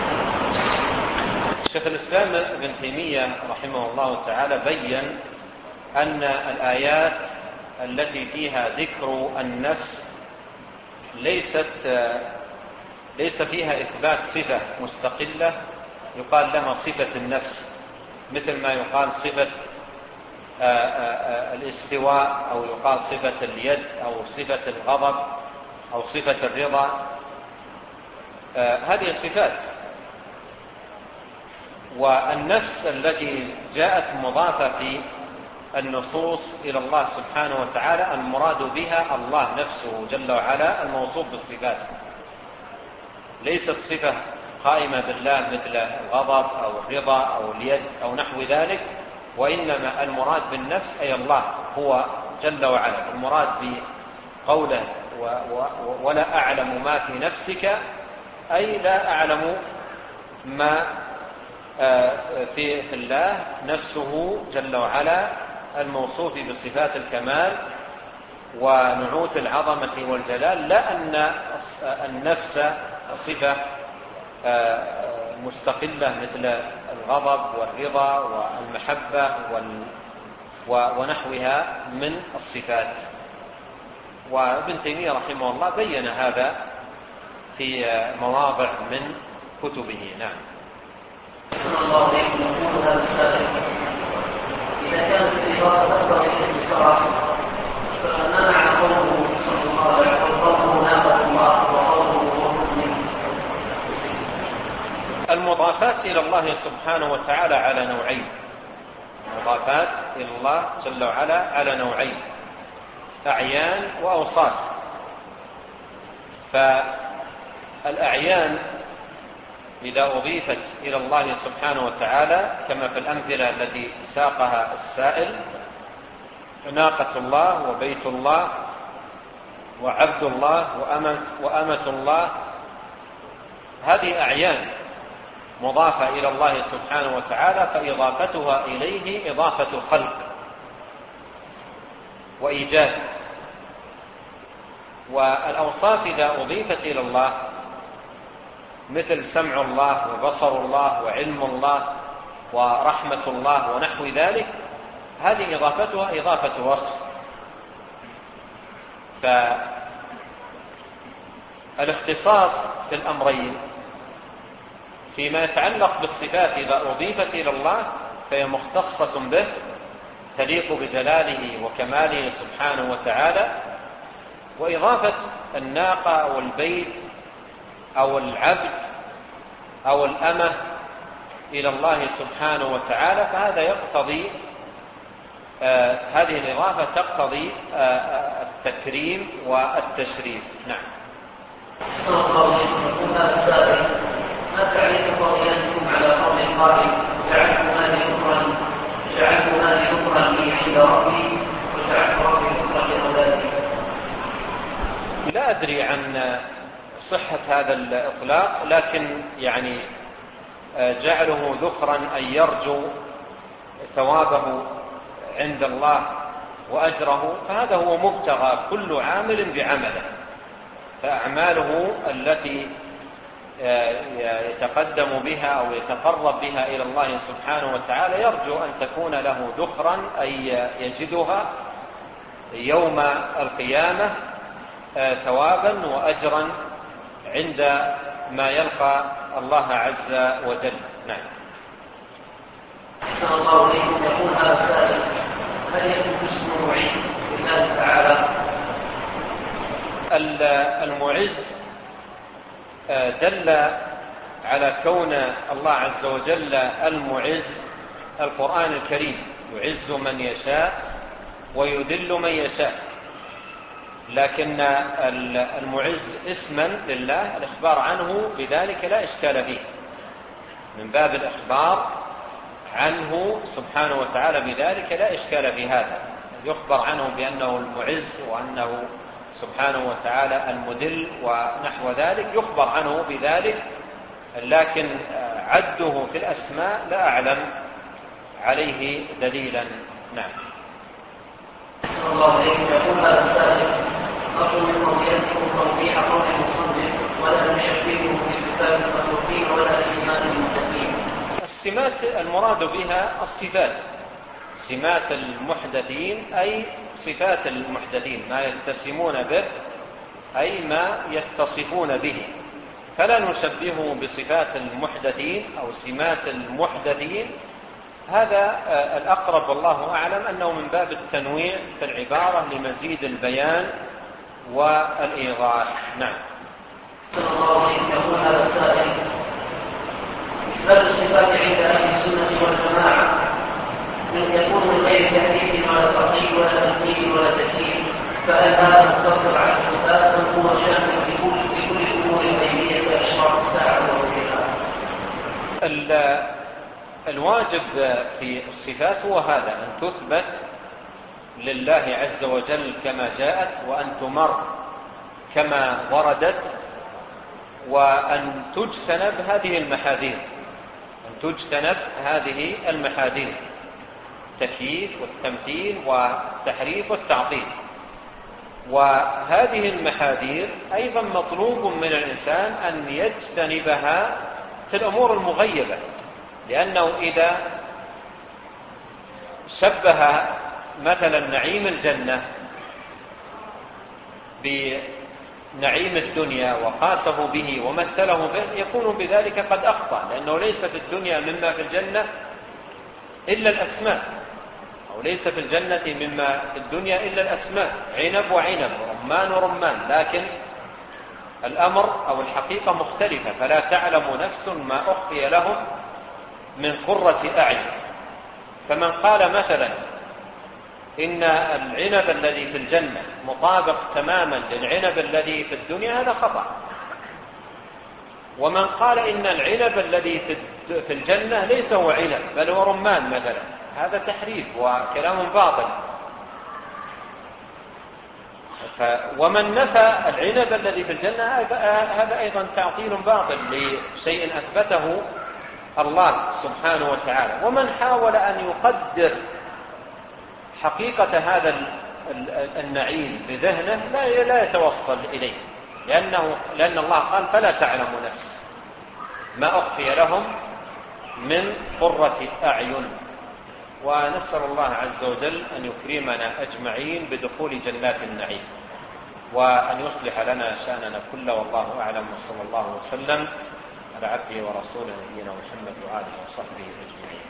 شيخ الإسلام ابن تيمية رحمه الله تعالى بين أن الآيات التي فيها ذكر النفس ليس فيها إثبات صفة مستقلة يقال لها صفة النفس، مثل ما يقال صفة الاستواء، أو يقال صفة اليد، أو صفة الغضب، أو صفة الرضا. هذه الصفات. والنفس التي جاءت مضافة في النصوص إلى الله سبحانه وتعالى المراد بها الله نفسه جل وعلا الموصوف بالصفات، ليست صفة قائمة بالله مثل الغضب أو الرضا أو اليد أو نحو ذلك، وإنما المراد بالنفس أي الله هو جل وعلا. المراد بقوله ولا أعلم ما في نفسك، أي لا أعلم ما في الله نفسه جل وعلا الموصوف بصفات الكمال ونعوت العظمة والجلال، لا أن النفس صفة مستقلة مثل الغضب والرضا والمحبة ونحوها من الصفات. وابن تيمية رحمه الله بين هذا في مواضع من كتبه. نعم. أحسن الله عليكم، يقول هذا السائل: إذا كانت الإضافة أكبر من الاختصاص، فما معنى قوله صلى الله عليه وسلم قوله ناقة الله وقوله مؤمن؟ المضافات إلى الله سبحانه وتعالى على نوعين. المضافات إلى الله جل وعلا على نوعين: أعيان وأوصاف. فالأعيان إذا أضيفت إلى الله سبحانه وتعالى كما في الأمثلة التي ساقها السائل: ناقة الله وبيت الله وعبد الله وأمة الله، هذه أعيان مضافة إلى الله سبحانه وتعالى، فإضافتها إليه إضافة خلق وإيجاد. والأوصاف إذا أضيفت إلى الله مثل سمع الله وبصر الله وعلم الله ورحمة الله ونحو ذلك، هذه إضافتها إضافة وصف. فالاختصاص في الأمرين فيما يتعلق بالصفات إذا أضيفت إلى الله فهي مختصة به، تليق بجلاله وكماله سبحانه وتعالى. وإضافة الناقة أو البيت أو العبد أو الأمة إلى الله سبحانه وتعالى فهذا يقتضي هذه الإضافة تقتضي التكريم والتشريف. نعم. ما تعريف قول لكن يعني جعله ذخرا أن يرجو ثوابه عند الله وأجره، فهذا هو مبتغى كل عامل بعمله. فأعماله التي يتقدم بها أو يتقرب بها إلى الله سبحانه وتعالى يرجو أن تكون له ذخرا أي يجدها يوم القيامة ثوابا وأجرا عند ما يلقى الله عز وجل. نعم. أحسن الله إليكم. يقول هذا السائل: هل يكون اسم معين لله تعالى؟ المعز دل على كون الله عز وجل المعز القرآن الكريم، يعز من يشاء ويذل من يشاء. لكن المعز اسما لله، الإخبار عنه بذلك لا إشكال فيه، من باب الإخبار عنه سبحانه وتعالى بذلك لا إشكال في هذا. يخبر عنه بأنه المعز وأنه سبحانه وتعالى المذل ونحو ذلك، يخبر عنه بذلك، لكن عده في الأسماء لا أعلم عليه دليلا. نعم. أحسن الله إليكم. يقول هذا السائل: أرجو من فضيلتكم توضيح قول المصنف: ولا نشبهه بصفات المخلوقين ولا بسمات المحدثين. السمات المراد بها الصفات، سمات المحدثين أي صفات المحدثين، ما يتسمون به أي ما يتصفون به، فلا نشبهه بصفات المحدثين أو سمات المحدثين. هذا الأقرب والله أعلم أنه من باب التنويع في العبارة لمزيد البيان والإيضاح. نعم. صلى الله عليه وسلم. يقول هذا السائل: إثبات الصفات عند أهل السنة والجماعة لم يكون من غير تحريف ولا تقييد ولا تمثيل ولا تكييف، فهل هذا مقتصر على الصفات أم هو شامل لكل أمور غيبية كأشراط الساعة وغيرها؟ الواجب في الصفات هو هذا، أن تثبت لله عز وجل كما جاءت، وأن تمر كما وردت، وأن تجتنب هذه المحاذير، التكييف والتمثيل والتحريف والتعطيل. وهذه المحاذير أيضا مطلوب من الإنسان أن يجتنبها في الأمور المغيبة، لأنه إذا شبه مثلا نعيم الجنة بنعيم الدنيا وقاسه به ومثله به يكون بذلك قد أخطأ، لأنه ليس في الدنيا مما في الجنة إلا الأسماء، أو ليس في الجنة مما في الدنيا إلا الأسماء، عنب وعنب، رمان ورمان، لكن الأمر أو الحقيقة مختلفة، فلا تعلم نفس ما أخفي لهم من قرة أعين. فمن قال مثلا إن العنب الذي في الجنة مطابق تماما للعنب الذي في الدنيا هذا خطأ، ومن قال إن العنب الذي في الجنة ليس هو عنب بل هو رمان مثلا، هذا تحريف وكلام باطل. ومن نفى العنب الذي في الجنة هذا أيضا تعطيل باطل لشيء أثبته الله سبحانه وتعالى. ومن حاول أن يقدر حقيقة هذا النعيم بذهنه لا يتوصل إليه، لأن الله قال: فلا تعلم نفس ما أخفي لهم من قرة أعين. ونسأل الله عز وجل أن يكرمنا أجمعين بدخول جنات النعيم، وأن يصلح لنا شأننا كله، والله أعلم، وصلى الله وسلم على عبده ورسوله نبينا محمد وآله وصحبه أجمعين.